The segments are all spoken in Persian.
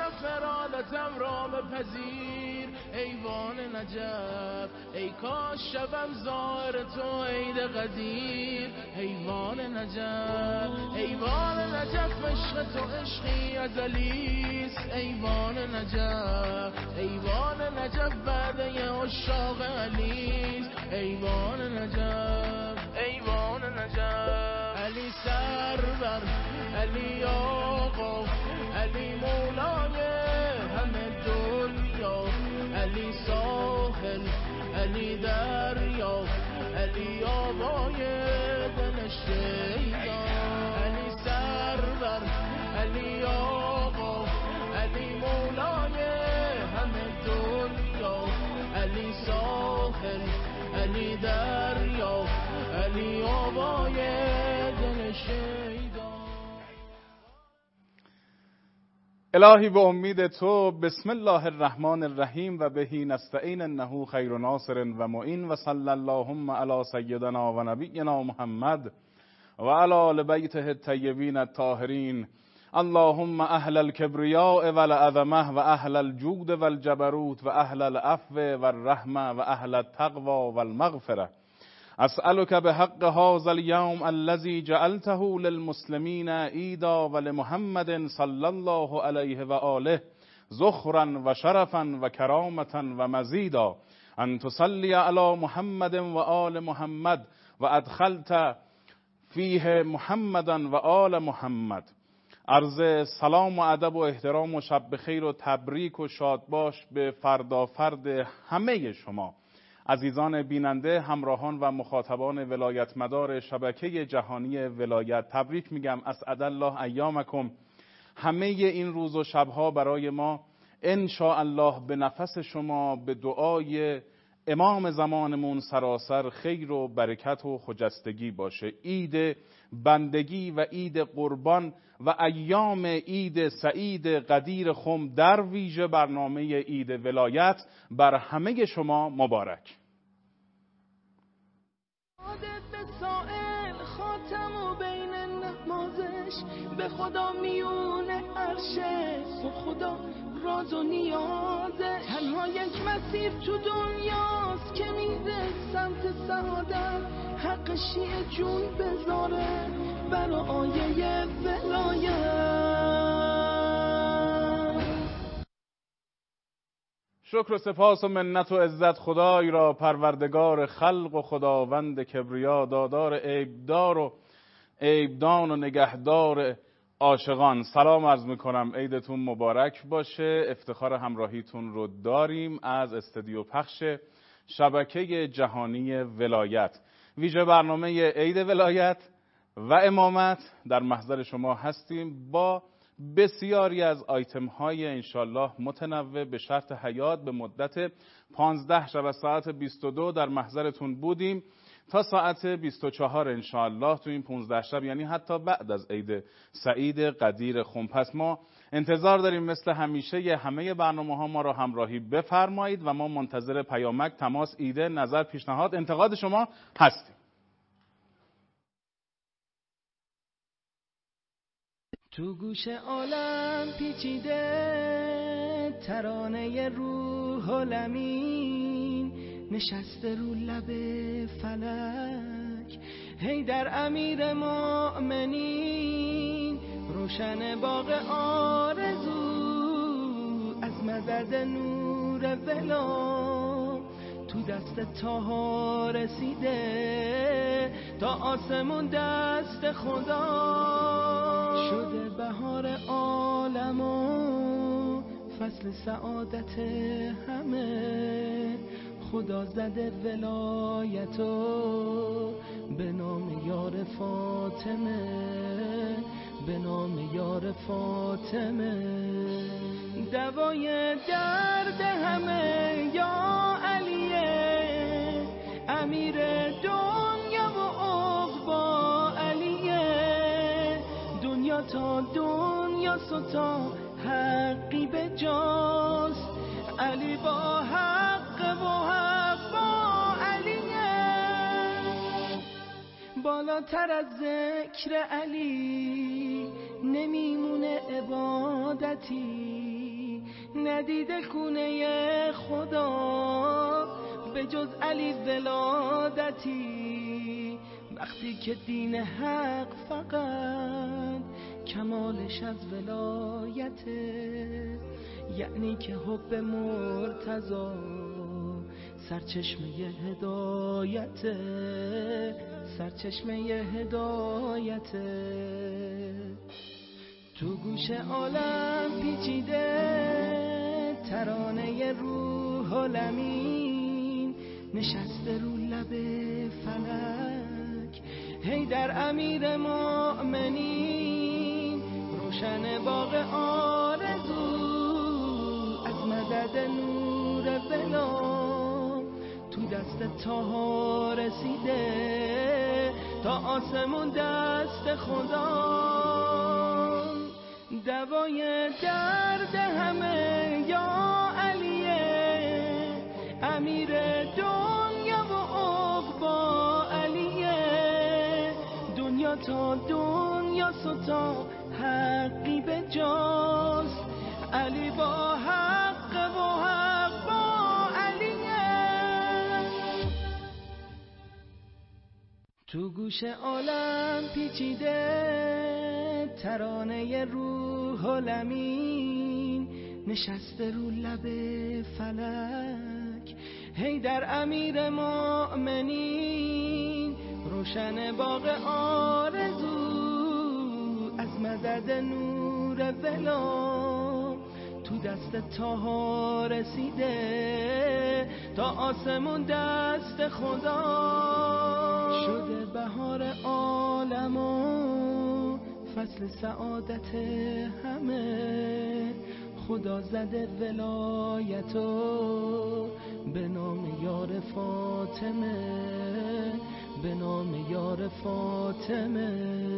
نجف فرادتم را بپذیر ایوان نجف، ای کاش شبم ظاهر تو عید قدیر ایوان نجف. ایوان نجف عشق تو عشقی ازلیست ایوان نجف، ایوان نجف وعده عشاق علیست ایوان نجف، ایوان نجف. علی سرور، علی آقا، علی مولای همه دنیا، علی ساحل، علی دریا، علی آبای دل شیدا. علی سرور، علی آقا، علی مولای همه دنیا، علی ساحل، علی دریا، علی آبای دل شیدا. الهی به امید تو، بسم الله الرحمن الرحیم و بهی نستعین انه خیر ناصر و معین و صلی اللهم علی سیدنا و نبینا محمد و علی آل بیته الطیبین الطاهرین. اللهم اهل الکبریاء والعظمه و اهل الجود والجبروت و اهل العفو والرحمه و اهل التقوى والمغفره، اسألك بحق هذا اليوم الذي جعلته للمسلمين عيدا ولمحمد صلى الله عليه وآله زخرا وشرفا وكرامة ومزيدا أن تصلي على محمد وآل محمد وأدخلت فيه محمدا وآل محمد. عرض سلام و ادب و احترام و شب بخیر و تبریک و شاد باش به فرد همه شما عزیزان بیننده، همراهان و مخاطبان ولایت مدار شبکه جهانی ولایت. تبریک میگم، اسعد الله ایامکم. همه این روز و شبها برای ما ان شاء الله به نفس شما، به دعای امام زمانمون سراسر خیر و برکت و خجستگی باشه. عید بندگی و عید قربان و ایام عید سعید قدیر خم، در ویژه برنامه عید ولایت، بر همه شما مبارک. خاتم و بین نمازش به خدا میونه عرشه، خدا راز و نیازه. تنها یک مسیر تو دنیاست که میده سمت سعادت، حق شیعه جون بذاره برای آیه ولایت. شکر و سپاس و منت و عزت خدای را، پروردگار خلق و خداوند کبریا، دادار عیبدار و عیبدان و نگهدار عاشقان. سلام عرض میکنم، عیدتون مبارک باشه. افتخار همراهیتون رو داریم از استودیو پخش شبکه جهانی ولایت. ویژه برنامه عید ولایت و امامت در محضر شما هستیم با بسیاری از آیتم های انشالله متنوع به شرط حیات. به مدت 15 شب از ساعت 22 در محضرتون بودیم تا ساعت 24 انشالله تو این 15 شب، یعنی حتی بعد از عید سعید قدیر خم. پس ما انتظار داریم مثل همیشه همه برنامه ها ما را همراهی بفرمایید و ما منتظر پیامک، تماس، ایده، نظر، پیشنهاد، انتقاد شما هستیم. تو گوش عالم پیچیده ترانه روح الامین، نشسته رو لب فلک حیدر امیر مؤمنین. روشن باغ آرزو از مدد نور ولا، تو دست تاها رسیده تا آسمون دست خدا. شده بهار عالم و فصل سعادت همه، خدا زده ولایتو به نام یار فاطمه، به نام یار فاطمه. دوای درد همه یا علیه، امیر دنیا و عقبا علیه. دنیا تا دنیا ستا حقی به جاست، علی با حق و حق با علیه. بالا بالاتر از ذکر علی نمیمونه عبادتی، ندیده خونه خدا به جز علی ولادتی. وقتی که دین حق فقط کمالش از ولایته، یعنی که حب مرتضی سرچشمه هدایته، سرچشمه هدایته. تو گوش عالم پیچیده ترانه روح الامین، نشسته رو لب فلک حیدر امیر مؤمنین. روشن باغ آرزو از مدد نور ولا تو دست تاها رسیده، تا آسمون دست خدا. دوای درد همه یا علیه، امیر دنیا و عقبا علیه. دنیا تا دنیا ستا حقی به جاست، علی با حق و حق با علیه. تو گوش عالم پیچیده ترانه روح الامین، نشسته رو لب فلک حیدر امیر مؤمنین. روشن باغ آرزو از مدد نور ولا تو دست تاها رسیده، تا آسمون دست خدا. شده بهار عالم و فصل سعادت همه، خدا زده ولایتو به نام یار فاطمه، به نام یار فاطمه.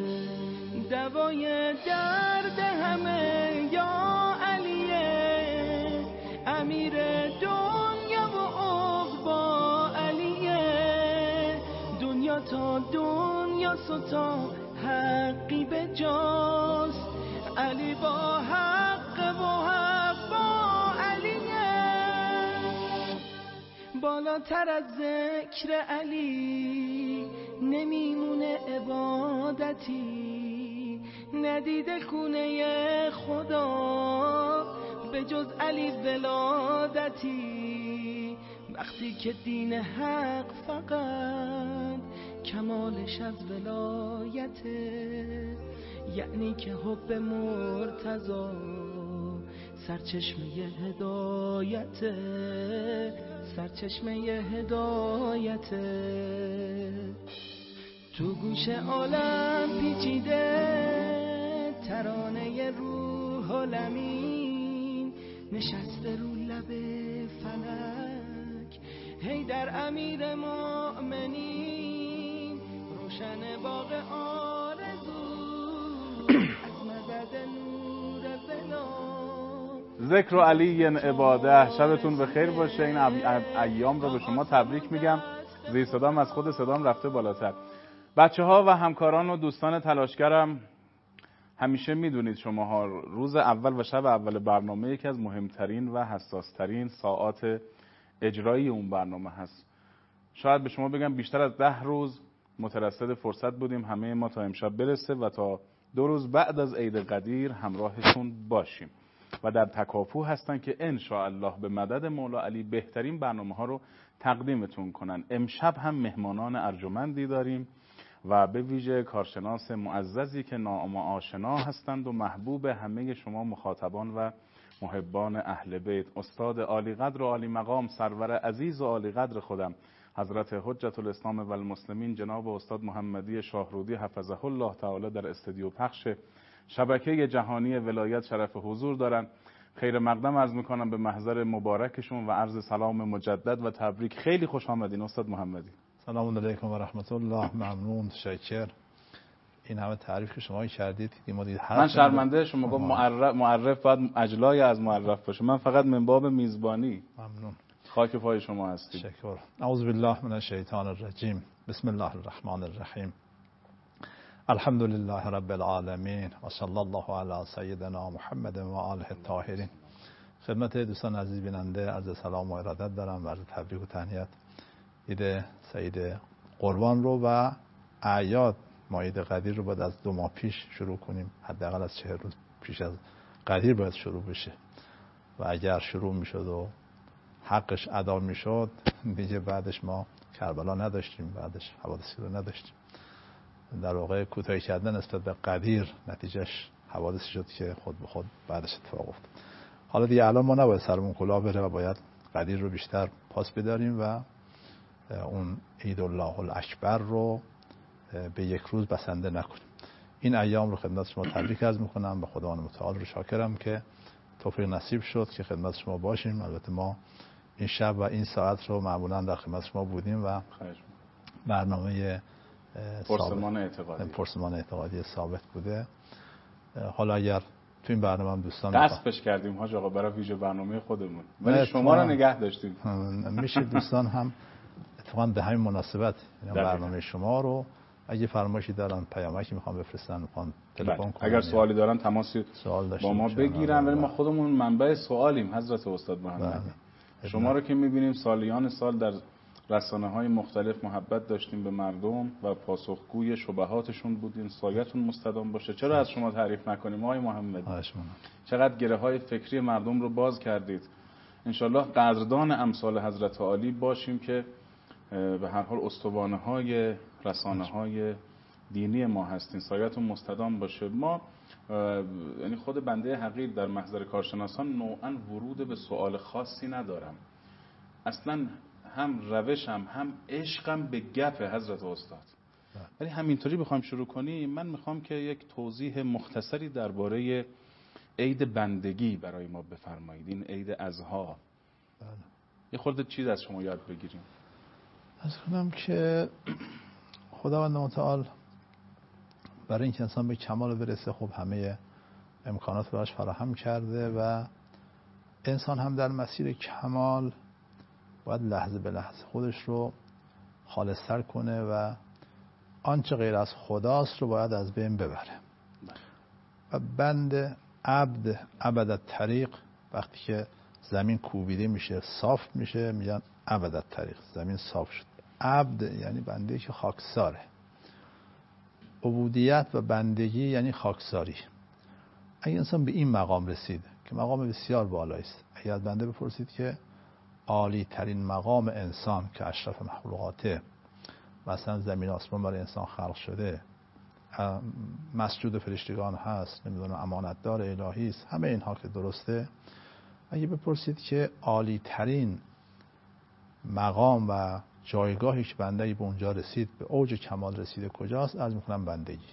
دوای درد همه یا علیه، امیر دنیا و عقبا علیه. دنیا تا دنیا ستا حقی به جاست، علی با حق و حق با علیه. بالاتر از ذکر علی نمیمونه عبادتی، ندیده خونه خدا به جز علی ولادتی. وقتی که دین حق فقط کمالش از ولایته، یعنی که حب مرتضی سرچشمه هدایته، سرچشمه هدایته. تو گوش عالم پیچیده ترانه روح الامین، نشسته رو لب فلک حیدر امیر مؤمنین. روشن باغ آرزو از مدد نور ولا. ذکر علی عباده. شبتون بخیر باشه. این ایام رو به شما تبریک میگم. زیر صدام از خود صدام رفته بالاتر. بچه ها و همکاران و دوستان تلاشگرم، همیشه میدونید شماها روز اول و شب اول برنامه یکی از مهمترین و حساسترین ساعات اجرایی اون برنامه هست. شاید به شما بگم بیشتر از 10 روز مترصد فرصت بودیم همه ما تا امشب برسه و تا 2 روز بعد از عید قدیر همراهتون باشیم و در تکاپو هستن که ان شاء الله به مدد مولا علی بهترین برنامه ها رو تقدیمتون کنن. امشب هم مهمانان ارجمندی داریم و به ویژه کارشناس معززی که ناام آشنا هستند و محبوب همه شما مخاطبان و محبان اهل بیت، استاد عالی قدر و عالی مقام، سرور عزیز و عالی قدر خودم، حضرت حجت الاسلام و المسلمین جناب استاد محمدی شاهرودی حفظه الله تعالی در استودیو پخش شبکه جهانی ولایت شرف حضور دارن. خیر مقدم عرض میکنم به محضر مبارکشون و عرض سلام مجدد و تبریک. خیلی خوش آمدین استاد محمدی. سلام علیکم و رحمت الله. ممنون، تشکر. این همه تعریف که شما کردید من شرمنده شما گفت معرف باید اجلای از معرف باشه. من فقط من باب میزبانی. ممنون. خاک پای شما هستید. تشکر. اعوذ بالله من الشیطان الرجیم. بسم الله الرحمن الرحیم. الحمد لله رب العالمین و صلی الله علی سیدنا محمد و آله الطاهرین. خدمت دوستان عزیز بیننده عرض سلام و ارادت دارم و عرض تبریک و تهنیت عید سعید قربان رو و اعیاد ما عید قدیر رو باید از 2 ماه پیش شروع کنیم، حداقل از 40 روز پیش از قدیر باید شروع بشه و اگر شروع میشد و حقش ادا میشد دیگه بعدش ما کربلا نداشتیم، بعدش حوادثی رو نداشتیم. در واقع کوتاهی کردن نسبت به قدیر نتیجهش حوادثی شد که خود به خود بعدش اتفاق افتاد. حالا دیگه الان ما نباید سرمون کلاه بره و باید قدیر رو بیشتر پاس بداریم و اون عید الله الاکبر رو به یک روز بسنده نکنیم. این ایام رو خدمت شما تبریک عرض میکنم و خداوند متعال رو شاکرم که توفیق نصیب شد که خدمت شما باشیم. البته ما این شب و این ساعت رو معمولا در خدمت شما بودیم و برنامه پرسمان اعتقادی ثابت بوده. حالا اگر تو این برنامه هم دوستان قصبش کردیم حاج آقا برای ویژه برنامه خودمون، ولی شما رو نگه داشتیم. میشه دوستان هم اتفاقا به همین مناسبت برنامه شما رو اگه فرمایشی دارن پیامکی میخوام بفرستن میخوان تلفن کنن، اگر سوالی دارن تماسی با ما بگیرن، ولی ما خودمون منبع سوالیم حضرت استاد محمدی. شما رو که میبینیم سالیان سال در رسانه‌های مختلف محبت داشتیم به مردم و پاسخگوی شبهاتشون بودین. سایتون مستدام باشه. چرا از شما تعریف نکنیم آقای محمدی؟ چقدر گره‌های فکری مردم رو باز کردید. انشالله قدردان امثال حضرت عالی باشیم که به هر حال استوانه‌های رسانه‌های دینی ما هستین. سایتون مستدام باشه. ما یعنی خود بنده حقیر در محضر کارشناسان نوعاً ورود به سوال خاصی ندارم. اصلاً هم روشم هم عشقم به گپ حضرت استاد. ولی همینطوری بخوایم شروع کنیم، من میخوام که یک توضیح مختصری درباره عید بندگی برای ما بفرمایید. این عید اضحی یه خورده چیز از شما یاد بگیریم. از کنم که خداوند متعال برای اینکه انسان به کمال برسه خب همه امکانات براش فراهم کرده و انسان هم در مسیر کمال باید لحظه به لحظه خودش رو خالص‌تر کنه و آنچه غیر از خداست رو باید از بین ببره. و بند ابد طریق، وقتی که زمین کوبیده میشه صاف میشه میگن ابد طریق، زمین صاف شد. عبد یعنی بنده که خاکساره. عبودیت و بندگی یعنی خاکساری. اگه انسان به این مقام رسید که مقام بسیار بالایی است، اگه از بنده بپرسید که عالی ترین مقام انسان که اشرف مخلوقاته، مثلا زمین آسمان برای انسان خلق شده، مسجود فرشتگان هست، نمیدونم امانتدار الهی است، همه اینها که درسته، اگه بپرسید که عالی ترین مقام و جایگاهی که بنده به اونجا رسید، به اوج کمال رسیده کجاست، عرض میکنم بندگی.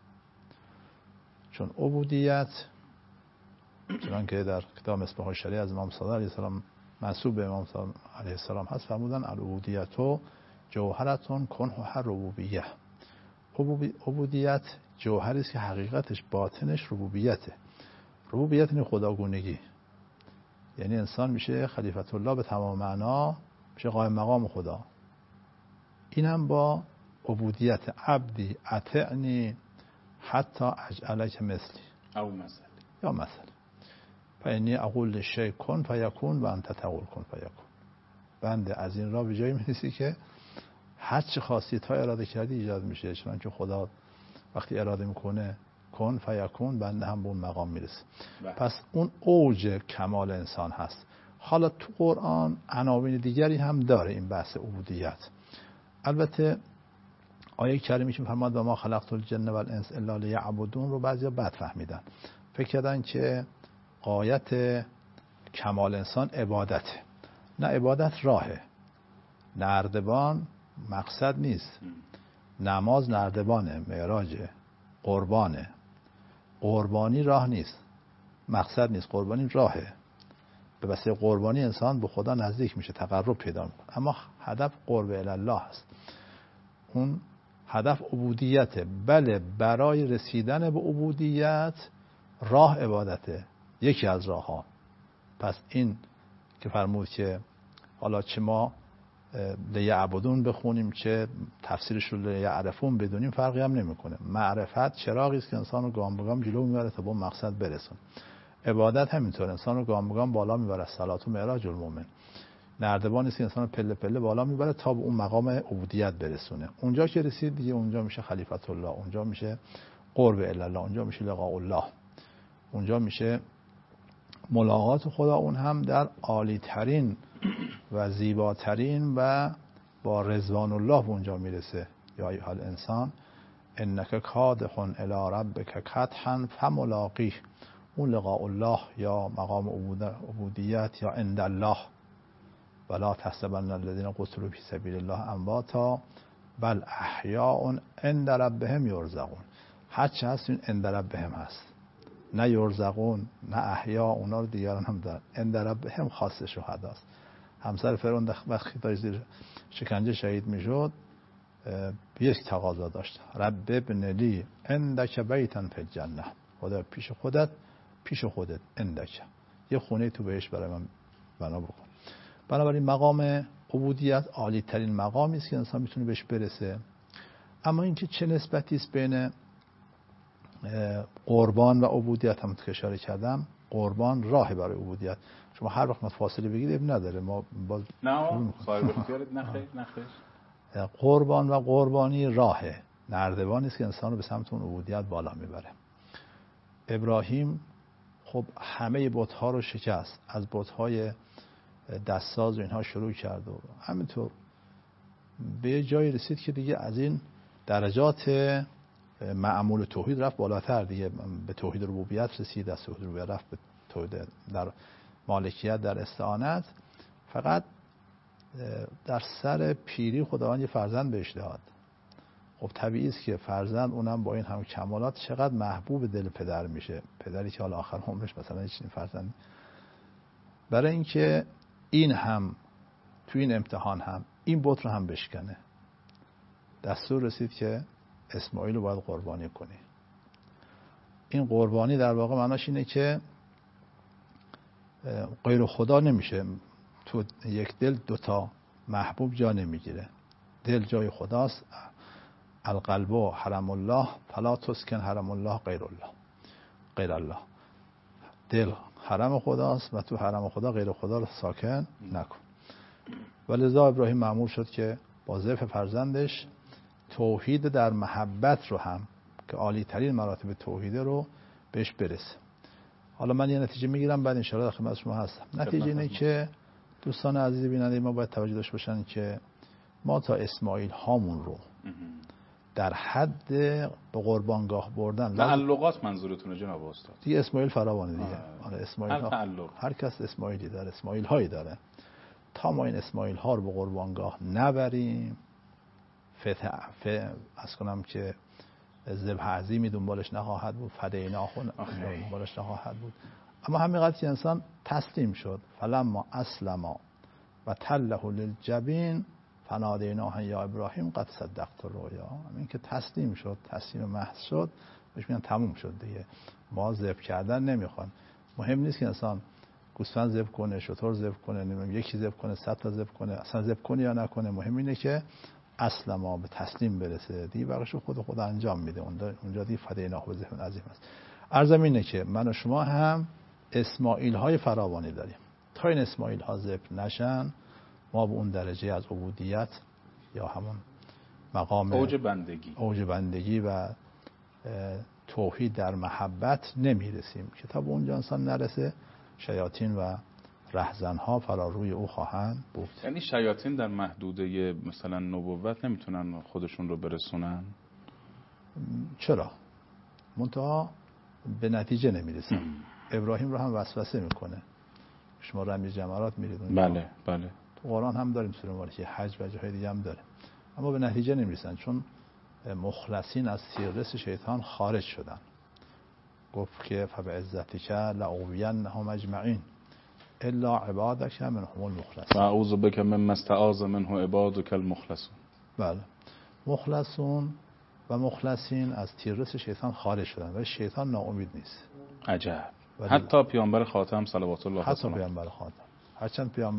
چون عبودیت چون که در کتاب مصباح الشریعه از امام صادق علیه السلام منسوب به امام صادق علیه السلام هست، فرمودن العبودیت جوهرتون کنه هر ربوبیه. عبودیت جوهری است که حقیقتش باطنش ربوبیته. ربوبیت یعنی خداگونگی، یعنی انسان میشه خلیفت الله به تمام معنا، میشه قائم مقام خدا. اینم با عبودیت عبدی اطعنی حتی اجعلک مثلی او مثل یا مثل فانی اقول شیء کن فیکون و انت تقول کن فیکون. بنده از این را به جایی میرسی که هر چه خاصی تا اراده کردی ایجاد میشه، چنانکه خدا وقتی اراده میکنه کن فیکون، بنده هم به اون مقام میرسه. پس اون اوج کمال انسان هست. حالا تو قرآن عناوین دیگری هم داره این بحث عبودیت. البته آیه کریمی که فرمود و ما خلقت الجن و الانس الا لیعبدون رو بعضیا بد فهمیدن، فکر کردن که غایت کمال انسان عبادته. نه، عبادت راهه، نردبان مقصد نیست. نماز نردبانه، معراجه، قربانه. قربانی راه نیست، مقصد نیست. قربانی راهه. به واسطه قربانی انسان به خدا نزدیک میشه، تقرب پیدا میکنه. اما هدف قرب الله است. اون هدف عبودیته. بله، برای رسیدن به عبودیت راه عبادته، یکی از راه ها. پس این که فرمود که حالا چه ما لیعبدون بخونیم چه تفسیرش رو لیعرفون بدونیم فرقی هم نمیکنه. معرفت چراغی است که انسان رو گام به گام جلو میبره تا به اون مقصد برسون. عبادت همینطور انسان رو گام به گام بالا میبره. صلات و معراج المومن نردبانی است که انسان رو پله پله بالا میبره تا به اون مقام عبودیت برسونه. اونجا که رسید دیگه اونجا میشه خلیفت الله، اونجا میشه قرب الله، اونجا میشه لقاء الله، اونجا میشه ملاقات خدا، اون هم در عالی ترین و زیباترین و با رضوان الله به اونجا میرسه. یا ایها الانسان انک کادح الی ربک کدحا فملاقیه، اون لقاء الله یا مقام عبودیت یا عند الله. ولا تحسبن الذين قتلوا فی سبیل الله امواتا بل احیاء عند ربهم یرزقون. هرچه هست این عند ربهم هست، نه یرزقون نه احیا، اونا رو دیگران هم دارن. عند ربهم خاص شهداست. همسر فرعون وقتی تا زیر شکنجه شهید میشد یک تقاضا داشت، رب ابن لی عندک بیتا فی الجنه، خدا پیش خودت عندک یه خونه تو بهش برای من بنا بکن. بنابراین مقام عبودیت عالی ترین مقامی است که انسان میتونه بهش برسه. اما اینکه چه نسبتی است بین قربان و عبودیت هم که اشاره کردم، قربان راه برای عبودیت. شما هر وقت فاصله بگید اب نداره، ما باز نه صاحب اختیارت نخیر. قربان و قربانی راهه، نردبانی است که انسان رو به سمت اون عبودیت بالا میبره. ابراهیم خب همه بت‌ها رو شکست، از بت‌های دستساز و اینها شروع کرد و همینطور به جایی رسید که دیگه از این درجات معمول توحید رفت بالاتر، دیگه به توحید ربوبیت رسید، از توحید ربوبیت رفت به توحید در مالکیت، در استعانت. فقط در سر پیری خداوند یه فرزند بهش داد. خب طبیعی است که فرزند اونم با این همه کمالات چقدر محبوب دل پدر میشه، پدری که حالا آخر عمرش مثلا هیچ فرزند. برای اینکه این هم تو این امتحان هم این بت رو هم بشکنه، دستور رسید که اسماعیل رو باید قربانی کنی. این قربانی در واقع معناش اینه که غیر خدا نمیشه، تو یک دل دوتا محبوب جا نمیگیره. دل جای خداست، القلب و حرم الله فلا تسکن حرم الله غیر الله. دل حرم خداست و تو حرم خدا غیر خدا رو ساکن نکن. ولذا ابراهیم مأمور شد که با ذبح فرزندش توحید در محبت رو هم که عالی ترین مراتب توحید رو بهش برسه. حالا من یه نتیجه میگیرم بعد ان شاء الله در خدمت شما هستم. نتیجه اینه که دوستان عزیز بیننده ما باید توجه داشته باشن که ما تا اسماعیل هامون رو در حد به قربانگاه بردن، تعلقات منظورتونه جناب استاد؟ دیگه اسماعیل فراوانه دیگه. آره اسماعیل ها، تعلق هر کس اسماعیلی داره، اسماعیل هایی داره. تا ما این اسماعیل ها رو به قربانگاه نبریم، از کنم که ذبح عظیمی دنبالش نخواهد بود، فدینا دنبالش نخواهد بود. اما همینقدر که انسان تسلیم شد، فلما اسلما و تله للجبین فنادیناه یا ابراهیم قد صدقت الرؤیا. این که تسلیم شد، تسلیم محض شد، بهش میگن تموم شد دیگه. ما ذبح کردن نمیخوان. مهم نیست که انسان گوسفند ذبح کنه، شتر ذبح کنه، نمیدونم یکی ذبح کنه، 100 تا ذبح کنه، اصلا ذبح کنه یا نکنه. مهم اینه که اصل ما به تسلیم برسه دیگه، بقیه‌شو خدا انجام میده. اونجا دیگه فدینا به ذبح عظیم است. عرضم اینه که من و شما هم اسماعیل های فراوانی داریم. تا این اسماعیل ها ذبح نشن ما به اون درجه از عبودیت یا همون مقام اوج بندگی و توحید در محبت نمیرسیم که تا به اونجا انسان نرسه شیاطین و رهزنها فراروی او خواهند بود. یعنی شیاطین در محدوده مثلا نبوت نمیتونن خودشون رو برسونن؟ چرا؟ منتها به نتیجه نمیرسن. ابراهیم رو هم وسوسه میکنه. شما رمز جمرات میرید بله تو قرآن هم داریم، سوره مبارکه حج و جاهای دیگه هم داره. اما به نتیجه نمیرسن چون مخلصین از تیررس شیطان خارج شدن. گفت که فبعزتک لأغوینهم اجمعین الا عبادک منهم المخلصین. اعوذ بک مما استعاذ منه عبادک المخلصون. بله، مخلصون و مخلصین از تیررس شیطان خارج شدن و شیطان ناامید نیست. عجب. حتی پیامبر خاتم صلوات الله علیه حتی پیامبر خاتم، هرچند پیامبر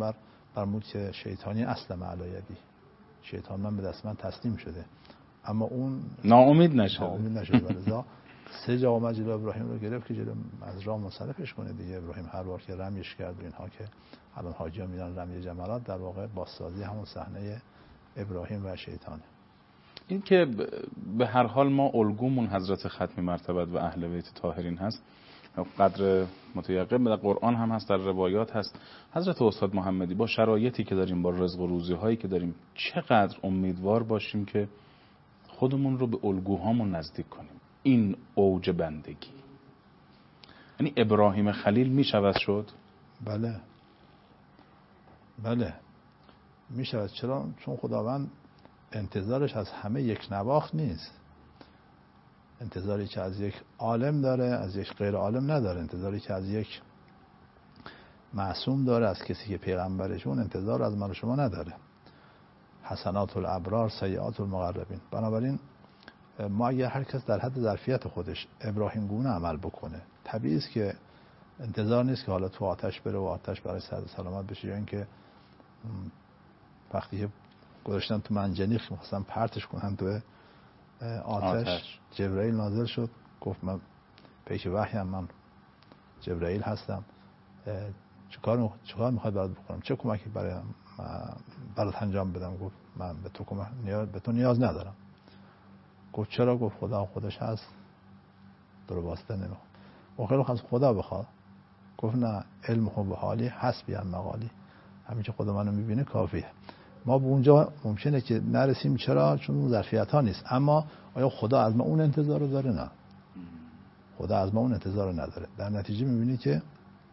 فرمود که شیطانی اسلم علی یدی، شیطان من به دست من تسلیم شده، اما اون ناامید نشده. ولذا 3 جا اومد جلو ابراهیم رو گرفت که جلو از راه منصرفش کنه دیگه. ابراهیم هر بار که رمیش کرد و اینها که الان حاجی‌ها میرن رمی جمرات، در واقع بازسازی همون صحنه ابراهیم و شیطانه. این که به هر حال ما الگومون حضرت ختمی مرتبت و اهل بیت طاهرین هست، قدر متیقن در قرآن هم هست، در روایات هست. حضرت استاد محمدی با شرایطی که داریم، با رزق و روزی هایی که داریم، چقدر امیدوار باشیم که خودمون رو به الگوهامون نزدیک کنیم. این اوج بندگی. یعنی ابراهیم خلیل میشود شد؟ بله میشود. چرا؟ چون خداوند انتظارش از همه یک نواخت نیست. انتظاری که از یک عالم داره از یک غیر عالم نداره. انتظاری که از یک معصوم داره از کسی که پیغمبرشون انتظار از من و شما نداره. حسنات الابرار سیئات المقربین. بنابراین ما اگر هر کس در حد ظرفیت خودش ابراهیم گونه عمل بکنه، طبیعی است که انتظار نیست که حالا تو آتش بره و آتش برای سلامت بشه، یا اینکه وقتی گذاشتن تو منجنیق مثلا پرتش کنن تو آتش. جبرائیل نازل شد گفت من پیش وحی هم، من جبرائیل هستم، چیکار میخواد برات بکنم، چه کمکی برات انجام بدم؟ گفت من به تو نیاز ندارم. گفت چرا؟ گفت خدا خودش هست، درو واسطه نمیخواد. و خیلی از خدا بخواد. گفت نه، علم خوب به حالی حسبی هم مقالی، همین که خدا منو میبینه کافیه. ما به اونجا ممکنه که نرسیم. چرا؟ چون اون ظرفیت ها نیست. اما آیا خدا از ما اون انتظار رو داره؟ نه، خدا از ما اون انتظار رو نداره. در نتیجه میبینی که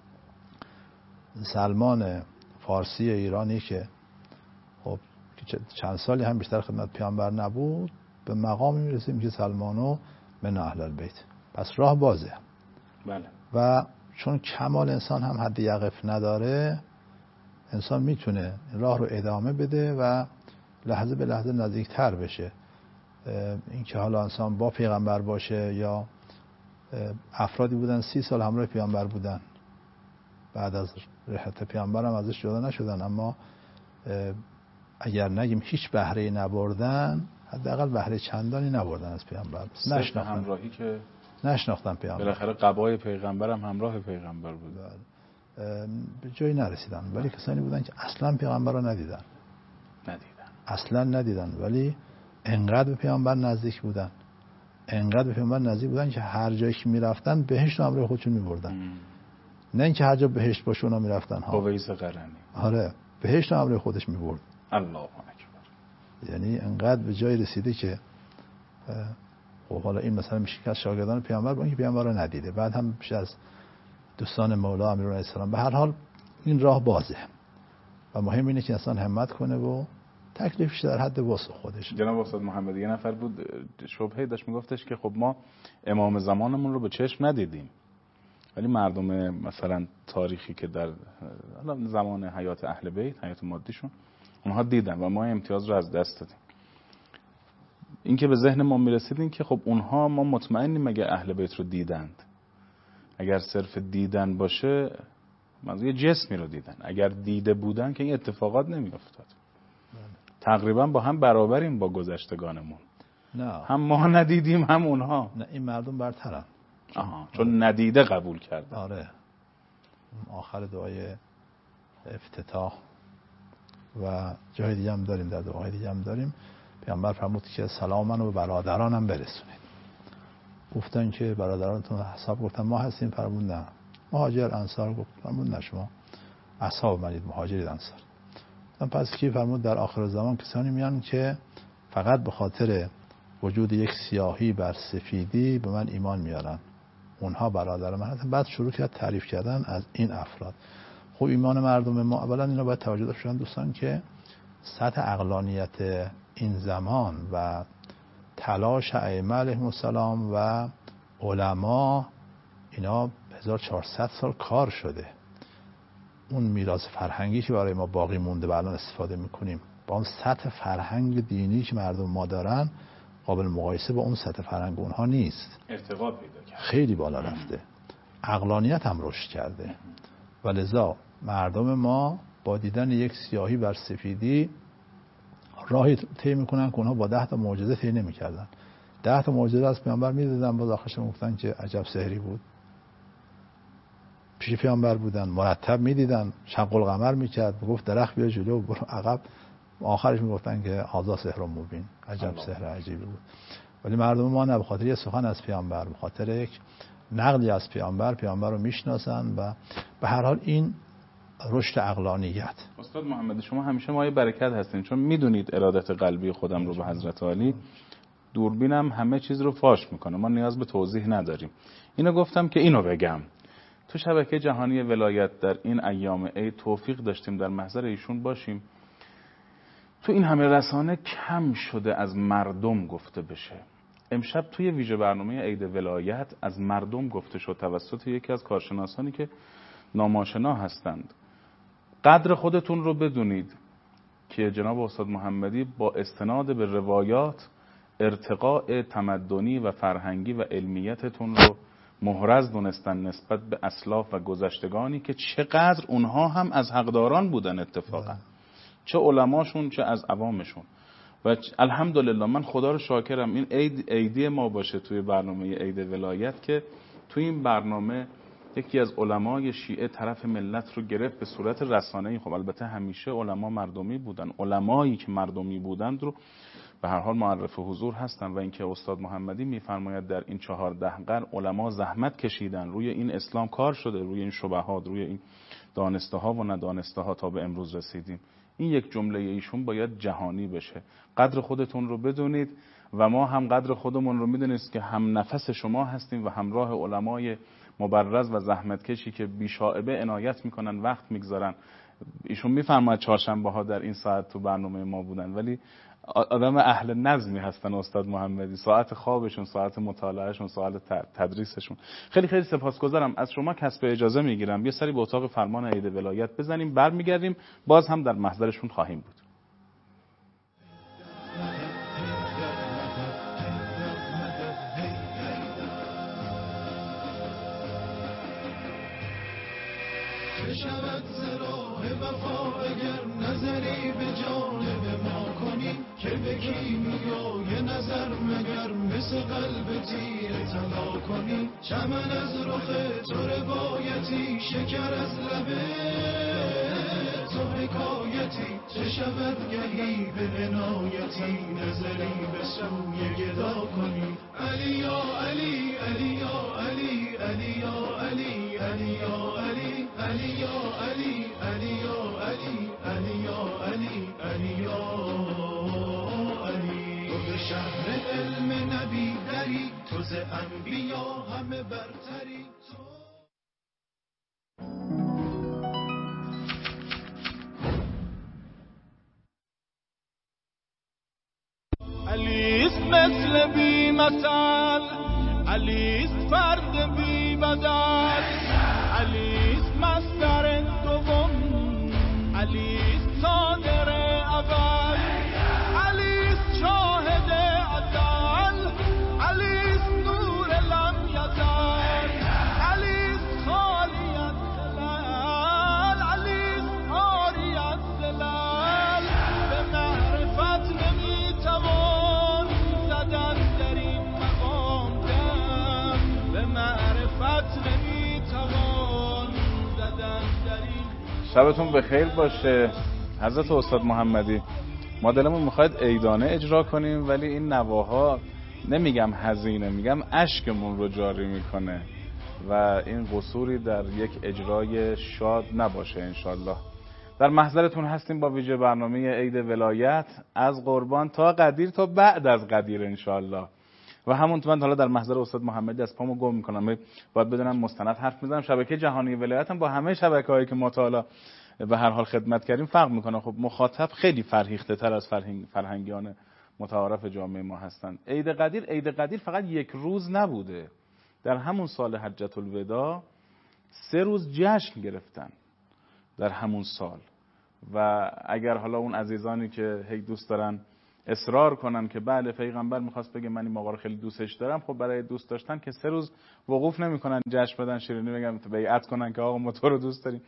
سلمان فارسی ایرانی که خب چند سالی هم بیشتر خدمت پیامبر نبود، به مقامی میرسیم که سلمانو من اهل البیت. پس راه بازه. بله. و چون کمال انسان هم حد یقف نداره، انسان میتونه راه رو ادامه بده و لحظه به لحظه نزدیکتر بشه. این که حالا انسان با پیغمبر باشه، یا افرادی بودن 30 سال همراه پیغمبر بودن، بعد از رحلت پیغمبر هم ازش جدا نشدن، اما اگر نگیم هیچ بهره نبردن، حداقل بهره چندانی نبردن از پیغمبر. نشناختن همراهی که نشناختن پیغمبر. بالاخره قبای پیغمبر هم همراه پیغمبر بود. به جایی نرسیدن. ولی کسانی بودن که اصلا پیغمبر رو ندیدن. اصلا ندیدن، ولی انقدر به پیغمبر نزدیک بودن، انقدر به پیغمبر نزدیک بودن که هر جایی که میرفتن بهشت همراه خودشون میبردن. نه اینکه هر جا بهشت باشه اونا میرفتن ها. اویس قرنی. آره، بهشت همراه خودش میبرد. الله اکبر. یعنی انقدر به جای رسیده که خب حالا این مثلا میشه که از شاگردان پیغمبر با اینکه پیغمبر رو ندیده، بعد هم بیشتر از دوستان مولا امیرالمومنین علیه السلام. به هر حال این راه بازه و مهم اینه که انسان همت کنه و تکلیفش در حد وسع خودش. جناب استاد محمدی یه نفر بود شبهه داشت میگفتش که خب ما امام زمانمون رو به چشم ندیدیم، ولی مردم مثلا تاریخی که در زمان حیات اهل بیت، حیات مادیشون، اونها دیدن و ما امتیاز رو از دست دادیم. این که به ذهن ما میرسید این که خب اونها، ما مطمئنیم مگه اهل بیت رو دیدند؟ اگر صرف دیدن باشه منظور یه جسمی رو دیدن، اگر دیده بودن که این اتفاقات نمی افتاد. تقریبا با هم برابریم با گذشتگانمون. نه، هم ما ندیدیم هم اونها. نه، این مردم برترن. چون ندیده قبول کردن. آره. آخر دعای افتتاح و جای دیگه هم داریم، در دعای دیگه هم داریم، پیامبر فرمود که سلام منو به برادرانم برسونید. گفتن که برادرانتون اصحاب؟ گفتن ما هستیم. فرمود نه. مهاجر انصار؟ گفت فرمود نه، شما اصحاب منید، مهاجرید انصار. پس کی؟ فرمود در آخر زمان کسانی میان که فقط به خاطر وجود یک سیاهی بر سفیدی به من ایمان میارن، اونها برادر من هستن. بعد شروع کرد تعریف کردن از این افراد. خب ایمان مردم ما، اولا اینا باید توجه داشته باشن دوستان که سطح عقلانیت این زمان و تلاش ائمه علیهم السلام و علما، اینا 1400 سال کار شده. اون میراث فرهنگی که برای ما باقی مونده و الان استفاده میکنیم با اون سطح فرهنگ دینی که مردم ما دارن، قابل مقایسه با اون سطح فرهنگ اونها نیست. ارتقا پیدا کرده، خیلی بالا رفته، عقلانیت هم رشد کرده و لذا مردم ما با دیدن یک سیاهی بر سفیدی راهی طی میکنن که اونها با 10 تا معجزه طی نمیکردن. 10 تا معجزه از پیامبر میدیدن، باز آخرش گفتن که عجب سحری بود. پیش پیامبر بودن، مرتب میدیدن، شق القمر میکرد، گفت درخت بیا جلو برو عقب، آخرش میگفتن که هذا سحر مبین، عجب سحر عجیبی بود. ولی مردم ما نه، به خاطر یه سخن از پیامبر، به خاطر یک نقلی از پیامبر رو میشناسن و به هر حال این رشد عقلانیت. استاد محمدی شما همیشه مایه برکت هستین، چون میدونید ارادت قلبی خودم رو به حضرت عالی، دوربینم همه چیز رو فاش میکنه، ما نیاز به توضیح نداریم. اینو گفتم که اینو بگم. تو شبکه جهانی ولایت در این ایام عید توفیق داشتیم در محضر ایشون باشیم. تو این همه رسانه کم شده از مردم گفته بشه. امشب توی ویژه برنامه عید ولایت از مردم گفته شد توسط یکی از کارشناسانی که ناماشنا هستند. قدر خودتون رو بدونید که جناب استاد محمدی با استناد به روایات ارتقاء تمدنی و فرهنگی و علمیتتون رو محرز دونستن نسبت به اسلاف و گذشتگانی که چقدر اونها هم از حقداران بودن اتفاقا، چه علماشون چه از عوامشون. و الحمدلله من خدا رو شاکرم این عیدی ما باشه توی برنامه عید ولایت که توی این برنامه یکی از علمای شیعه طرف ملت رو گرفت به صورت رسانه‌ای. خب البته همیشه علما مردمی بودن، علمایی که مردمی بودند رو به هر حال معرف حضور هستن. و اینکه استاد محمدی میفرماید در این 14 قرن علما زحمت کشیدن، روی این اسلام کار شده، روی این شبهات، روی این دانسته ها و ندانسته ها تا به امروز رسیدیم. این یک جمله ایشون باید جهانی بشه. قدر خودتون رو بدونید و ما هم قدر خودمون رو میدونید که هم نفس شما هستیم و همراه علمای مبرز و زحمتکشی که بی‌شائبه عنایت میکنن، وقت میگذارن. ایشون میفرماید چهارشنبه ها در این ساعت تو برنامه ما بودن، ولی آدم اهل نظمی هستن استاد محمدی. ساعت خوابشون، ساعت مطالعهشون، ساعت تدریسشون. خیلی خیلی سپاسگزارم از شما. کسب اجازه میگیرم یه سری به اتاق فرمان عید ولایت بزنیم، برمیگردیم باز هم در محضرشون خواهیم بود. شود زراه وفا اگر نظری به جانب ما کنی که به کیمیای نظر مگر مثل قلب تیر طلا کنی. چمن از رخ تو روایتی، شکر از لبه تو حکایتی، چه شود گهی به عنایتی نظری به سوی گدا کنی. علی یا علی، علی یا علی، علی یا علی، علی یا علی، علی یا علی، علی یا علی، علی یا علی، علی یا علی. تو به شهر علم نبی دری، تو ز انبیا همه برتری. علیست مثل بی مثل، علیست فرد بی بدل، علیست مصدر دوم، علیست صادر اول، علیست شاهد عدل، علیست نور لم یزل، علیست خالی از زلل، علیست عاری از زلل. به معرفت نمیتوان زدن در این مقام دم، به معرفت نمیتوان زدن در این. شبتون بخیر باشه حضرت استاد محمدی. ما دلمون میخواد عیدانه اجرا کنیم، ولی این نواها نمیگم هزینه، میگم اشکمون رو جاری میکنه و این قصوری در یک اجرای شاد نباشه. انشالله در محضرتون هستیم با ویژه برنامه عید ولایت، از قربان تا قدیر تا بعد از قدیر انشالله. و همونطور من حالا در محضر استاد محمدی از پامو گم میکنم، باید بدونم مستند حرف میزنم. شبکه جهانی ولایت هم با همه شبکه‌هایی که ما تا حالا به هر حال خدمت کردیم فرق میکنه. خب مخاطب خیلی فرهیخته تر از فرهنگیان متعارف جامعه ما هستند. عید قدیر فقط یک روز نبوده. در همون سال حجة الوداع 3 روز جشن گرفتن در همون سال. و اگر حالا اون عزیزانی که هی دوست دارن اصرار کنن که بله پیغمبر میخواست بگه من این موقع رو خیلی دوستش دارم، خب برای دوست داشتن که 3 روز وقوف نمیکنن جشن بدن، شیرینی بگن بیعت کنن که آقا ما تو رو دوست داریم.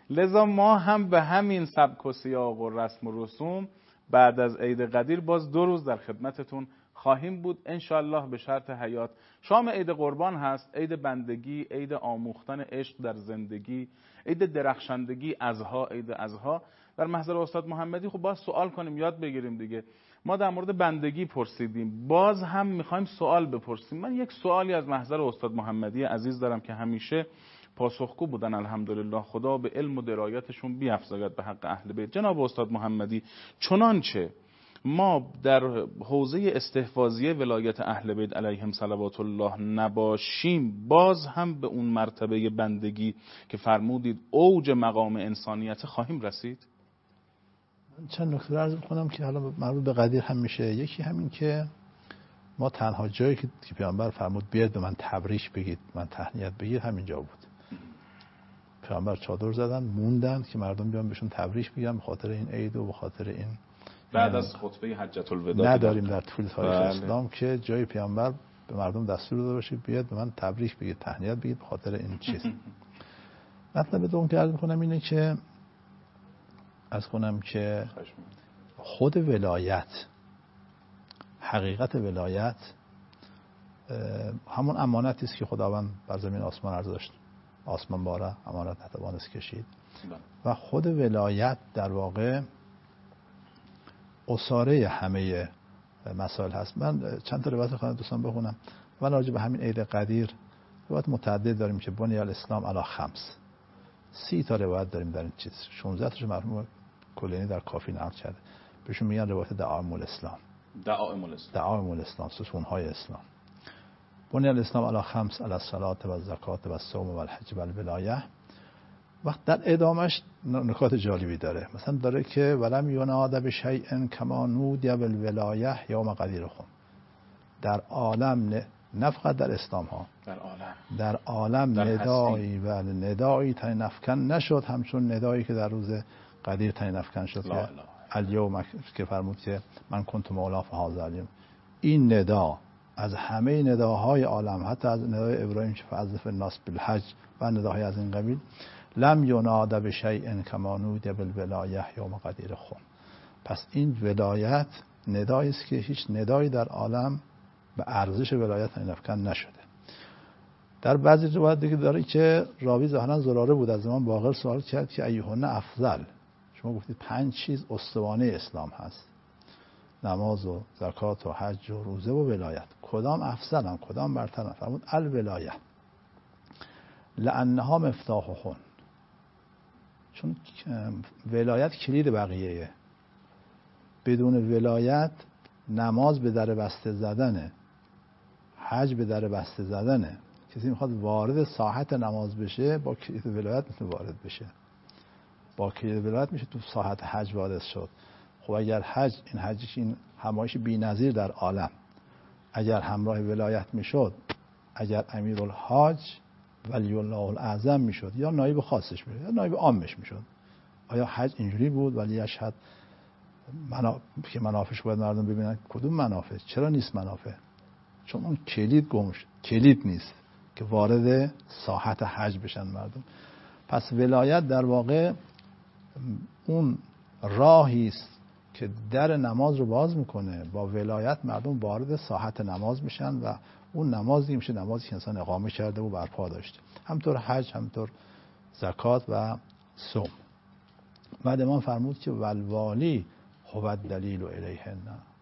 لذا ما هم به همین سبک و سیاق و رسم و رسوم بعد از عید قدیر باز 2 روز در خدمتتون خواهیم بود انشالله به شرط حیات. شام عید قربان هست، عید بندگی، عید آموختن عشق در زندگی، عید درخشندگی، اضحی، عید اضحی. در محضر استاد محمدی خب باز سوال کنیم، یاد بگیریم دیگه. ما در مورد بندگی پرسیدیم، باز هم میخوایم سوال بپرسیم. من یک سوالی از محضر استاد محمدی عزیز دارم که همیشه پاسخگو بودن الحمدلله، خدا به علم و درایتشون بیفزاید به حق اهل بیت. جناب استاد محمدی، چنانچه ما در حوزه استحفاظیه ولایت اهل بیت علیهم صلوات الله نباشیم، باز هم به اون مرتبه بندگی که فرمودید اوج مقام انسانیت خواهیم رسید؟ چند نکته عرض می‌کنم که حالا مربوط به قدیر هم میشه. یکی همین که ما تنها جایی که پیامبر فرمود بیاید به من تبریک بگید، من تهنیت بگید، همینجا بود. پیامبر چادر زدن موندن که مردم بیان بهشون تبریک بگن به خاطر این عید و به خاطر این. بعد از خطبه حجة الوداع نداریم در طول تاریخ اسلام که جای پیامبر به مردم دستور داده باشه بیاد به من تبریک بگید، تهنیت بگید به خاطر این چیز. مطلب دوم که عرض می‌کنم اینه که خود ولایت، حقیقت ولایت همون امانتی است که خداوند بر زمین آسمان عرض داشت. آسمان باره امانت نتوانست کشید. و خود ولایت در واقع اساره همه مسائل هست. من چند تا روایت خواهم دوستان بخونم. و راجع به همین عید قدیر روایت متعدد داریم که بنی الاسلام علی 5. 30 تا روایت داریم در این چیز. 16 تاش مرحوم کلینی در کافی نقل کرده. بهشون میگن روایت دعائم الاسلام. دعائم الاسلام، ستون‌های اسلام. بنی الاسلام علی 5 علی الصلاة و الزکات و الصوم و الحج و الولایه. وقت در ادامش نکات جالبی داره. مثلا داره که ولم یناد بشیء کما نودی بالولایه یوم قدیرکم. در عالم نه فقط در اسلام ها، در عالم ندایی و ندایی تعیین افکن نشد همچون ندایی که در روز قدیر تعیین افکن شد که الیوم که فرمود که من کنت مولا فهذا الیوم. این ندا از همه نداهای عالم، حتی از ندای ابراهیم که فاذن فی الناس بالحج و نداهای از این قبیل، لم یناد بشیء کما نودی بالولایه یوم قدیرکم. پس این ولایت ندایی است که هیچ ندایی در عالم به ارزش ولایت تعیین افکن نشده. در بعضی روایت دیگه داره که راوی ظاهرا زراره بود از امام باقر سوال کرد که ایهن افضل. شما گفتید 5 چیز استوانه اسلام هست: نماز و زکات و حج و روزه و ولایت. کدام افضلن؟ کدام برترن؟ فرمود الولایه لانها مفتاحهن. چون ولایت کلید بقیه‌ایه. بدون ولایت نماز به در بسته زدنه، حج به در بسته زدنه. کسی میخواد وارد ساحت نماز بشه با کلید ولایت میتونه وارد بشه. با کلید ولایت میشه تو ساحت حج وارد شد. خب اگر حج، این حجش این همایش بی‌نظیر در عالم، اگر همراه ولایت میشد، اگر امیرالحاج ولی الله الاعظم میشد یا نایب خاصش میشد یا نایب عامش میشد. آیا حج اینجوری بود؟ ولی اشهد که منافعش باید مردم ببینن. کدوم منافع؟ چرا نیست منافع؟ چون اون کلید گمش، کلید نیست که وارد ساحت حج بشن مردم. پس ولایت در واقع اون راهی است که در نماز رو باز میکنه. با ولایت مردم وارد ساحت نماز میشن و اون نمازی میشه نمازی که انسان اقامه کرده و برپا داشته. همطور حج، همطور زکات و صوم. بعد امام فرمود که والوالی هو الدلیل الیهن.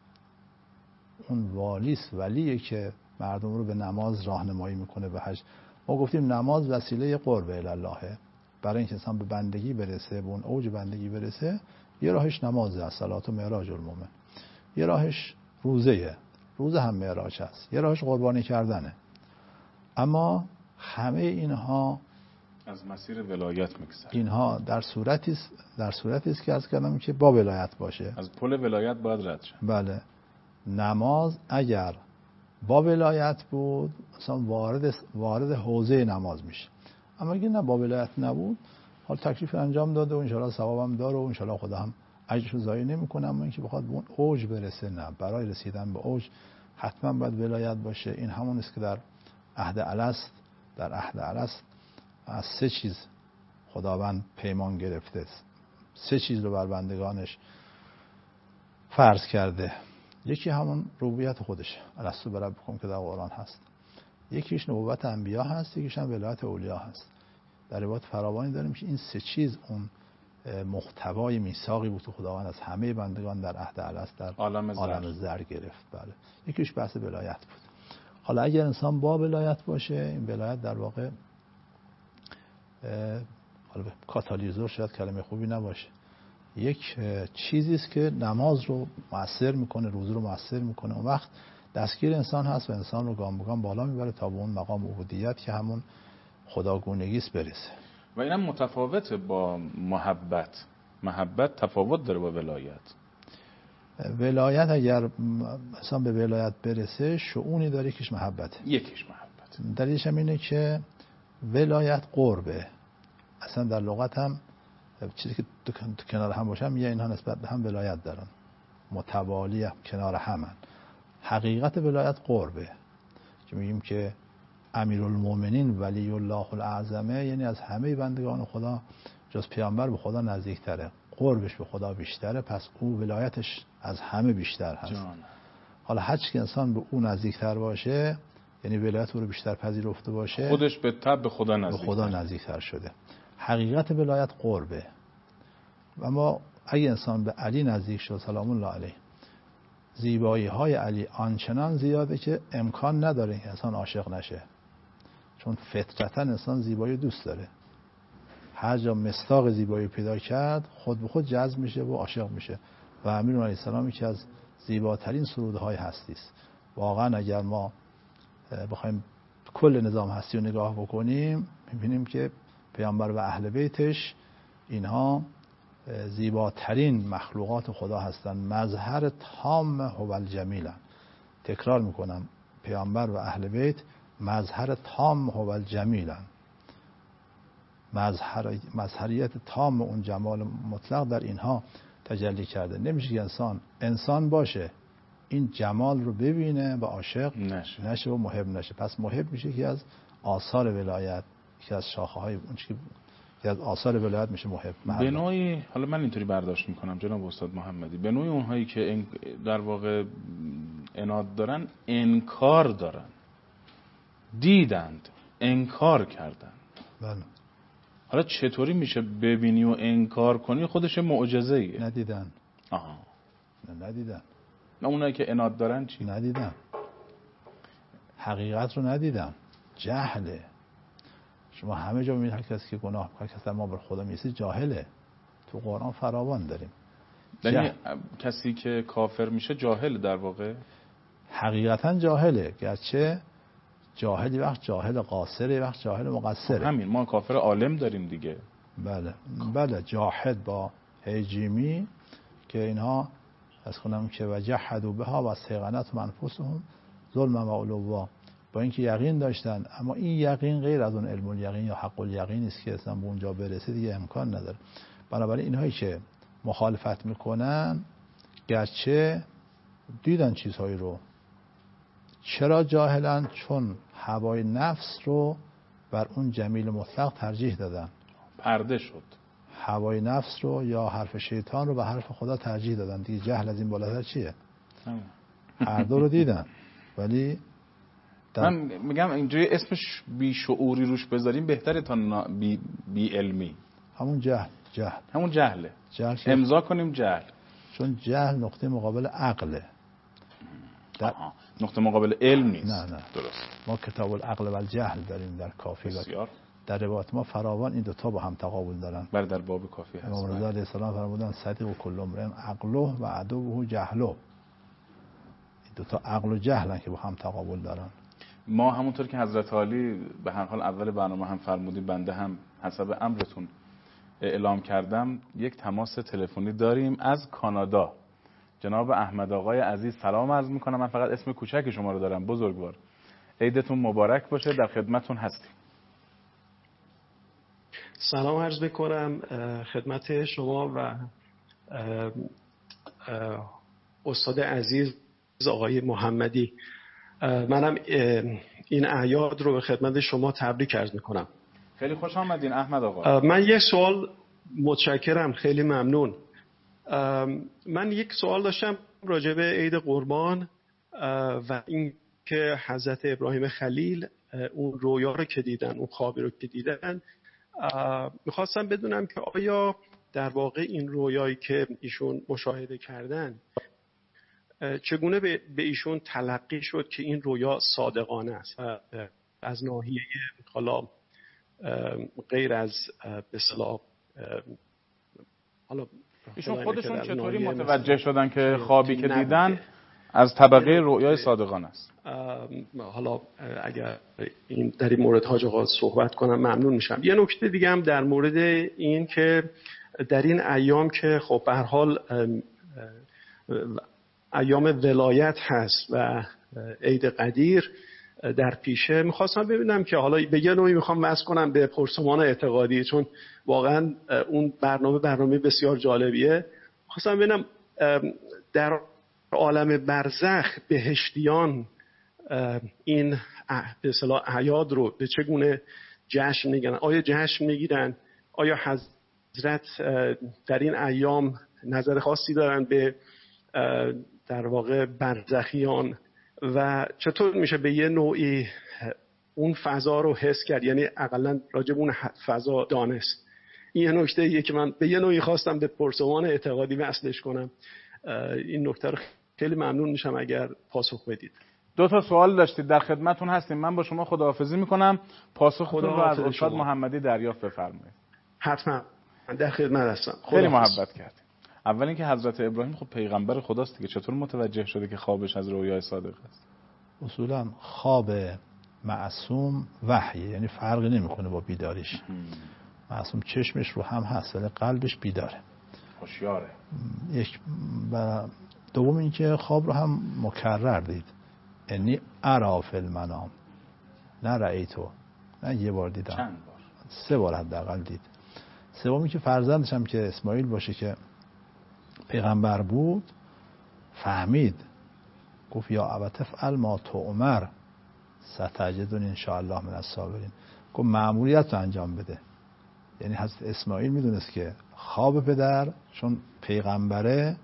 اون والیست، ولیه که مردم رو به نماز راهنمایی میکنه به حج. ما گفتیم نماز وسیله قرب الله. برای اینکه انسان به بندگی برسه، به اون اوج بندگی برسه، یه راهش نمازه، صلات و معراج المومن. یه راهش روزه هم معراج هست. یه راهش قربانی کردنه. اما همه اینها از مسیر ولایت میگذره. اینها در صورتی است که عرض کردم که با ولایت باشه. از پل ولایت باید رد شه. بله. نماز اگر با ولایت بود مثلا وارد حوزه نماز میشه. اما اگه نه با ولایت نبود، حال تکلیف انجام داده و انشالله ثوابم داره و انشالله خدا هم اجرشو ضایع نمیکنه. اما اینکه بخواد به اون اوج برسه، نه. برای رسیدن به اوج حتما باید ولایت باشه. این همون است که در عهد الست از 3 چیز خداوند پیمان گرفته، 3 چیز رو بر بندگانش فرض کرده. یکی همون ربوبیت خودشه، الستو بربکم که در قرآن هست. یکیش نبوت انبیا هست، یکیش هم ولایت اولیا هست. در روایات فراوانی داریم که این 3 چیز اون محتوای میثاقی بود که خداوند از همه بندگان در عهد الست در عالم زر گرفت. بله. یکیش بحث ولایت بود. حالا اگر انسان با ولایت باشه، این ولایت در واقع حالا کاتالیزور شاید کلمه خوبی نباشه، یک چیزی است که نماز رو مؤثر میکنه، روزه رو مؤثر میکنه. اون وقت دستگیر انسان هست و انسان رو گام به گام بالا میبره تا به اون مقام عبودیت که همون خداگونگی است برسه. و اینم متفاوته با محبت. محبت تفاوت داره با ولایت. ولایت اگر انسان به ولایت برسه شؤونی داره، یکیش محبته. یکیش محبت. دلیلش هم اینه که ولایت قربه. اصلا در لغت هم چیزی که کنار هم باشن میگه اینها نسبت به هم ولایت دارن، متوالی کنار همن. حقیقت ولایت قربه که میگیم که امیرالمومنین ولی الله الاعظمه، یعنی از همه بندگان خدا جز پیامبر به خدا نزدیکتره، قربش به خدا بیشتره، پس او ولایتش از همه بیشتر هست. حالا هر چی که انسان به او نزدیکتر باشه، یعنی ولایت او رو بیشتر پذیرفته باشه، خودش به تبع به خدا نزدیکتر شده. حقیقت ولایت قربه. و ما اگه انسان به علی نزدیک شد سلام الله علیه، زیبایی های علی آنچنان زیاده که امکان نداره که انسان عاشق نشه، چون فطرتا انسان زیبایی دوست داره. هر جا مصداق زیبایی پیدا کرد خود به خود جذب میشه و عاشق میشه. و امیر علیه السلام یکی از زیباترین سرودهای هستی است. واقعا اگر ما بخوایم کل نظام هستی رو نگاه بکنیم میبینیم که پیامبر و اهل بیتش اینها زیباترین مخلوقات خدا هستند. مظهر تام هو الجمیلن. تکرار میکنم، پیامبر و اهل بیت مظهر تام هو الجمیلن. مظهریت تام اون جمال مطلق در اینها تجلی کرده. نمیشه که انسان باشه این جمال رو ببینه و عاشق نشه و محب نشه. پس محب میشه که از آثار ولایت، که از شاخه های اون چیزی که از آثار ولایت میشه محب. به نوعی، حالا من اینطوری برداشت میکنم جناب استاد محمدی، به نوعی اونهایی که در واقع عناد دارن انکار دارن، دیدند انکار کردن. بله. حالا چطوری میشه ببینی و انکار کنی؟ خودش معجزه ایه. ندیدن. آها. ندیدن. نه اونایی که عناد دارن چی؟ ندیدن. حقیقت رو ندیدن. جهله. شما همه جا میبینید هر کسی که گناه میکنه، کسی ما بر خدا میسی جاهله. تو قرآن فراوان داریم. یعنی کسی که کافر میشه جاهل در واقع؟ حقیقتا جاهله، گرچه جاهلی وقت جاهل قاصره، وقت جاهل مقصره. همین ما کافر عالم داریم دیگه. بله جاهد با هیجیمی که اینها از کنم که وجحدوا بها و استيقنتها انفسهم ظلما و علوا، با اینکه یقین داشتن اما این یقین غیر از اون علم الیقین یا حق الیقین است که اصلا به اونجا برسه دیگه امکان نداره. بنابراین اینهایی که مخالفت میکنن گرچه دیدن چیزهایی رو، چرا جاهلن؟ چون هوای نفس رو بر اون جمیل مطلق ترجیح دادن، پرده شد. هوای نفس رو یا حرف شیطان رو به حرف خدا ترجیح دادن. دیگه جهل از این بالاتر چیه؟ هر دو رو دیدن ولی من میگم اینجوری اسمش بی شعوری روش بذاریم بهتره تا بی علمی. همون جهل. همون جهله. امضا کنیم جهل، چون جهل نقطه مقابل عقله. نقطه مقابل علم نیست. نه درست. ما کتاب العقل و الجهل داریم در کافی. بسیار. در روایات ما فراوان این دوتا با هم تقابل دارن. بله در باب کافی هست. امام رضا علیه السلام فرمودن صدیق و کل امرئ عقله و عدوه جهله. این دوتا عقل و جهلن که با هم تقابل دارن. ما همونطور که حضرت علی به هر حال اول برنامه هم فرمودید، بنده هم حسب امرتون اعلام کردم، یک تماس تلفنی داریم از کانادا. جناب احمد آقای عزیز سلام عرض میکنم. من فقط اسم کوچک شما رو دارم. بزرگوار عیدتون مبارک باشه، در خدمتتون هستیم. سلام عرض میکنم خدمت شما و استاد عزیز آقای محمدی. منم این اعیاد رو به خدمت شما تبریک عرض میکنم. خیلی خوش آمدین احمد آقا. من یک سوال، متشکرم، خیلی ممنون. من یک سوال داشتم راجع به عید قربان و این که حضرت ابراهیم خلیل اون رویا رو که دیدن، اون خوابی رو که دیدن، میخواستم بدونم که آیا در واقع این رویایی که ایشون مشاهده کردن چگونه به ایشون تلقی شد که این رویا صادقانه است و از ناحیه حالا غیر از به اصطلاح حالا ایشون خودشون چطوری متوجه شدن که خوابی که دیدن از طبقه رؤیای صادقانه است؟ حالا اگر این در این مورد حاج آقا صحبت کنم ممنون میشم. یه نکته دیگه هم در مورد این که در این ایام که خب به هر حال ایام ولایت هست و عید قدیر در پیشه، میخواستم ببینم که حالا به یه نوعی میخوام وصل کنم به پرسمان اعتقادی، چون واقعا اون برنامه بسیار جالبیه. میخواستم ببینم در عالم برزخ بهشتیان این به اصطلاح اعیاد رو به چگونه جشن میگیرن؟ آیا جشن میگیرن؟ آیا حضرت در این ایام نظر خاصی دارن به در واقع برزخیان و چطور میشه به یه نوعی اون فضا رو حس کرد، یعنی اقلا راجع به اون فضا دانست؟ این یه نکته‌ایه که من به یه نوعی خواستم به پرسمان اعتقادی وصلش کنم. این نکته رو خیلی ممنون میشم اگر پاسخ بدید. 2 سوال داشتید، در خدمتون هستیم. من با شما خداحافظی میکنم، پاسختون رو از استاد محمدی دریافت بفرمایید. حتما، من در خدمت هستم. خیلی محبت کردیم. اول اینکه حضرت ابراهیم خب پیغمبر خداست دیگه، چطور متوجه شده که خوابش از رویای صادق است؟ اصولا خواب معصوم وحیه، یعنی فرقی نمیکنه با بیداریش. معصوم چشمش رو هم هست ولی قلبش بیداره، هوشیاره. یک و دوم اینکه خواب رو هم مکرر دید، یعنی ارا فی المنام، نه رأیتو، نه یه بار دیدم، چند بار؟ 3 بار حداقل دید. سومی که فرزندش هم که اسماعیل باشه که پیغمبر بود فهمید، گفت یا ابت افعل ما تؤمر ستجدنی ان شاء الله من الصابرین. گفت مأموریت رو انجام بده. یعنی حضرت اسماعیل میدونست که خواب پدر چون پیغمبره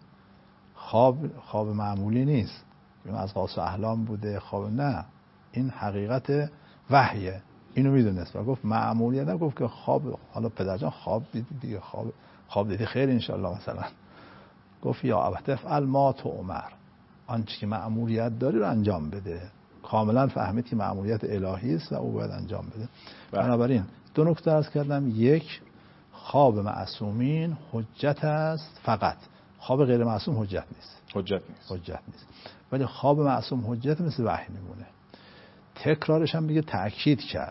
خواب معمولی نیست، از قاص احلام بوده خواب، نه، این حقیقت وحیه. اینو میدونست و گفت مأموریت، نگفت که خواب، حالا پدرجان خواب دیدی دیگه، خواب دیدی خیر ان شاء الله مثلا. گفت یا ابت افعل ما تؤمر، آنچه که مأموریت داری رو انجام بده. کاملا فهمید که مأموریت الهی است و او باید انجام بده. بنابراین 2 نکته عرض کردم. 1، خواب معصومین حجت است فقط، خواب غیر معصوم حجت نیست. ولی خواب معصوم حجت مثل وحی میمونه. تکرارش هم دیگه تأکید کرد.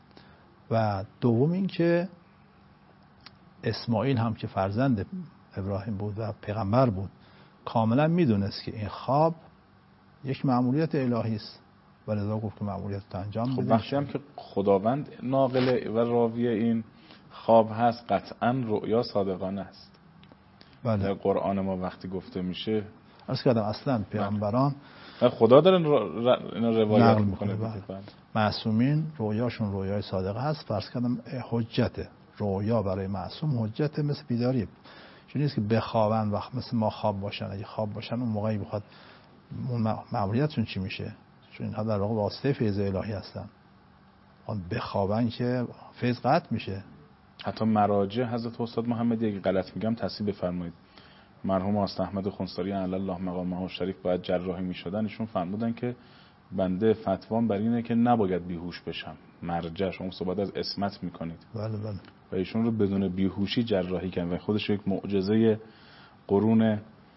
و دوم این که اسماعیل هم که فرزند ابراهیم بود و پیغمبر بود کاملا میدونست که این خواب یک مأموریت الهی است و لذا گفت که مأموریت رو انجام بده. خب وقتی هم که خداوند ناقل و راوی این خواب هست قطعا رؤیا صادقانه است. بله. در قرآن ما وقتی گفته میشه، عرض کردم اصلا پیامبران خدا داره اینا روایت میکنه. معصومین رویاشون رویای صادقه هست. فرض کردم حجته، رویا برای معصوم حجته، مثل بیداری. چون نیست که بخوابن وقت مثل ما خواب باشن. اگه خواب باشن اون موقعی بخواد اون مأموریتشون چی میشه؟ چون اینها در واقع واسطه فیض الهی هستن. اون بخوابن که فیض قطع میشه. حتی مراجع حضرت استاد محمدی، اگه غلط میگم تصحیح بفرمایید، مرحوم استاد احمد خنثاری علی الله مقامه الشریف باید جراحی میشدن، ایشون فرمودن که بنده فتوام بر اینه که نباید بیهوش بشم. مرجع شما صحبت از عصمت میکنید. بله. و ایشون رو بدون بیهوشی جراحی کردن و خودش یک معجزه قرون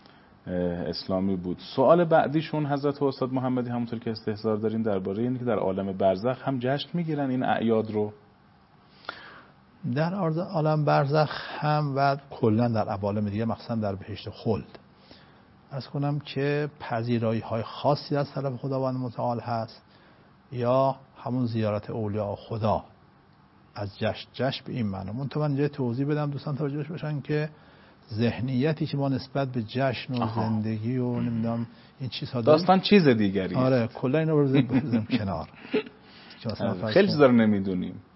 اسلامی بود. سوال بعدیشون حضرت استاد محمدی همونطور که استحضار دارین درباره اینه که در عالم برزخ هم جشن میگیرن این اعیاد رو. در عالم برزخ هم و کلا در عوالم دیگه، مخصوصا در بهشت خلد، عرض کنم که پذیرایی های خاصی از طرف خداوند متعال هست، یا همون زیارت اولیاء خدا از جشن به این معنی. منتها من اینجا توضیح بدم دوستان توجهش باشن که ذهنیتی که ما نسبت به جشن و زندگی و نمیدونم این چیزها داستان چیز دیگری. آره کلا اینا رو بذاریم کنار. خیلی چیزا رو نمیدونیم.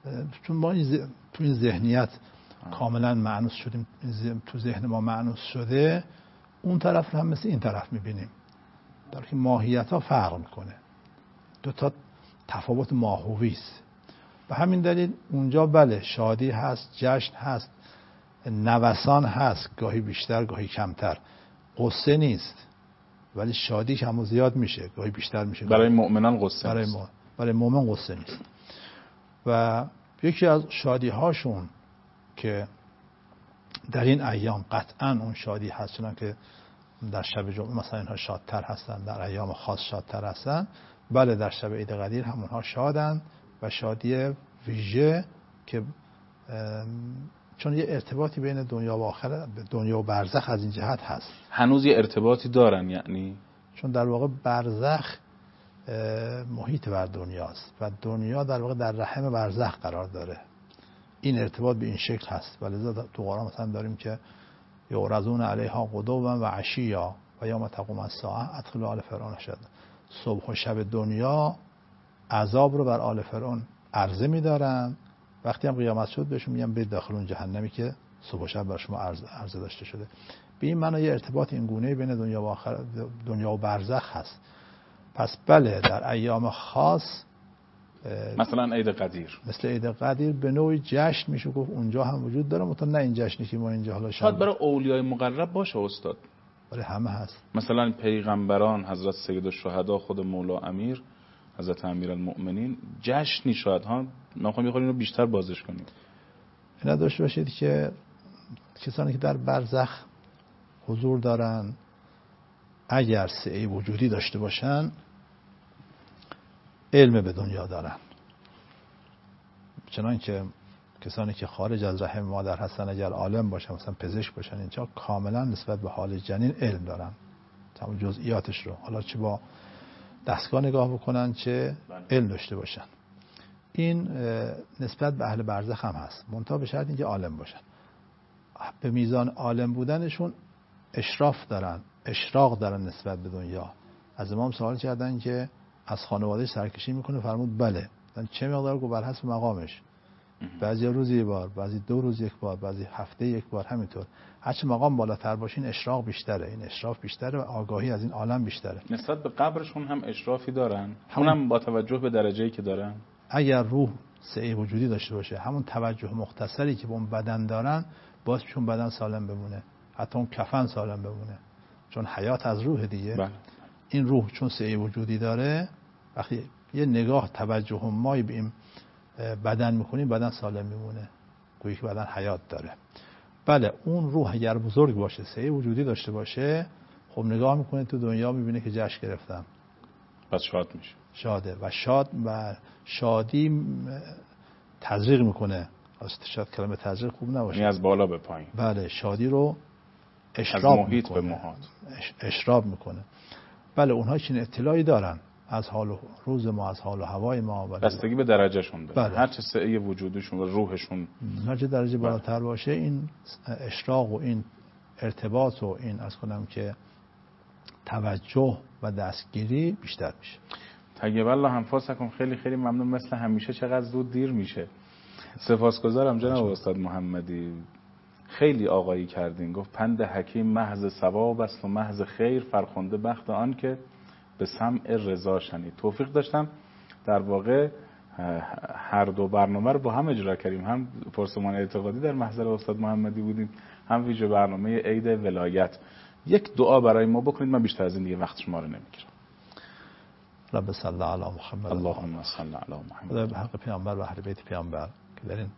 چون ما تو این ذهنیت کاملا مأنوس شدیم، تو ذهن ما مأنوس شده، اون طرف رو هم مثل این طرف میبینیم، در که ماهیت ها فرق میکنه، دو تا تفاوت ماهوی است. به همین دلیل اونجا بله شادی هست، جشن هست، نوسان هست، گاهی بیشتر گاهی کمتر، قصه نیست، ولی شادی کم و زیاد میشه، گاهی بیشتر میشه. برای مؤمنان قصه نیست. برای مؤمن قصه نیست. و یکی از شادی هاشون که در این ایام قطعا اون شادی هست، چون که در شب جمعه مثلا اینها شادتر هستن، در ایام خاص شادتر هستن، بله در شب عید قدیر همونها شادن و شادی ویژه که چون یه ارتباطی بین دنیا و آخرت، دنیا و برزخ از این جهت هست. هنوز یه ارتباطی دارن، یعنی چون در واقع برزخ محیط بر دنیاست و دنیا در واقع در رحم برزخ قرار داره. این ارتباط به این شکل هست. ولذا تو قرآن مثلا داریم که یعرضون علیها غدوا و عشیا و یوم تقوم الساعه ادخلوا آل فرعون اشد. صبح و شب دنیا عذاب رو بر آل فرعون عرضه می‌دارن، وقتی هم قیامت شد بهشون میگن برید داخل اون جهنمی که صبح و شب بر شما عرضه داشته شده. به این معنی یه ارتباط این گونه بین دنیا و برزخ هست. پس بله در ایام خاص مثلا عید قدیر، مثل عید قدیر به نوعی جشن میشه گفت اونجا هم وجود داره، مثلا نه این جشنی که ما اینجا حالا شاید برای اولیای مقرب باشه استاد، برای همه هست. مثلا پیغمبران، حضرت سید الشهدا، خود مولا امیر، حضرت امیرالمؤمنین، جشنی شاید ها. ناخوام یه خورده اینو بیشتر بازش کنیم. اینا داشته باشید که کسانی که در برزخ حضور دارن اگر سعی وجودی داشته باشن علم به دنیا دارن، چنانکه کسانی که خارج از رحم مادر هستن اگر عالم باشن، مثلا پزشک باشن، اینجا کاملا نسبت به حال جنین علم دارن، تمام جزئیاتش رو، حالا چه با دستگاه نگاه بکنن چه علم داشته باشن. این نسبت به اهل برزخ هم هست، منتها به شرط اینکه عالم باشن. به میزان عالم بودنشون اشراق دارن نسبت به دنیا. از امام سوال کردن که از خانواده‌اش سرکشی میکنه؟ فرمود بله. چه مقدار؟ گفت بر حسب مقامش، بعضی روزی یک بار، بعضی 2 روز یک بار، بعضی هفته یک بار، همینطور. هرچه مقام بالاتر باشه این اشراق بیشتره، این اشراف بیشتره و آگاهی از این عالم بیشتره. نسبت به قبرشون هم اشرافی دارن، اونم با توجه به درجه‌ای که دارن. اگر روح سعی وجودی داشته باشه، همون توجه مختصری که به اون بدن دارن باعث میشه بدن سالم بمونه، حتی اون کفن سالم بمونه، چون حیات از روح دیگه. بله. این روح چون سعی وجودی داره، وقتی یه نگاه توجه مایی به این بدن میکنیم بدن سالم میمونه، گویی که بدن حیات داره. بله اون روح اگر بزرگ باشه، سعی وجودی داشته باشه، خب نگاه میکنه تو دنیا میبینه که جشن گرفتم، پس شاد میشه، شاده و شادی تزریق میکنه. شاید کلمه تزریق خوب نباشه، از بالا به پایین. بله شادی رو اشراب از محیط میکنه، به محاط اشراب میکنه. بله اونها چنین اطلاعی دارن از حال و روز ما، از حال و هوای ما، بستگی به درجهشون داره. بله. هر چه سعی وجودشون و روحشون هر چه درجه بالاتر باشه، این اشراق و این ارتباط و این از کنم که توجه و دستگیری بیشتر میشه. طیب الله انفاسکم. خیلی خیلی ممنون، مثل همیشه چقدر زود دیر میشه. سپاسگزارم جناب استاد محمدی، خیلی آقایی کردین. گفت پند حکیم محض ثواب است و محض خیر، فرخنده بخت آن که به سمع رضا شنید. توفیق داشتم در واقع هر دو برنامه رو با هم اجرا کردیم، هم پرسمان اعتقادی در محضر استاد محمدی بودیم، هم ویژه برنامه عید ولایت. یک دعا برای ما بکنید، من بیشتر از این دیگه وقت شما رو نمیگیرم. رب صل علی محمد. اللهم صل علی محمد. خدای به حق پیامبر و اهل بیت پیامبر که در این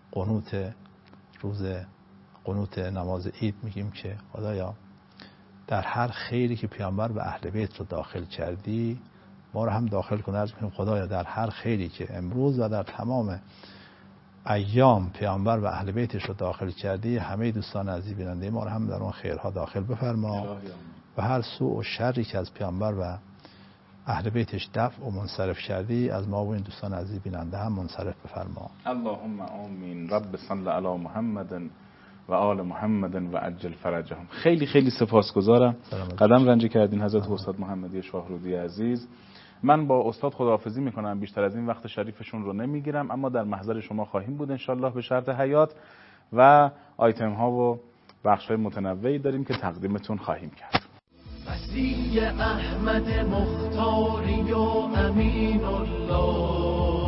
قنوت نماز عید میگیم که خدایا در هر خیری که پیامبر و اهل بیت رو داخل کردی ما رو هم داخل کن. عرض می‌کنیم خدایا در هر خیری که امروز و در تمام ایام پیامبر و اهل بیتش رو داخل کردی، همه دوستان عزیز بیننده ما رو هم در اون خیرها داخل بفرما و هر سوء و شری که از پیامبر و اهل بیتش دفع و منصرف کردی از ما و این دوستان عزیز بیننده هم منصرف بفرما. اللهم آمین. رب صل علی محمد و آل محمد و عجل فرجهم. خیلی خیلی سپاسگزارم، قدم رنجه کردین حضرت استاد محمدی شاهرودی عزیز. من با استاد خداحافظی میکنم، بیشتر از این وقت شریفشون رو نمیگیرم، اما در محضر شما خواهیم بود انشالله به شرط حیات و آیتم ها و بخش های متنوعی داریم که تقدیمتون خواهیم کرد. مسیح احمد مختاری و امین الله،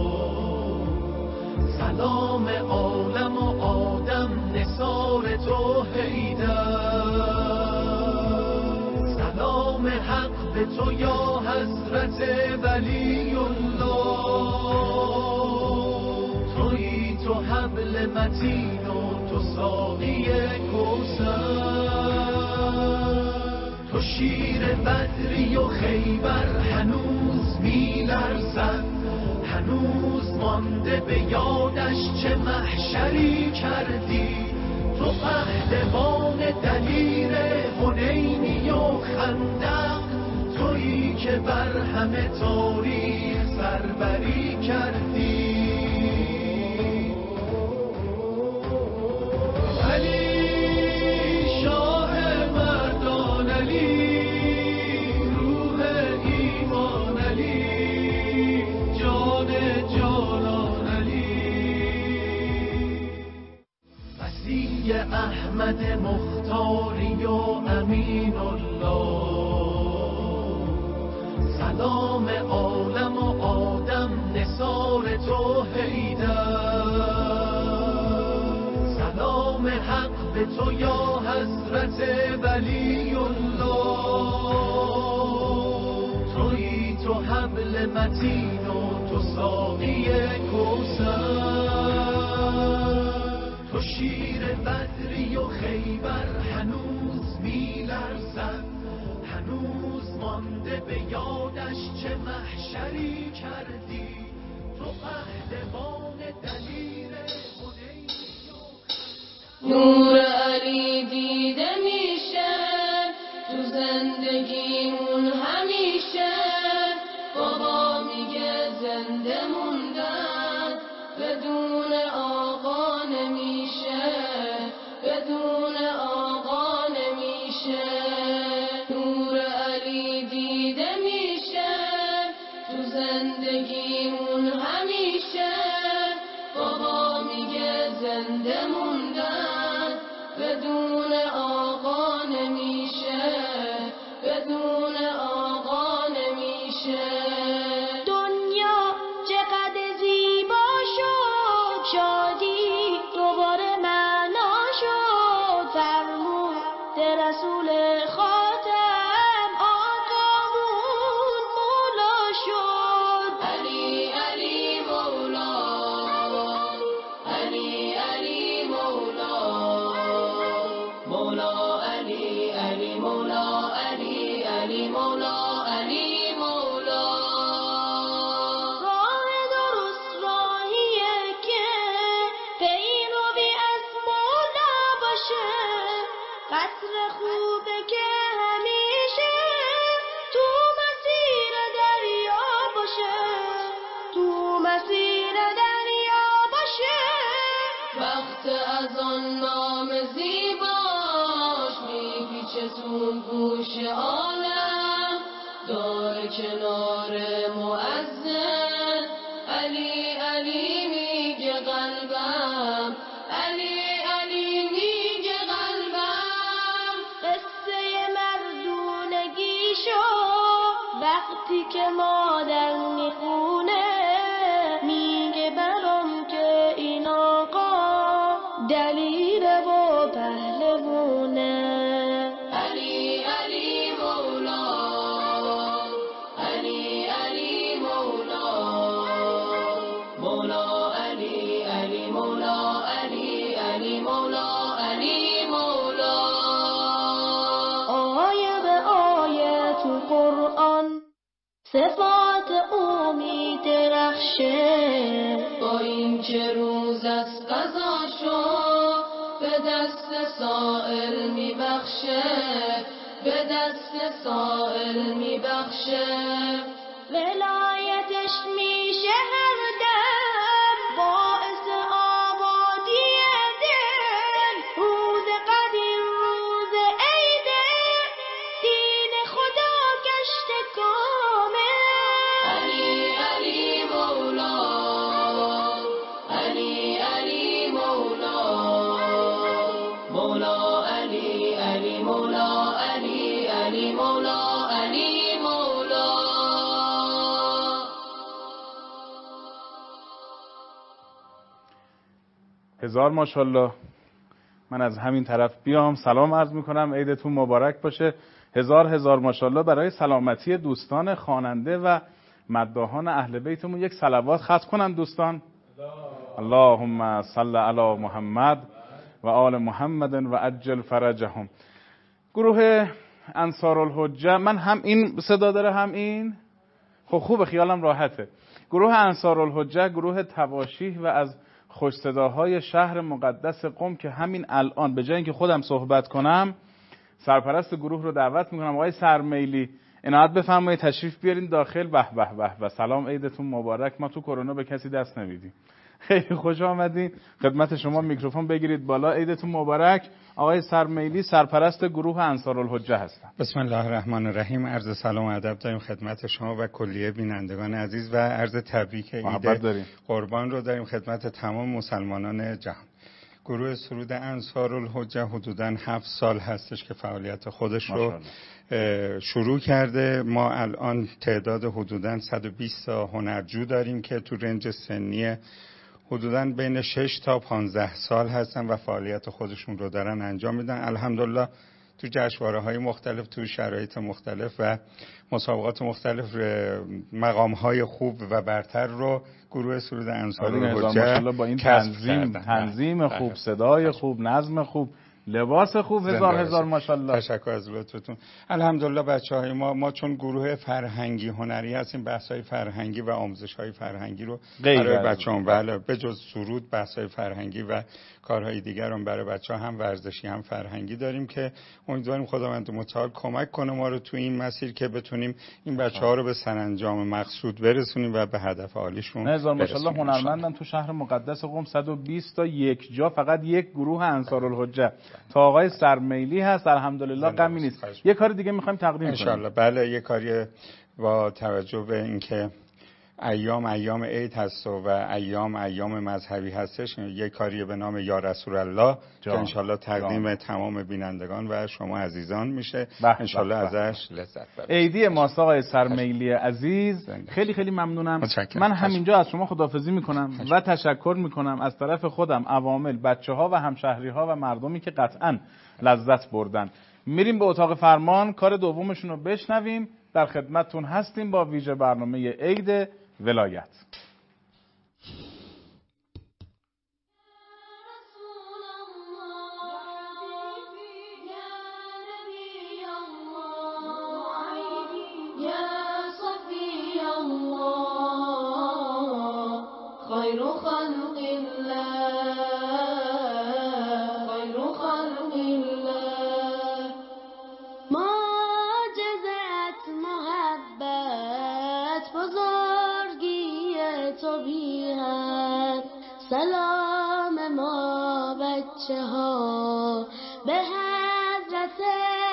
سلام عالم و آدم نثار تو حیدر، سلام حق به تو یا حضرت ولی الله، تویی تو حبل متین و تو ساقی کوثر، تو شیر بدری و خیبر هنوز می‌لرزد، هنوز مانده به یادش چه محشری کردی، تو پهلوان دلیر حنینی و خندق، تویی که بر همه تاریخ سربری کردی. احمد مختاری و امین الله، سلام عالم و آدم نثار تو حیدر، سلام حق به تو یا حضرت ولی الله، تویی تو حبل متین و تو ساقی کوثر، تو شیر بدری و خیبر هنوز می‌لرزد، هنوز مانده به یادش چه محشری کردی، تو پهلوان دلیر نور علی دیده میشه تو زندگیمون همیشه، بابا میگه زنده موندن بدون آقا نمیشه، بدون آقا نمیشه. نور علی دیده میشه تو زندگیمون همیشه، بابا میگه زنده موندن بدون آقا نمیشه، بدون آقا نمیشه. دنیا چقدر زیبا شد، شادی دوباره معنا شد، فرمود رسول خاتم آقامون مولا شد. علی علی مولا، علی علی مولا، مولا علی علی مولا، علی علی مولا، علی مولا. راه درست راهیه که پیروی از مولا باشه، قصر خوبه که همیشه تو مسیر دریا باشه، تو مسیر دریا باشه. وقت از آن نام زیباش میپیچه تو گوش عالم، داره کنار مؤذن علی علی میگه قلبم، علی علی میگه قلبم. قصه مردونگیشو وقتی که مادر میخونه، میگه برام که این آقا دلیره و پهلوونه. علی علی مولا، علی علی مولا، مولا علی علی مولا، علی علی مولا، علی مولا. آیه به آیه تو قرآن صفات او میدرخشه، با این که روز از قضا شد به دست سائل میبخشه، به دست سائل میبخشه. ولایتش میشه هر دم باعث آبادی دل، روز قدیم روز عیده دین خدا گشته کامل. علی علی مولا علی علی مولا علی مولا. هزار ماشاءالله. من از همین طرف بیام سلام عرض میکنم، عیدتون مبارک باشه. هزار ماشاءالله برای سلامتی دوستان خواننده و مداحان اهل بیتمون. یک صلوات ختم کنن دوستان. اللهم صل علی محمد و آل محمد و عجل فرجهم. گروه انصارالحجه، من هم این صدا داره هم این، خب خوبه، خیالم راحته. گروه انصارالحجه گروه تواشیح و از خوش صداهای شهر مقدس قم که همین الان به جای اینکه خودم صحبت کنم سرپرست گروه رو دعوت میکنم. آقای سرمیلی عنایت بفرمایید تشریف بیارین داخل. به به به به. سلام، عیدتون مبارک. ما تو کرونا به کسی دست نمیدیم. خیلی خوش آمدین. خدمت شما میکروفون بگیرید بالا. عیدتون مبارک. آقای سرمیلی سرپرست گروه انصارالحجه هستن. بسم الله الرحمن الرحیم. عرض سلام و ادب داریم خدمت شما و کلیه بینندگان عزیز و عرض تبریک عید قربان رو داریم خدمت تمام مسلمانان جهان. گروه سرود انصارالحجه حدوداً 7 سال هستش که فعالیت خودش رو شروع کرده. ما الان تعداد حدوداً 120 تا هنرجو داریم که تو رنج سنی حدوداً بین 6 تا 15 سال هستن و فعالیت خودشون رو دارن انجام میدن. الحمدلله تو جشنواره‌های مختلف، تو شرایط مختلف و مسابقات مختلف مقام‌های خوب و برتر رو گروه سرود انصارالحجه با این تنظیم خوب، صدای خوب، نظم خوب، لباس خوب، هزار ماشاءالله. تشکر از لطفتون. الحمدلله بچه‌های ما چون گروه فرهنگی هنری هستیم، بحث‌های فرهنگی و آموزش‌های فرهنگی رو برای بچه‌ها بله به جز سرود بحث‌های فرهنگی و کارهای دیگر هم برای بچه‌ها هم ورزشی هم فرهنگی داریم که امیدواریم خداوند متعال کمک کنه ما رو تو این مسیر که بتونیم این بچه‌ها رو به سرانجام مقصود برسونیم و به هدف عالیشون هزار ماشاءالله. هنرمندن تو شهر مقدس قم 120 تا یک جا فقط یک گروه انصارالحجه تا آقای سرمیلی هست. الحمدلله غمی نیست. یه کار دیگه می‌خوایم تقدیم کنیم ان شاءالله. بله یه کاری با توجه به اینکه ایام عید هست و ایام مذهبی هستش، یک کاری به نام یا رسول الله که انشالله تقدیم تمام بینندگان و شما عزیزان میشه. انشالله ازش لذت ببرید. عیدی ماست آقای سرمیلی عزیز. خیلی خیلی ممنونم. من همینجا از شما خداحافظی میکنم و تشکر میکنم از طرف خودم، عوامل، بچه‌ها و همشهری‌ها و مردمی که قطعاً لذت بردن. میریم به اتاق فرمان، کار دومشون رو بشنویم. در خدمتتون هستیم با ویژه برنامه عید ولایت. سلام ما بچه ها به حضرت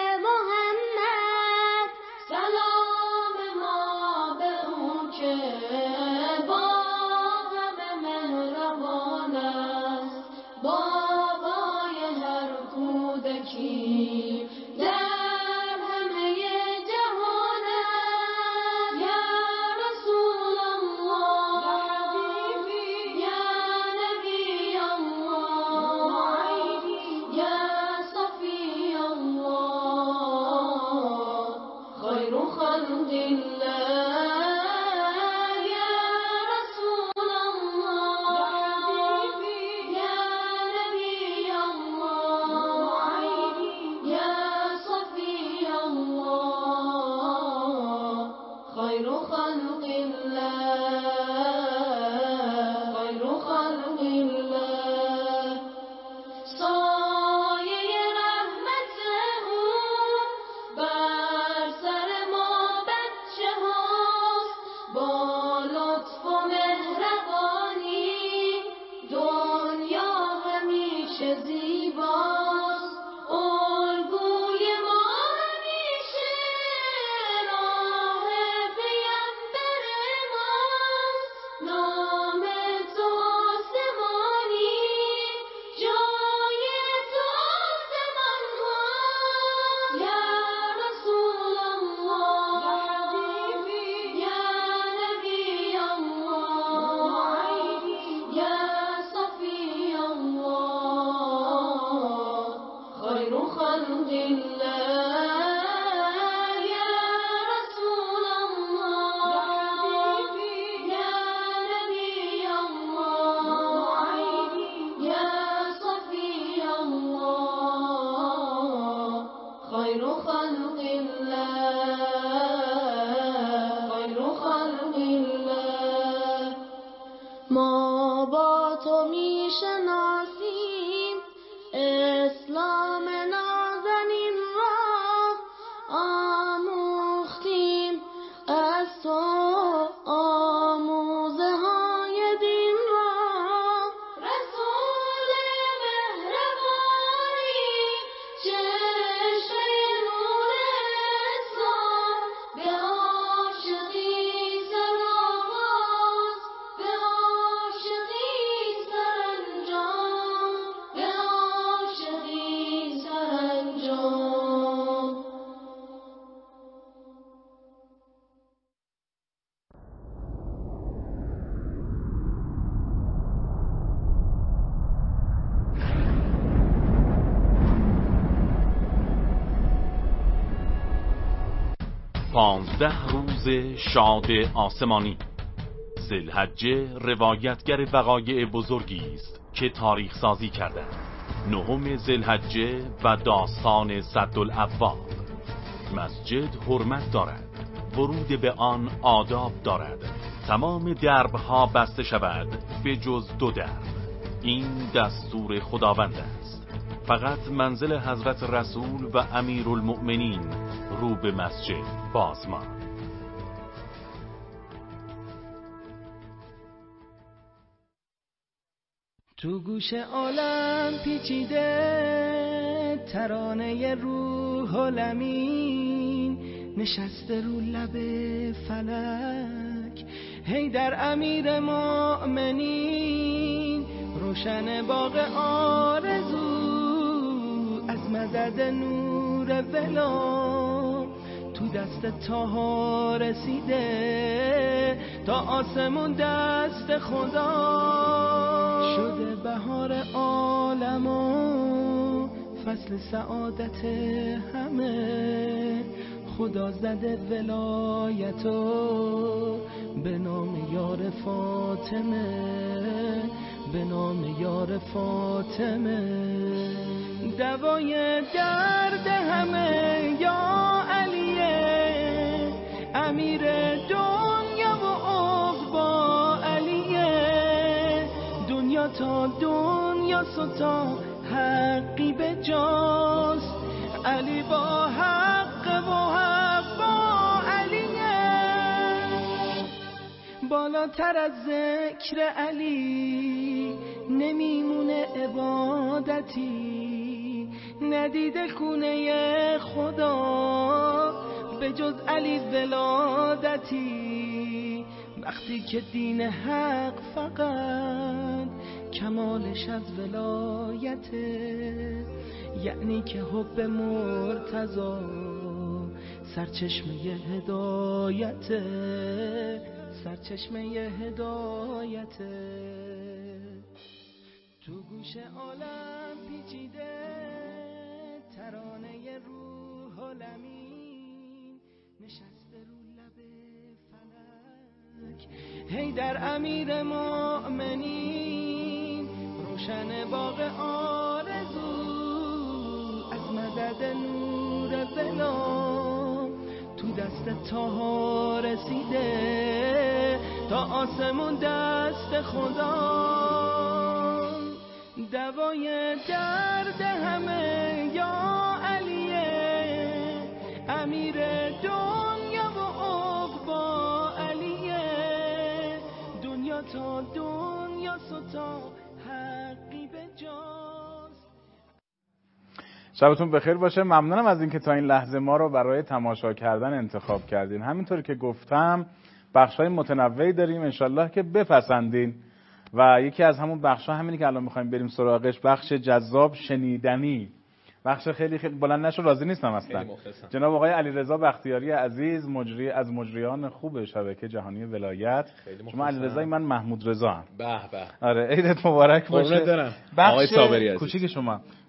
محمد، سلام ما به اون که با همه مهربان است، بابای هر کودکی در همه جهان است. یا رسول الله حبیبی، یا نبی الله، یا صفی الله، خیر خلق الله. یا رسول الله حبیبی، یا نبی الله، یا صفی الله، خیر خلق الله، خیر خلق الله. سایه رحمت او بر سر ما بچه خلق الله يا رسول الله يا نبي الله يا صفي الله خير خلق الله خير خلق الله ما با تو می شناسیم اسلام نازنین را آموختیم از تو آموزه های دین را رسول مهربانی چشمه نور اسلام به عاشقی سرآغاز به عاشقی سرانجام به عاشقی سرانجام پانزده روز شاد آسمانی. ذوالحجه روایتگر وقایع بزرگی است که تاریخ سازی کرده. نهم ذوالحجه و داستان سدالابواب. مسجد حرمت دارد، ورود به آن آداب دارد. تمام دربها بسته شود به جز 2 درب. این دستور خداوند است. فقط منزل حضرت رسول و امیرالمؤمنین رو به مسجد باز ماند. تو گوش عالم پیچیده ترانه روح الامین نشسته رو لب فلک حیدر امیر مؤمنین روشن باغ آرزو از مدد نور ولا تو دست تاها رسیده تا آسمون دست خدا شده بهار عالم و فصل سعادت همه خدا زده ولایتو به نام یار فاطمه به نام یار فاطمه دوای درد همه یا علیه امیر دنیا و عقبا علیه دنیا تا دنیا ستا حقی به جاست علی با حق و حق با علیه بالاتر از ذکر علی نمیمونه عبادتی ندیده خونه خدا به جز علی ولادتی وقتی که دین حق فقط کمالش از ولایته یعنی که حب مرتضی سرچشمه هدایته سرچشمه هدایته تو گوش عالم پیچیده ترانه روح الامین نشسته رو لب فلک حیدر امیر مؤمنین روشن باغ آرزو از مدد نور ولا تو دست تاها رسیده تا آسمون دست خدا دوای درد همه یا علیه امیر دنیا و عقبا علیه دنیا تا دنیا ستا حقی به جاست. شبتون بخیر باشه. ممنونم از اینکه تا این لحظه ما رو برای تماشا کردن انتخاب کردین. همینطور که گفتم بخش‌های متنوعی داریم، انشالله که بپسندین و یکی از همون بخش‌ها همینی که الان می‌خوایم بریم سراغش، بخش جذاب شنیدنی. بخش خیلی بلند نشو، راضی نیستم اصلا. جناب آقای علیرضا بختیاری عزیز، مجری از مجریان خوب شبکه جهانی ولایت. شما علیرضا، من محمود رضا ام. به به. آره، عیدت مبارک باشه. آقای صابری عزیز. کوچیک شما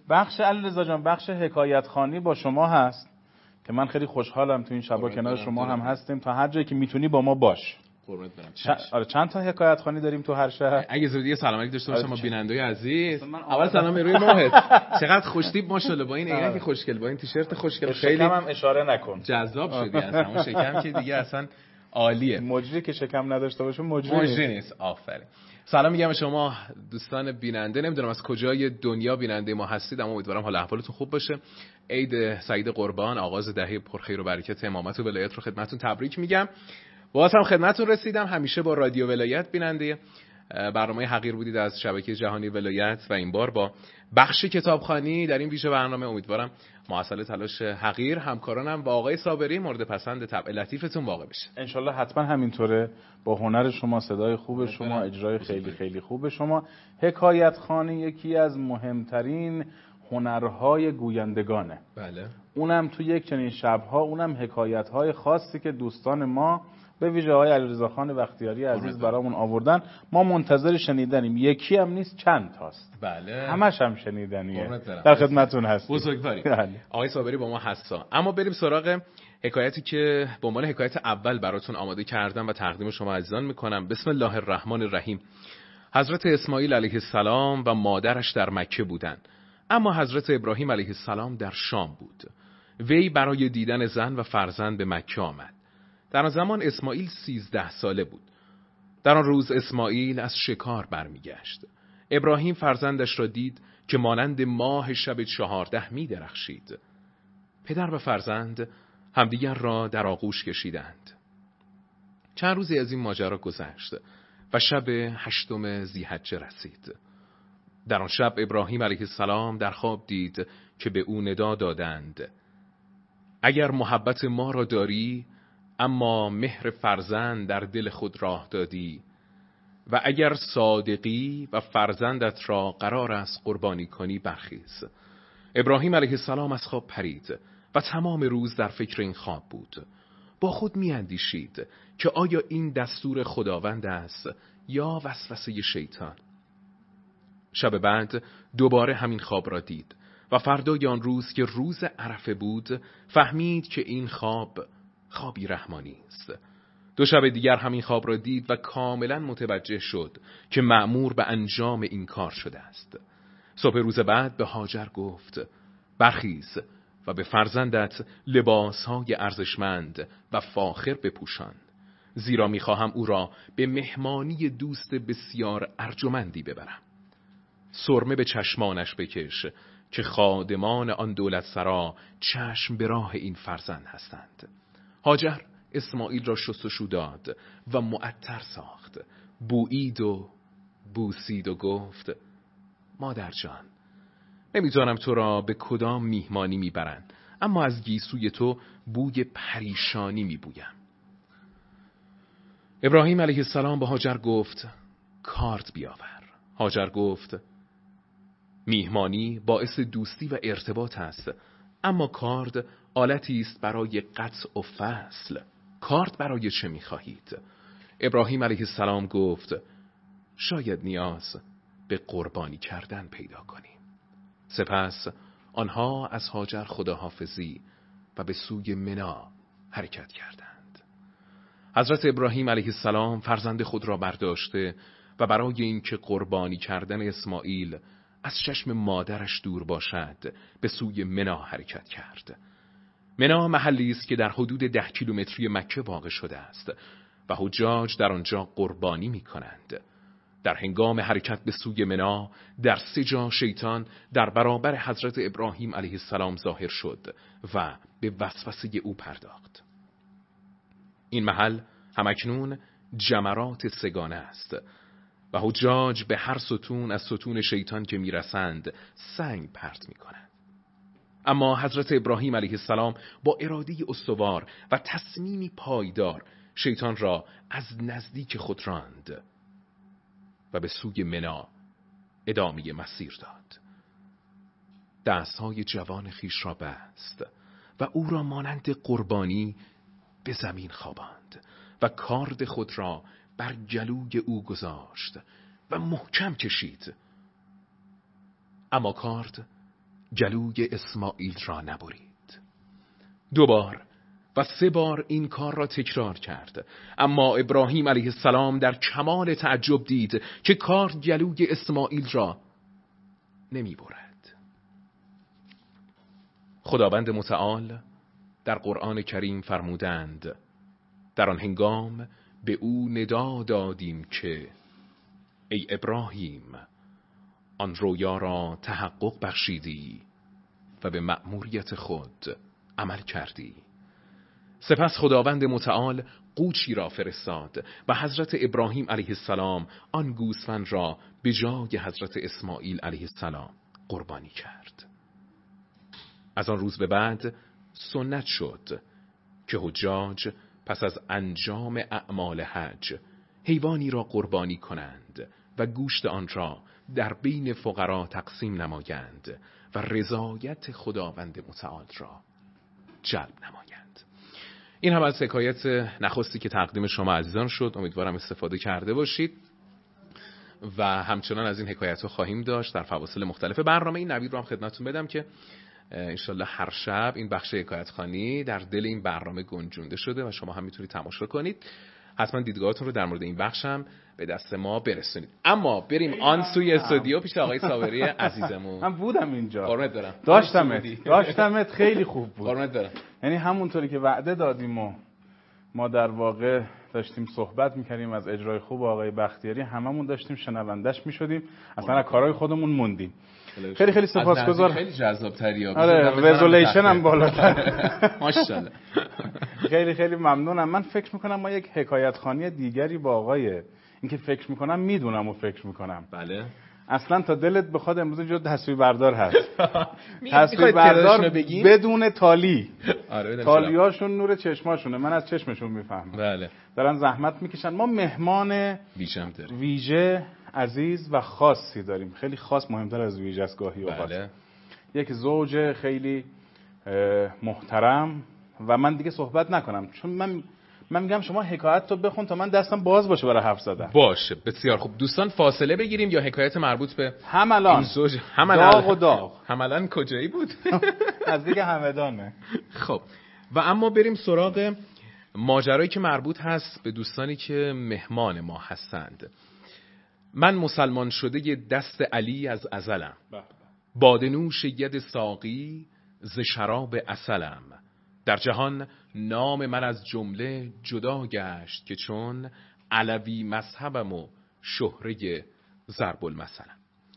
بخش علیرضا جان، بخش حکایت خوانی با شما هست که من خیلی خوشحالم تو این شبا کنار شما هم هستیم. تا هر جایی که میتونی با ما باش. قربونت برم. آره چند تا حکایت خوانی داریم تو هر شهر؟ اگه زودی سلام علیک داشته باشم با بیننده‌ی عزیز. اول سلام روی ماهت. چقدر خوشتیپ ماشاءالله با این عینک خوشگل، با این تیشرت خوشگل، خیلی شکم هم اشاره نکن. جذاب شدی اصلا. اون شکم که دیگه اصلا عالیه. مجری که شکم نداشته باشه مجری نیست. آفرین. سلام میگم به شما دوستان بیننده. نمیدونم از کجای دنیا بیننده ما هستید، اما امیدوارم حال احوالتون خوب باشه. عید سعید قربان، آغاز دهه پرخیر و برکت امامت و ولایت رو خدمتتون تبریک میگم. باز هم خدمتتون رسیدم. همیشه با رادیو ولایت بیننده برنامه حقیر بودید از شبکه جهانی ولایت و این بار با بخش کتابخوانی در این ویژه برنامه. امیدوارم محصل تلاش حقیر همکارانم و آقای صابری مورد پسند طبع لطیفتون واقع بشه. انشالله حتما همینطوره. با هنر شما، صدای خوب شما، اجرای خیلی خیلی خوب شما. حکایت خوانی یکی از مهمترین هنرهای گویندگانه. بله. اونم تو یک چنین شبها، اونم حکایت‌های خاصی که دوستان ما به ویژه آقای علیرضا خان بختیاری عزیز برامون آوردن. ما منتظر شنیدنیم. یکی هم نیست، چند تاست. بله. همش هم شنیدنیه. در خدمتتون هستیم. بزرگواری. آقای صابری با ما هستا. اما بریم سراغ حکایتی که به عنوان حکایت اول براتون آماده کردم و تقدیم شما عزیزان میکنم. بسم الله الرحمن الرحیم. حضرت اسماعیل علیه السلام و مادرش در مکه بودند، اما حضرت ابراهیم علیه السلام در شام بود. وی برای دیدن زن و فرزند به مکه آمد. در آن زمان اسماعیل 13 ساله بود. در آن روز اسماعیل از شکار برمیگشت. ابراهیم فرزندش را دید که مانند ماه شب 14 می درخشید. پدر و فرزند همدیگر را در آغوش کشیدند. چند روزی از این ماجرا گذشت و شب 8 ذی‌حجه رسید. در آن شب ابراهیم علیه السلام در خواب دید که به او ندا دادند: اگر محبت ما را داری اما مهر فرزند در دل خود راه دادی و اگر صادقی و فرزندت را قرار است قربانی کنی برخیز. ابراهیم علیه السلام از خواب پرید و تمام روز در فکر این خواب بود. با خود می اندیشید که آیا این دستور خداوند است یا وسوسه شیطان. شب بعد دوباره همین خواب را دید و فردای آن روز که روز عرفه بود فهمید که این خوابی رحمانی است. 2 شب دیگر همین خواب را دید و کاملا متوجه شد که مأمور به انجام این کار شده است. صبح روز بعد به هاجر گفت: برخیز و به فرزندت لباسهای ارزشمند و فاخر بپوشان، زیرا میخواهم او را به مهمانی دوست بسیار ارجمندی ببرم. سرمه به چشمانش بکش که خادمان آن دولت سرا چشم به راه این فرزند هستند. هاجر اسماعیل را شستشو داد و معطر ساخت، بویید و بوسید و گفت: مادر جان، نمیدانم تو را به کدام میهمانی میبرند، اما از گیسوی تو بوی پریشانی میبویم. ابراهیم علیه السلام به هاجر گفت: کارد بیاور. هاجر گفت: میهمانی باعث دوستی و ارتباط است، اما کارد آلتی است برای قطع و فصل. کارد برای چه میخواهید؟ ابراهیم علیه السلام گفت: شاید نیاز به قربانی کردن پیدا کنیم. سپس آنها از هاجر خداحافظی و به سوی منا حرکت کردند. حضرت ابراهیم علیه السلام فرزند خود را برداشته و برای اینکه قربانی کردن اسماعیل از چشم مادرش دور باشد به سوی منا حرکت کرد. منا محلی است که در حدود 10 کیلومتری مکه واقع شده است و حجاج در آنجا قربانی می کنند. در هنگام حرکت به سوی منا در 3 جا شیطان در برابر حضرت ابراهیم علیه السلام ظاهر شد و به وسوسه او پرداخت. این محل همکنون جمرات سگانه است و حجاج به هر ستون از ستون شیطان که میرسند سنگ پرت میکنند. اما حضرت ابراهیم علیه السلام با اراده استوار و تصمیمی پایدار شیطان را از نزدیک خود راند و به سوی منا ادامه مسیر داد. دستهای جوان خیش را بست و او را مانند قربانی به زمین خواباند و کارد خود را بر گلوی او گذاشت و محکم کشید. اما کارد گلوی اسماعیل را نبرید. 2 بار و 3 بار این کار را تکرار کرد، اما ابراهیم علیه السلام در کمال تعجب دید که کار گلوی اسماعیل را نمی برد. خداوند متعال در قرآن کریم فرمودند در آن هنگام به او ندا دادیم که ای ابراهیم آن رویا را تحقق بخشیدی و به مأموریت خود عمل کردی. سپس خداوند متعال قوچی را فرستاد و حضرت ابراهیم علیه السلام آن گوسفند را به جای حضرت اسماعیل علیه السلام قربانی کرد. از آن روز به بعد سنت شد که حجاج پس از انجام اعمال حج حیوانی را قربانی کنند و گوشت آن را در بین فقرا تقسیم نمایند و رضایت خداوند متعال را جلب نمایند. این هم از حکایت نخستی که تقدیم شما عزیزان شد. امیدوارم استفاده کرده باشید و همچنان از این حکایت ها خواهیم داشت در فواصل مختلف برنامه. این نوید رو هم خدمتتون بدم که انشالله هر شب این بخش حکایت خوانی در دل این برنامه گنجونده شده و شما هم میتونید تماشا کنید. حتما دیدگاهاتون رو در مورد این بخش هم به دست ما برسونید. اما بریم آن سوی استودیو پیش آقای صابری عزیزمون. من بودم اینجا. قربونت برم. داشتمت خیلی خوب بود. قربونت برم. یعنی همونطوری که وعده دادیم و ما در واقع داشتیم صحبت میکردیم از اجرای خوب آقای بختیاری، هممون داشتیم شنوندش میشدیم، اصلا از کارهای خودمون موندیم. خیلی خیلی سپاسگزار. خیلی جذاب تریا. آره رزولوشن هم بالاتر. ماشاءالله. خیلی خیلی ممنونم. من فکر میکنم ما یک حکایت خوانی دیگری با آقای اینکه فکر میکنم میدونم و فکر میکنم. بله. اصلا تا دلت بخواد امروز اینجا تصویر بردار هست. تصویر بردار بدون تالی. آره تالیاشون نور چشماشونه، من از چشمشون میفهمم. بله. دارن زحمت میکشن. ما مهمان ویژه عزیز و خاصی داریم. خیلی خاص، مهمتر از ویژه است گاهی اوقات. بله. یک زوج خیلی محترم و من دیگه صحبت نکنم چون من میگم شما حکایت تو بخون تا من دستم باز باشه برای حرف زدن. باشه بسیار خوب. دوستان فاصله بگیریم یا حکایت مربوط به هملان زوج داغ و داغ. هملان کجایی بود؟ نزدیک همدانه. خب و اما بریم سراغ ماجرایی که مربوط هست به دوستانی که مهمان ما هستند. من مسلمان شده دست علی از ازلم، بادنوش ید ساقی ز شراب عسلم. در جهان نام من از جمله جدا گشت که چون علوی مذهبم و شهره ضرب المثلم.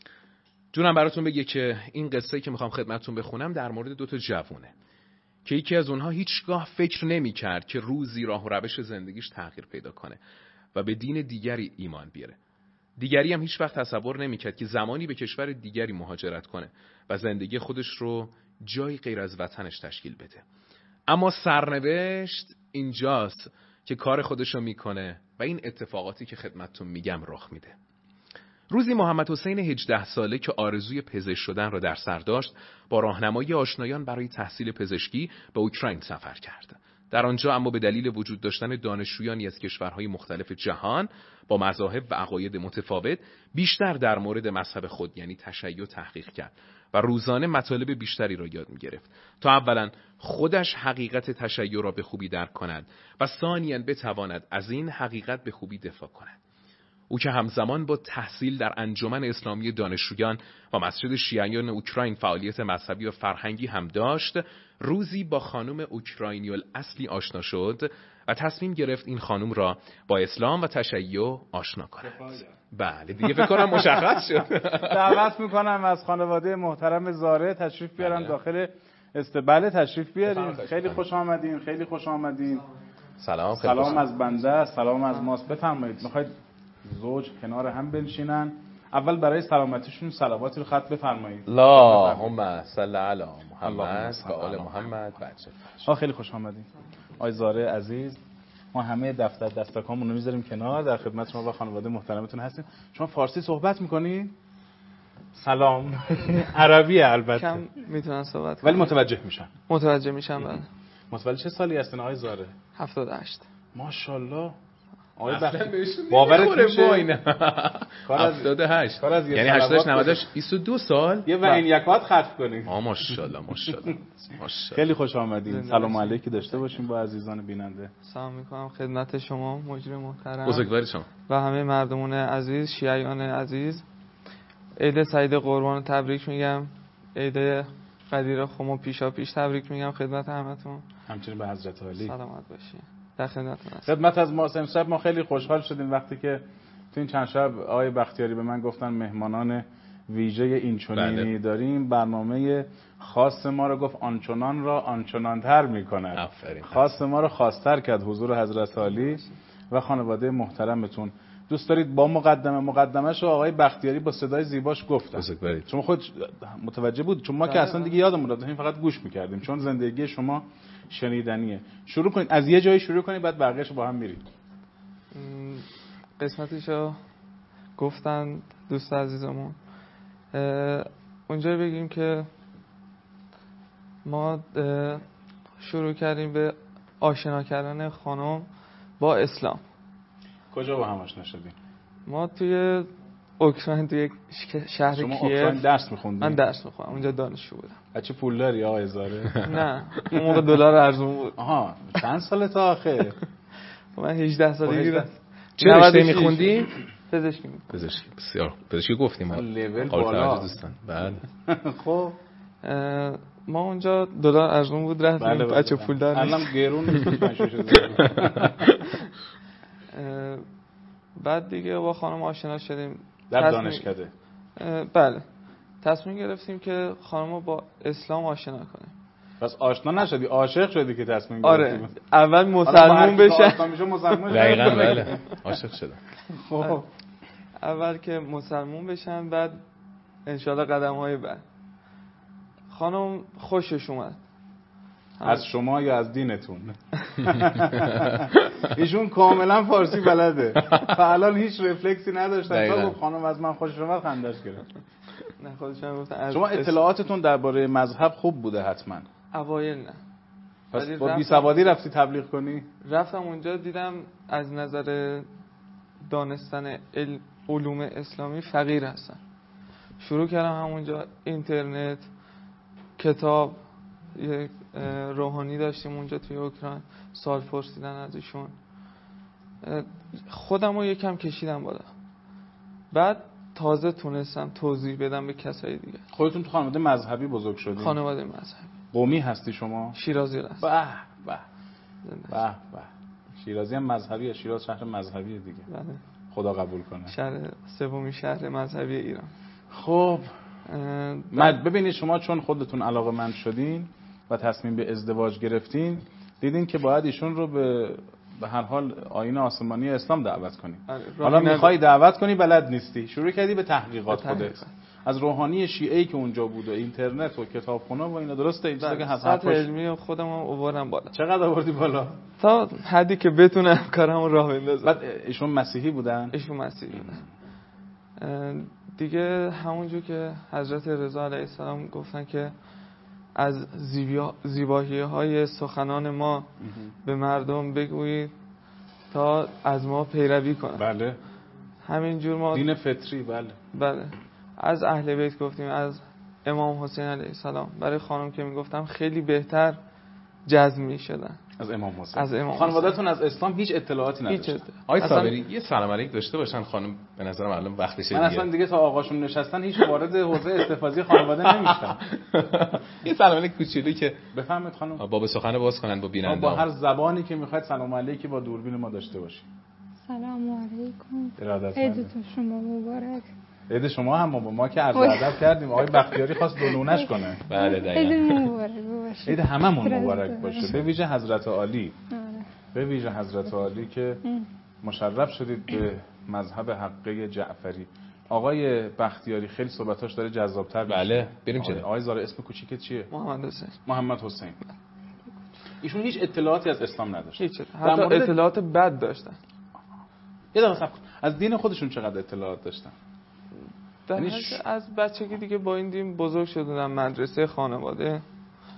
جونم براتون بگه که این قصه که میخوام خدمتتون بخونم در مورد 2 جوونه که یکی از اونها هیچگاه فکر نمی کرد که روزی راه و روش زندگیش تغییر پیدا کنه و به دین دیگری ایمان بیاره. دیگری هم هیچ وقت تصور نمی کرد که زمانی به کشور دیگری مهاجرت کنه و زندگی خودش رو جای غیر از وطنش تشکیل بده. اما سرنوشت اینجاست که کار خودش رو میکنه و این اتفاقاتی که خدمتتون میگم رخ میده. روزی محمد حسین 18 ساله که آرزوی پزشک شدن را در سر داشت با راهنمایی آشنایان برای تحصیل پزشکی به اوکراین سفر کرد. در آنجا اما به دلیل وجود داشتن دانشجویانی از کشورهای مختلف جهان با مذاهب و عقاید متفاوت بیشتر در مورد مذهب خود یعنی تشیع تحقیق کرد و روزانه مطالب بیشتری را یاد می‌گرفت تا اولا خودش حقیقت تشیع را به خوبی درک کند و ثانیاً بتواند از این حقیقت به خوبی دفاع کند. او که همزمان با تحصیل در انجمن اسلامی دانشجویان و مسجد شیعیان اوکراین فعالیت مذهبی و فرهنگی هم داشت، روزی با خانم اوکراینی الاصلی آشنا شد و تصمیم گرفت این خانم را با اسلام و تشیع آشنا کند. بله دیگه فکر کنم مشخص شد. دعوت میکنم از خانواده محترم زاره تشریف بیارن داخل استقبال. تشریف بیارین. خیلی خوش آمدین. خیلی خوش آمدین. سلام از بنده، سلام از ماست. بفرمایید. میخواید زوج کنار هم بنشینن؟ اول برای سلامتیشون صلواتی رو خط بفرمایید. اللهم صل علی محمد و آل محمد. خیلی خوش آمدین آقای زاره عزیز. ما همه دفتر دستکامون رو میذاریم کنار، در خدمت شما و خانواده محترمتون هستیم. شما فارسی صحبت میکنید؟ سلام. عربی البته کم میتونن صحبت ولی متوجه میشن. متوجه میشن. بله. متولد چه سالی هستین آقای زاره؟ 78. ماشاءالله. باورت میشه 78 یعنی 88 98 22 سال یه و این یکات ختم کنیم. ماشاءالله ماشاءالله. خیلی خوش آمدید. سلام علیکی داشته باشیم با عزیزان بیننده. سلام میکنم خدمت شما مجری محترم، بزرگواری شما و همه مردمان عزیز، شیعیان عزیز. عید سعید قربان تبریک میگم. عید قدیر خما پیشا پیش تبریک میگم خدمت همتون. همچنین به حضرت علی سلامت باشید. در خدمتتون هستم. خدمت از ما امشب ما خیلی خوشحال شدیم وقتی که تو این چند شب آقای بختیاری به من گفتن مهمانان ویژه اینچنینی داریم. برنامه خاص ما رو گفت آنچنان را آنچنان‌تر می‌کند. خاص ما رو خاص‌تر کرد حضور حضرت علی و خانواده محترمتون. دوست دارید با مقدمه‌شو آقای بختیاری با صدای زیباش گفتن. شما خود متوجه بود؟ چون ما که اصلا دیگه یادمون رفت، فقط گوش می‌کردیم چون زندگی شما شنیدنیه. شروع کنید، از یه جایی شروع کنید بعد بقیه‌شو با هم میرید. قسمتیشو گفتن دوست عزیزمون. اونجا بگیم که ما شروع کردیم به آشنا کردن خانم با اسلام. کجا با هم آشنا شدیم؟ ما توی اوکراین، توی شهر کیف. شما اوکراین درس می‌خوندید؟ من درس می‌خوندم، اونجا دانشجو بودم. بچه پولداری آقای زاره؟ نه، اون موقع دلار ارزون بود. آها، چند سالت آخه؟ من 18 سالگی بود. چه رشته می‌خوندی؟ پزشکی. بسیار. پزشکی گفتیم لول بالا دوستان. بله. خب ما اونجا دلار ارزون بود رفتیم. بچه پولدار الان گرون نیست. بعد دیگه با خانم آشنا شدیم در دانشکده. بله. تصمیم گرفتیم که خانم با اسلام آشنا کنیم. پس آشنا نشدی، عاشق شدی که تصمیم گرفتیم. اول مسلمون بشن. دقیقاً بله. عاشق شدم. خب اول که مسلمون بشن، بعد انشالله قدم‌های بعد. خانم خوشش اومد. از شما یا از دینتون؟ ایشون کاملا فارسی بلده. الان هیچ رفلکسی نداشتن. تا گفت خانم از من خوشش اومد خندش گرفت. نه خودشون گفتن. شما اطلاعاتتون درباره مذهب خوب بوده حتما. اوایل نه. پس با بی‌سوادی رفتی تبلیغ کنی؟ رفتم اونجا دیدم از نظر دانستن علوم اسلامی فقیر هستن. شروع کردم همونجا اینترنت، کتاب، یک روحانی داشتیم اونجا توی اوکراین، سوال پرسیدن ازشون. خودم رو یکم کشیدم بالا. بعد تازه تونستم توضیح بدم به کسای دیگه. خودتون تو خانواده مذهبی بزرگ شدین؟ خانواده مذهبی. قومی هستی شما؟ شیرازی هستم. به به به به. شیرازی هم مذهبیه. شیراز شهر مذهبیه دیگه. بله. خدا قبول کنه. شهر سومین شهر مذهبی ایران. خب ببینید شما چون خودتون علاقه‌مند شدین و تصمیم به ازدواج گرفتین، دیدین که باید ایشون رو به هر حال آیین آسمانی اسلام دعوت کنی. حالا میخوای دعوت کنی بلد نیستی، شروع کردی به تحقیقات خودت از روحانی شیعه‌ای که اونجا بود و اینترنت و کتابخونه و اینا. درسته این چیزا که سطح علمی خودم آوردم بالا. چقدر آوردی بالا؟ تا حدی که بتونم کارمو راه بندازم. بعد ایشون مسیحی بودن؟ ایشون مسیحی بودن. دیگه همونجور که حضرت رضا علیه السلام گفتن که از زیبایی‌های سخنان ما به مردم بگویید تا از ما پیروی کنند. بله. همینجور ما دین فطری. بله. از اهل بیت گفتیم، از امام حسین علیه السلام. برای خانم که میگفتم خیلی بهتر جذب می‌شدن. از امام حسین. خانواده‌تون از اسلام هیچ اطلاعاتی نداشتن؟ آقای صابری یه سلام علیک داشته باشن خانم، به نظرم الان وقتشه دیگه. من اصلا دیگه تا آقاشون نشستن هیچ وارد حوزه استفاضی خانواده نمیشم. یه سلام علیک کوچولو که بفهمید خانم باب سخن باز کنن با بیننده. با هر زبانی که میخواید سلام علیکی با دوربین ما داشته باشید. سلام علیکم. ارادتمند. عیدتون شما مبارک. عید شما هم ما که عرض ادب کردیم. آقای بختیاری خواست دونونش کنه. بله دقیقاً. عید مبارک باشه. عید هممون مبارک باشه. به ویژه حضرت عالی. به ویژه حضرت عالی که مشرف شدید به مذهب حقه جعفری. آقای بختیاری خیلی صحبتاش داره جذاب‌تر میشه. بله بریم چه. آقای زاره اسم کوچیکت چیه؟ محمد حسین. ایشون هیچ اطلاعاتی از اسلام نداشت. هیچ. حتی اطلاعات بد داشتن. یه دقیقه صبر کن. از دین خودشون چقدر اطلاعات داشتن؟ یعنی از بچگی دیگه با این دین بزرگ شدن، مدرسه خانواده،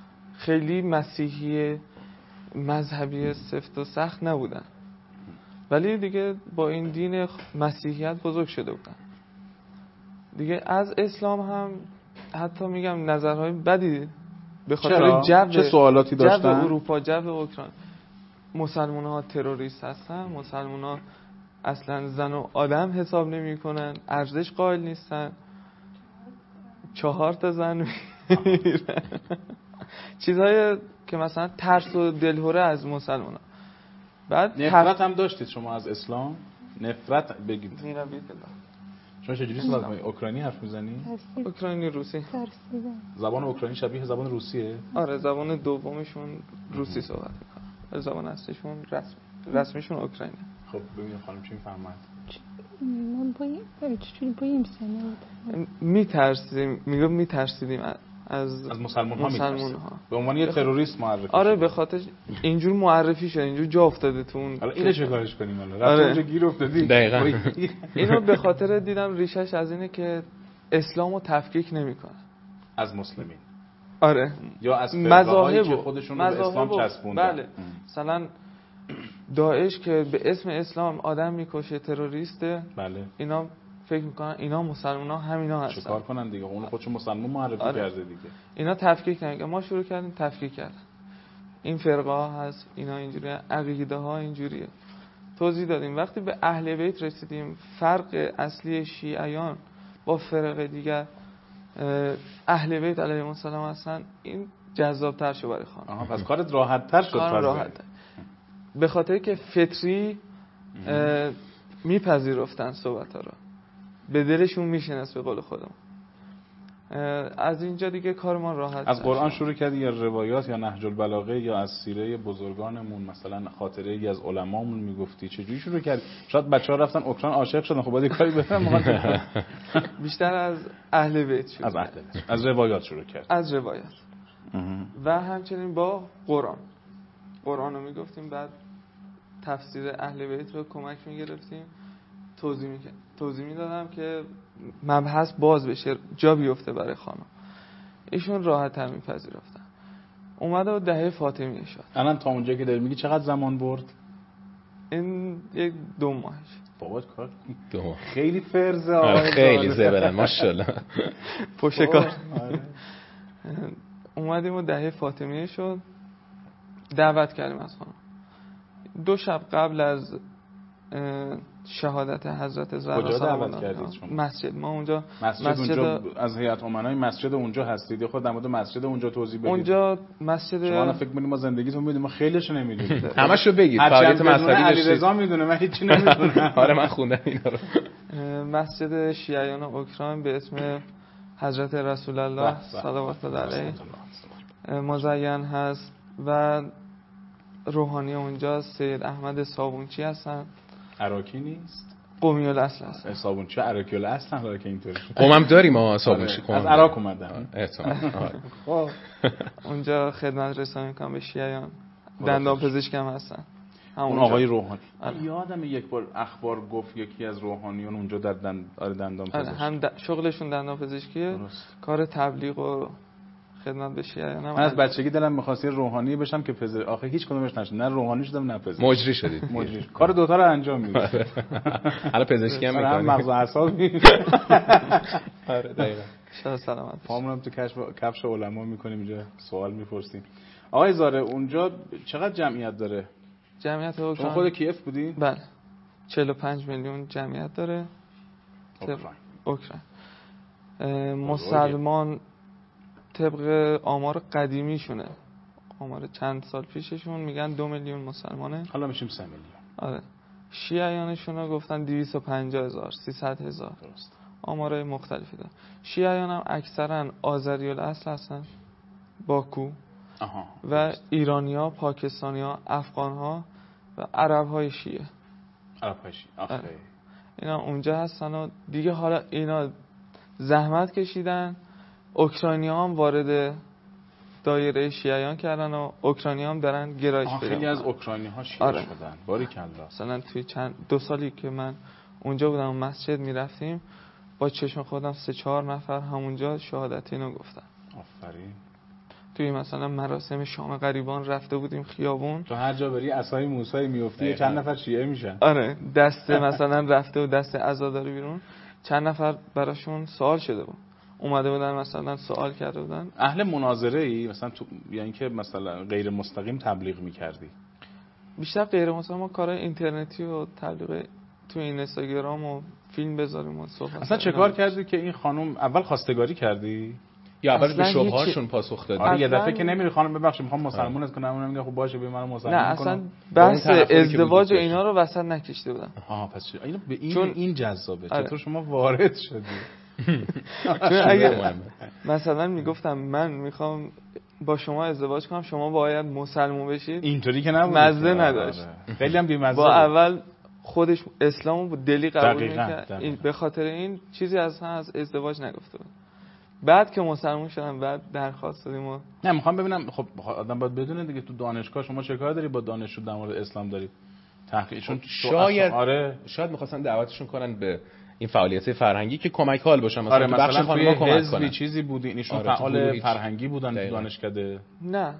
خیلی مسیحی مذهبی سفت و سخت نبودن ولی دیگه با این دین مسیحیت بزرگ شده بودن دیگه. از اسلام هم حتی میگم نظرهای بدی به خاطر چه سوالاتی داشتن؟ جو اروپا، جو اوکراین. مسلمان ها تروریست هستن، مسلمان ها اصلا زن و آدم حساب نمی کنن، ارزش قائل نیستن، 4 تا زن میرن چیزهای که مثلا ترس و دلهوره از مسلمان ها. بعد نفرت هم داشتید شما از اسلام؟ نفرت بگید. شما چجوری صحبت می‌کنید؟ اوکراینی حرف می‌زنی؟ اوکراینی، روسی. زبان اوکراینی شبیه زبان روسیه؟ آره، زبان دومشون روسی صحبت می‌کنن. زبان اصلیشون رسمیشون اوکراینی. خب ببینید خانم چی می‌فهمند؟ من چجوری میترسیدیم از مسلمان ها. به عنوان یه تروریست معرفی. آره، به خاطر اینجور معرفی شد، اینجور جا افتاده تو اون. حالا اینو چه کارش کنیم حالا؟ رفت اونجا گیر افتادی. دقیقاً. اینو به خاطر دیدم ریشش از اینه که اسلامو تفکیک نمیکنه از مسلمین. آره، یا از مذاهبی که خودشون رو به اسلام چسبوندن. بله. مثلا داعش که به اسم اسلام آدم میکشه، تروریسته. بله. اینا فکر میکنن اینا مسلمان‌ها همینا هستن. چیکار کنن دیگه؟ اون خودشون مسلمان معرفی کرده دیگه. اینا تفکیک نمیکنن. ما شروع کردیم تفکیک کردن. این فرقه ها هست، اینا اینجوریه، عقیده ها اینجوریه. توضیح دادیم. وقتی به اهل بیت رسیدیم، فرق اصلی شیعیان با فرق دیگر اهل بیت علیهم السلام هستن، این جذاب‌تر شد برای خانم. پس کارت راحت‌تر شد. راحت‌تر. به خاطر که فطری میپذیرفتن صحبت‌ها رو، به دلشون میشنست به قول خودم. از اینجا دیگه کار ما راحت. از قرآن شروع کردی یا روایات یا نهج البلاغه یا از سیره بزرگانمون، مثلا خاطره ای از علمامون میگفتی؟ چجوری شروع کردی؟ شاید بچه‌ها رفتن اوکراین عاشق شدن، خب باید کاری بکنن. بیشتر از اهل بیت شروع. از اهل بیت. از روایات شروع کرد. از روایات. و همچنین با قرآن رو میگفتیم، بعد تفسیر اهل بیت رو کمک میگرفتیم، توضیح میدادم که مبحث باز بشه، جا بیفته برای خانم. ایشون راحت تر میپذیرفتن. اومده و دهه فاطمیه شد. الان تا اونجا که داری میگی چقدر زمان برد؟ این 2 ماهش. بابا کار 2 ماه خیلی فرزه. خیلی زبرن ماشاءالله. پشت کار. اومدیم و دهه فاطمیه شد. دعوت کردیم از خانم. 2 شب قبل از شهادت حضرت زهرا. کجا دعوت کردید شما؟ مسجد. ما اونجا مسجد از هیئت امنای مسجد اونجا هستید. خود در مورد مسجد اونجا توضیح بدید. اونجا مسجد شما فکر می‌کنید ما زندگیتون می‌دونیم، ما خیلیش نمی‌دونیم. همشو بگید. فعالیت مذهبی داشتید. علیرضا میدونه، من هیچی نمی‌دونم. آره من خوندم اینا رو. مسجد شیعیان اوکراین به اسم حضرت رسول الله صلوات الله علیه مزین هست و روحانی اونجا سید احمد صابونچی هستن. عراقی نیست؟ قمی الاصل هستن. صابونچی عراقی الاصل حالا که اینطوری. قمم داریم ما صابونچی قم. از عراق اومدن. خب اونجا خدمت رسانی میکنم به شیعیان. دندان پزشک هم هستن. اون آقای روحانی. یادم یک بار اخبار گفت یکی از روحانیون اونجا در دندان پزشکی. هم شغلشون دندان پزشکیه. کار تبلیغ و خدمت به شیعیان هم. من از بچگی دلم می‌خواست روحانی بشم که پزشک. آخه هیچ کدومش نشد. نه روحانی شدم نه پزشک. مجری شدید. مجری. کار دوتا رو انجام میدید. حالا پزشکی هم می‌کنید. مغز اعصابی. آره دقیقاً. شاد سلامت. پامونم تو کفش علما می‌کنیم اینجا سوال می‌پرسیم. آقای زاره اونجا چقدر جمعیت داره؟ جمعیت اوکراین. شما خود کیف بودی؟ بله. 45 میلیون جمعیت داره. اوکراین. مسلمان طبق آمار قدیمیشونه، آمار چند سال پیششون میگن 2 میلیون مسلمانه. حالا میشیم 3 میلیون. آره. شیعیانشون رو گفتن 250,000 300,000. درست. آمارهای مختلفی دارن. شیعیان هم اکثرا آذری الاصل هستن، باکو. و ایرانی‌ها، پاکستانی‌ها، افغان‌ها و عرب‌های شیعه. اینا اونجا هستن و دیگه حالا اینا زحمت کشیدن. اوکراینی‌ها هم وارد دایره شیعیان کردن و اوکراینی‌ها هم دارن گرایش پیدا. خیلی از اوکراینی‌ها شیعه شدن. باریکالله. مثلا توی 2 سالی که من اونجا بودم مسجد میرفتیم با چشم خودم 3-4 نفر همونجا شهادت اینو گفتن. آفرین. توی مثلا مراسم شام غریبان رفته بودیم خیابون، تو هر جا بری عصای موسی میفتی چند نفر شیعه میشن. آره دست مثلا رفته و دست عزاداری بیرون، چند نفر براشون سوال شده بود، اومده بودن مثلا سوال کرده بودن. اهل مناظره ای مثلا تو، یعنی که مثلا غیر مستقیم تبلیغ میکردی؟ بیشتر غیر مستقیم، ما کارهای اینترنتی و تبلیغ تو این اینستاگرام و فیلم بذاریم و صحبت. اصلا چه کار کردی که این خانم اول خواستگاری کردی یا اول به شبههاشون پاسخ دادی؟ آره یه دفعه که نمیری خانم ببخشید میخوام مسلمونت کنم، اونم میگه خب باشه به منو مسلمون نه کنم. اصلا بحث ازدواج و اینا رو وسط نکشیده بودن. پس اینو به این چون این جذابه. آره. چطور شما وارد شدی؟ چون اگه مثلا میگفتم من میخوام با شما ازدواج کنم شما باید مسلمون بشید، اینطوری که نبود، مزه نداشت. خیلی هم بی‌مزه با اول خودش اسلامو با دلی قبول میکرد، دقیقاً. به خاطر این چیزی از ازدواج نگفته بود. بعد که مسلمون شدم بعد درخواست دادیم و نه میخوام ببینم خب آدم باید بدونه دیگه تو دانشگاه شما چه کار داری با دانشجو در مورد اسلام داری تحقیقشون؟ شاید می‌خواستن دعوتشون کنن به این فعالیت فرهنگی که کمک حال باشن، مثلا آره تو بخش خانم‌ها کمک کنن. چیزی بودی ایشون فعال فرهنگی بودن تو دانشکده؟ نه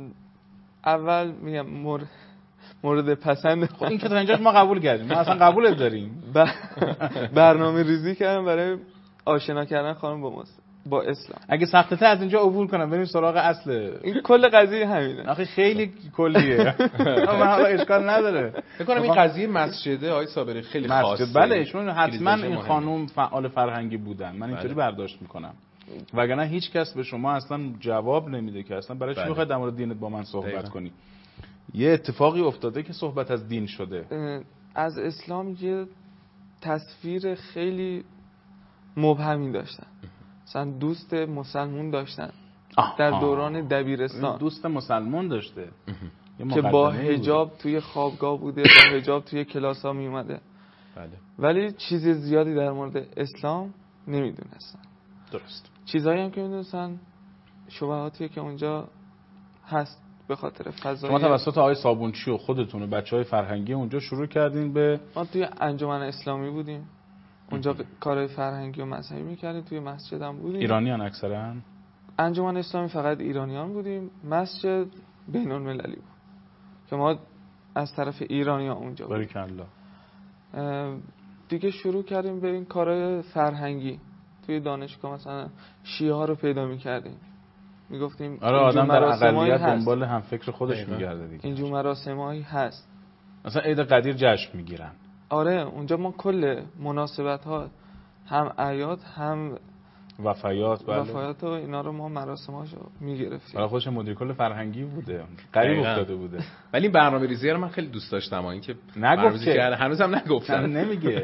اول میگم مورد پسند خب این که تا اینجاش ما قبول کردیم، ما اصلا قبولت داریم. برنامه ریزی کردم برای آشنا کردن خانم با اسلام. اگه سخت‌تر از اینجا عبور کنم بریم سراغ اصل این کل قضیه همینه. آخه خیلی کلیه. من حالا اشکال نداره. فکر کنم این قضیه مسجده آقای صابری خیلی خاصه. بله ایشون حتما این خانم فعال فرهنگی بودن، من اینطوری برداشت میکنم. وگرنه هیچ کس به شما اصلا جواب نمیده که اصلا برای چی میخوای در مورد دینت با من صحبت کنی. یه اتفاقی افتاده که صحبت از دین شده. از اسلام یه تصویر خیلی مبهمی داشتن. مثلا دوست مسلمون داشتن در دوران دبیرستان. دوست مسلمون داشته که با حجاب توی خوابگاه بوده، با حجاب توی کلاس ها می اومده. بله. ولی چیز زیادی در مورد اسلام نمیدونستن. درست. چیزایی هم که میدونستن شبهاتیه که اونجا هست به خاطر فضای. شما توسط آقای صابونچی و خودتون و بچهای فرهنگی اونجا شروع کردین به ما توی انجمن اسلامی بودیم. اونجا کارهای فرهنگی و مذهبی میکردیم، توی مسجد هم بودیم. ایرانیان اکثرا؟ انجمن اسلامی فقط ایرانیان بودیم، مسجد بین المللی بود که ما از طرف ایرانیان اونجا بودیم. باریکالله. دیگه شروع کردیم به این کارهای فرهنگی توی دانشگاه، مثلا شیعه ها رو پیدا میکردیم، میگفتیم آره آدم در اقلیت دنبال هم فکر خودش میگرده دیگه. اینجور مراسمایی هست، مثلا عید قدیر جشن میگیرن. آره اونجا ما کل مناسبت ها هم اعیاد هم وفایات وفایات و اینا رو ما مراسماشو میگرفتیم. حالا خودش مدیر کل فرهنگی بوده، قریب افتاده بوده. ولی این برنامه‌ریزی رو من خیلی دوست داشتم، این که نگفته هنوزم نگفتن. نمیگه.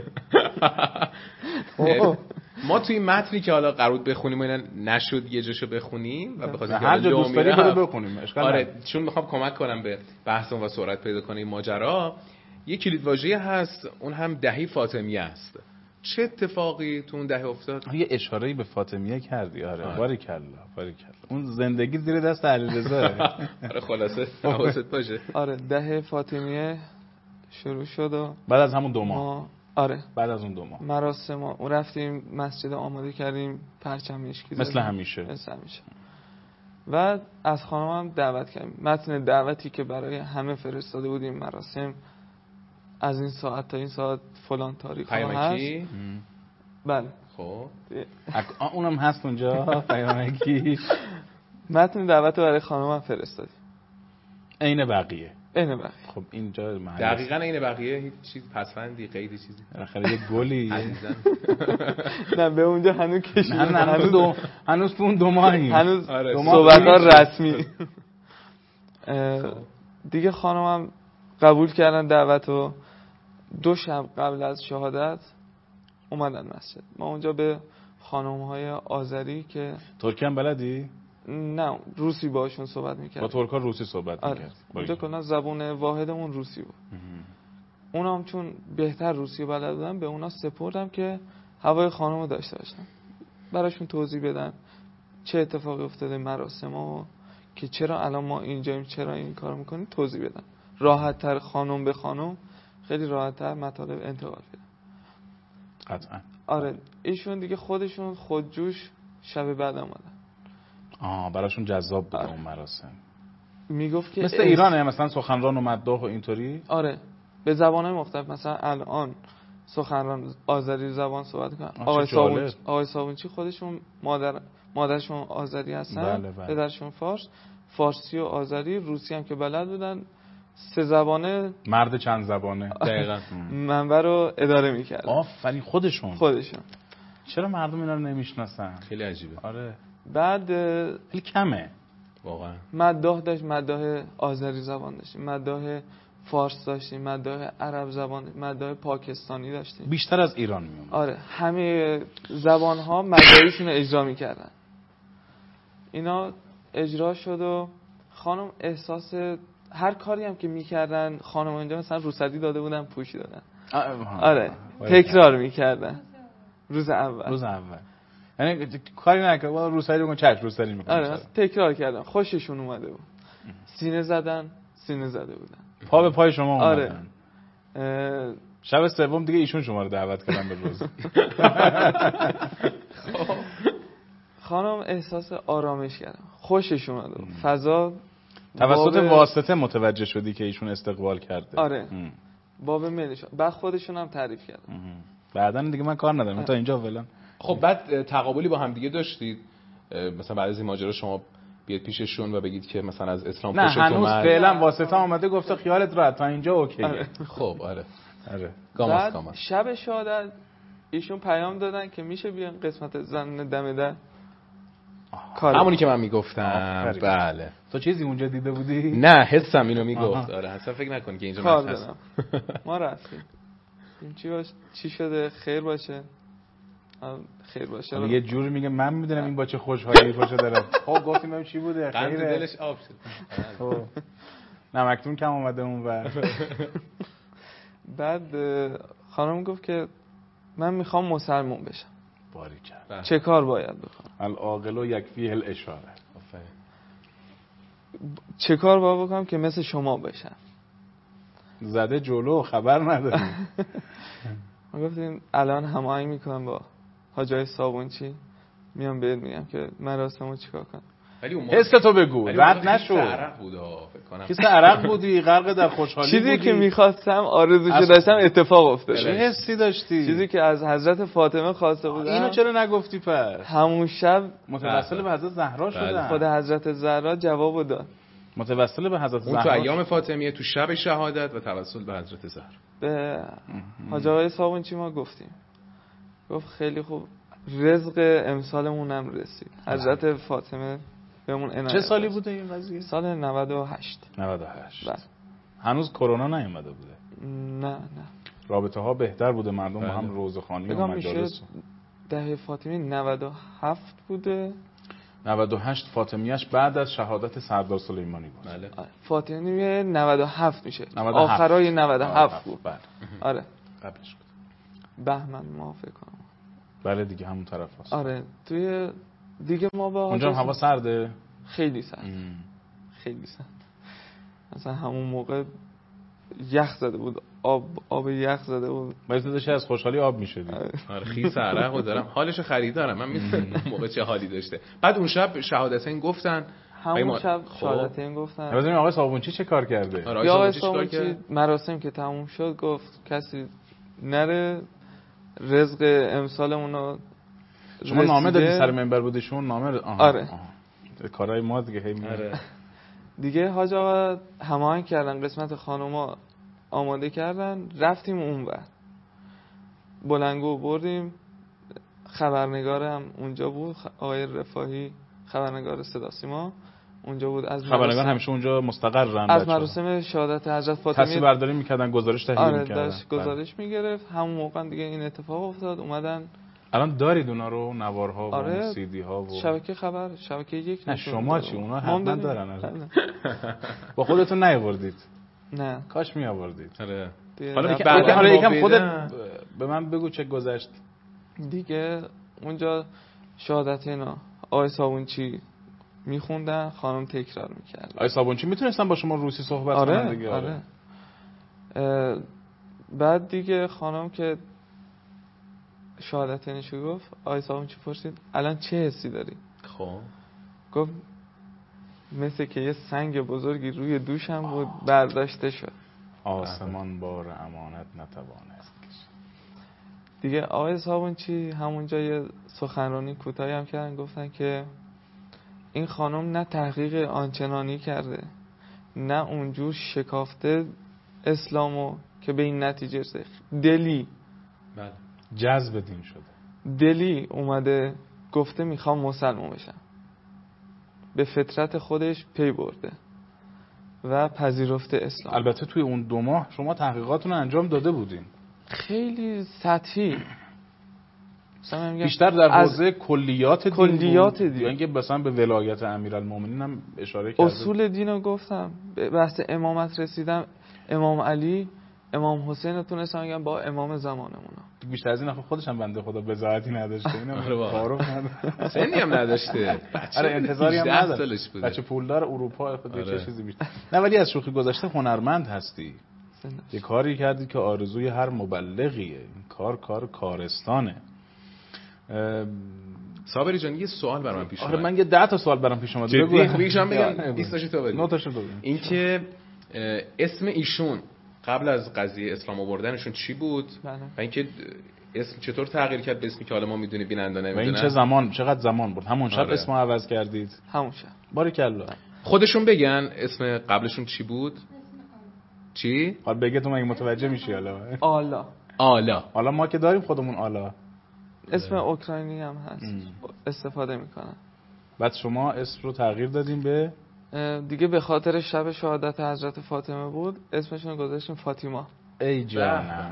ما توی متنی که حالا قرار بخونیم و اینا نشد یه جاشو بخونیم و بخاطر هر جا دوست داری برو بخونیم. آره چون میخوام کمک کنم به بحثمون و سرعت پیدا کنه این ماجرا. یه کلیدواژه هست، اون هم دهه فاطمیه است. چه اتفاقی تو اون دهه افتاد؟ یه اشاره‌ای به فاطمیه کردی. آره باریکلا. اون زندگی زیر دست علیرضا. آره خلاصه حواست باشه. آره دهه فاطمیه شروع شد و بعد از همون 2 ماه. آره بعد از اون 2 ماه مراسم اون رفتیم مسجد آماده کردیم، پرچم مشکی مثل همیشه. و از خانم هم دعوت کردیم. متن دعوتی که برای همه فرستاده بودیم مراسم از این ساعت تا این ساعت فلان تاریخ هست. بله خب اونم هست اونجا پیامکی. متن دعوت برای خانم هم فرستادیم عین بقیه. خب اینجا دقیقاً عین بقیه، هیچ چیز پسفندی قیدی چیزی آخر یه گلی نه به اونجا هنوز کشیدیم، هنوز تو اون 2 ماهیم، هنوز صحبت‌ها رسمی. دیگه خانم هم قبول کردن دعوتو. 2 شب قبل از شهادت اومدن مسجد. ما اونجا به خانم‌های آذری که ترکی هم بلدی؟ نه روسی باشون صحبت میکرد. با ترک‌ها روسی صحبت میکرد. اونجا کلا زبون واحدمون روسی بود. اونام چون بهتر روسی بلد بودن به اونا سپردم که هوای خانمو داشته باشن، براشون توضیح بدن چه اتفاقی افتاده مراسمو، که چرا الان ما اینجاییم، چرا این کارو میکنیم، توضیح بدن راحت‌تر، خانم به خانم خیلی راحت‌تر مطالب انتقال بدن. قطعا. آره ایشون دیگه خودشون خودجوش شب بعد اومدن. براشون جذاب بود اون مراسم. میگفت که مثل ایرانه مثلا سخنران و مداح و اینطوری؟ آره به زبان‌های مختلف. مثلا الان سخنران آذری زبان صحبت کنن. آقای صابونچی خودشون مادرشون آذری هستن، بله. پدرشون فارسی و آذری، روسی هم که بلد بودن، 3 زبانه، مرد چند زبانه دقیقاً منبع رو اداره می‌کردن. آفرین. خودشون چرا مردم اینا رو نمیشناسن؟ خیلی عجیبه. آره. بعد خیلی کمه واقعا. مداح داشت، مداح آذری زبان داشتیم، مداح فارس داشتیم، مداح عرب زبان، مداح پاکستانی داشتیم. بیشتر از ایران میومد. آره همه زبان‌ها مداحیشون رو اجرا می‌کردن. اینا اجرا شد و خانم احساس هر کاری هم که می‌کردن خانم اینجا مثلا روسری داده بودن، پوشی دادن. آره تکرار می‌کردن روز اول. یعنی کاری نکرد روسری بگن چش روسری می‌کنه. آره تکرار کردن، خوششون اومده بود. سینه زده بودن. پا به پای شما اومدن. آره. شب سوم دیگه ایشون شما رو دعوت کردن به روز. خانم احساس آرامش کردن، خوشش اومد. فضا توسط واسطه متوجه شدی که ایشون استقبال کرده. آره. باب ملش. بعد خودشون هم تعریف کردن. بعداً دیگه من کار ندارم تا اینجا فعلا. خب بعد تقابلی با هم دیگه داشتید؟ مثلا بعد از این ماجرا شما بیاد پیششون و بگید که مثلا از اسلام خوشت اومد؟ نه هنوز فعلا واسطه اومده گفته خیالت راحت تا اینجا اوکیه. آره. خب آره. بعد شب شهادت ایشون پیام دادن که میشه بیان قسمت زن دم در. همونی که من میگفتم. بله. تو چیزی اونجا دیده بودی؟ نه حسم اینو میگفت. آره اصلا فکر نکن که اینجا من هستم. ما رفتیم چی شده خیر باشه. خیر باشه. یه جوری میگه من میدونم این با چه خوشحالی باشه داره. خب گفتیم ببین چی بوده؟ قند دلش آب شد. نمکتون کم اومده اونور. بعد خانم گفت که من میخوام مسلمان بشم. باریکلا. چه کار باید بکنم؟ العاقل یکفیه الاشاره. چه کار باید بکنم که مثل شما بشم؟ زده جلو خبر نداری. ما گفتیم الان هماهنگ میکنم با حاجی صابونچی، میام بهت میگم که مراسمو چیکار کنم. حس تو بگو رد نشو. عرق بود فکر کنم. کیسه عرق بودی غرق در خوشحالی چیزی بودی. که میخواستم آرزوشو داشتم اتفاق افتاد. چه حسی داشتی؟ چیزی که از حضرت فاطمه خواسته بودم. اینو چرا نگفتی پس؟ همون شب متوسل به حضرت زهرا شدن. خود حضرت زهرا جوابو داد. متوسل به حضرت زهرا. اون تو ایام فاطمیه تو شب شهادت و توسل به حضرت زهرا. به حاج آقای صابونچی ما گفتیم. گفت خیلی خوب رزق امسالمون هم رسید. حضرت فاطمه بهمون عنایت. چه سالی بوده این قضیه؟ سال 98. 98. بله. هنوز کرونا نیومده بوده. نه. رابطه ها بهتر بوده، مردم با هم روزخوانی و مجالس. دهه فاطمی 97 بوده. 98 فاطمیش بعد از شهادت سردار سلیمانی بود. بله. فاطمی 97 میشه. آخرای 97 بود. بله. آره. قبلش بود. بهمن ما فکر کنم. بله دیگه همون طرف هست. آره توی دیگه ما با اونجا هوا سرده؟ خیلی سرد. خیلی سرد. مثلا همون موقع یخ زده بود، آب یخ زده بود. باید داشتی از خوشحالی آب میشدی. آره خیس عرقو دارم، حالشو خریدارم. من میدونم موقع چه حالی داشته. بعد اون شب شهادتین گفتن، همون شب شهادتین گفتن. ببینیم آقای صابونچی چه کار کرده؟ آقای صابونچی مراسم که تموم شد گفت کسی نره رزق امسالمون رو. شما نامه دادی سر منبر بودیشون نامه؟ آره. کارهای ما دیگه هی آره. دیگه حاج آقا هماهنگ کردن، قسمت خانوما آماده کردن، رفتیم اونور بلنگو بردیم. خبرنگارم اونجا بود، آقای رفاهی خبرنگار صدا سیما اونجا بود. از خبرنگار همیشه اونجا مستقرن. از مراسم شهادت حضرت فاطمه تصویر برداری میکردن، گزارش تهیه میکردن. داشت گزارش میگرفت. همون موقع دیگه این اتفاق افتاد. اومدن. الان دارید اونا رو، نوارها و سی دی ها و شبکه خبر شبکه یک. نه شما چی؟ اونا حتما دارن. با خودتون نیاوردید؟ نه کاش می آوردید. آره. حالا یکم خودت به من بگو چه گذشت. دیگه اونجا شهادت اینا آقای صابونچی میخوندن، خانم تکرار میکرد. آقای صابونچی میتونستن با شما روسی صحبت کنن دیگه. آره. بعد دیگه خانم که شهادتینشو گفت، آقای صابونچی پرسید الان چه حسی داری؟ خب گفت مثل که یه سنگ بزرگی روی دوشم بود برداشته شد. آسمان بار امانت نتوانست کشید. دیگه آقای صابونچی همونجا یه سخنرانی کوتاهی هم کردن، گفتن که این خانم نه تحقیق آنچنانی کرده نه اونجور شکافته اسلامو که به این نتیجه رسید. دلی جذب دین شده، دلی اومده گفته میخوام مسلمان بشم، به فطرت خودش پی برده و پذیرفته اسلام. البته توی اون 2 ماه شما تحقیقاتون رو انجام داده بودین، خیلی سطحی، بیشتر در حوزه کلیات دین یا اینکه مثلا به ولایت امیرالمومنین هم اشاره کرده؟ اصول دین رو گفتم، به بحث امامت رسیدم. امام علی، امام حسین رو تونستم بگم با امام زمانمون. بیشتر از این خودش هم بنده خدا وضاحتی نداشته، اینم تعارف نداشته، سنی هم نداشته، آره انتظاری هم نداشته، بچه پولدار اروپا خود چه چیزی بیشتر. نه ولی از شوخی گذشته هنرمند هستی، یه کاری کردی که آرزوی هر مبلغیه. این کار کارستانه. صابری جان یه سوال برام پیش اومد. آره من یه 10 تا سوال برام پیش اومد. بگو میگم بگم 20 تاشو تو بگو. 9 تاشو بگو. این که اسم ایشون قبل از قضیه اسلام آوردنشون چی بود؟ و اینکه اسم چطور تغییر کرد به اسمی که حالا ما میدونیم بیننده نمیدونن؟ و این چه زمان، چقدر زمان برد؟ همون شب اسمو عوض کردید؟ همون شب. باریکلا. خودشون بگن اسم قبلشون چی بود؟ چی؟ حالا بگه تو مگه متوجه میشی حالا؟ آلا ما که داریم خودمون آلا. اسم اوکراینی هم هست استفاده میکنن. بعد شما اسم رو تغییر دادیم به دیگه به خاطر شب شهادت حضرت فاطمه بود، اسمشون رو گذاشتیم فاطیما. ای جانم.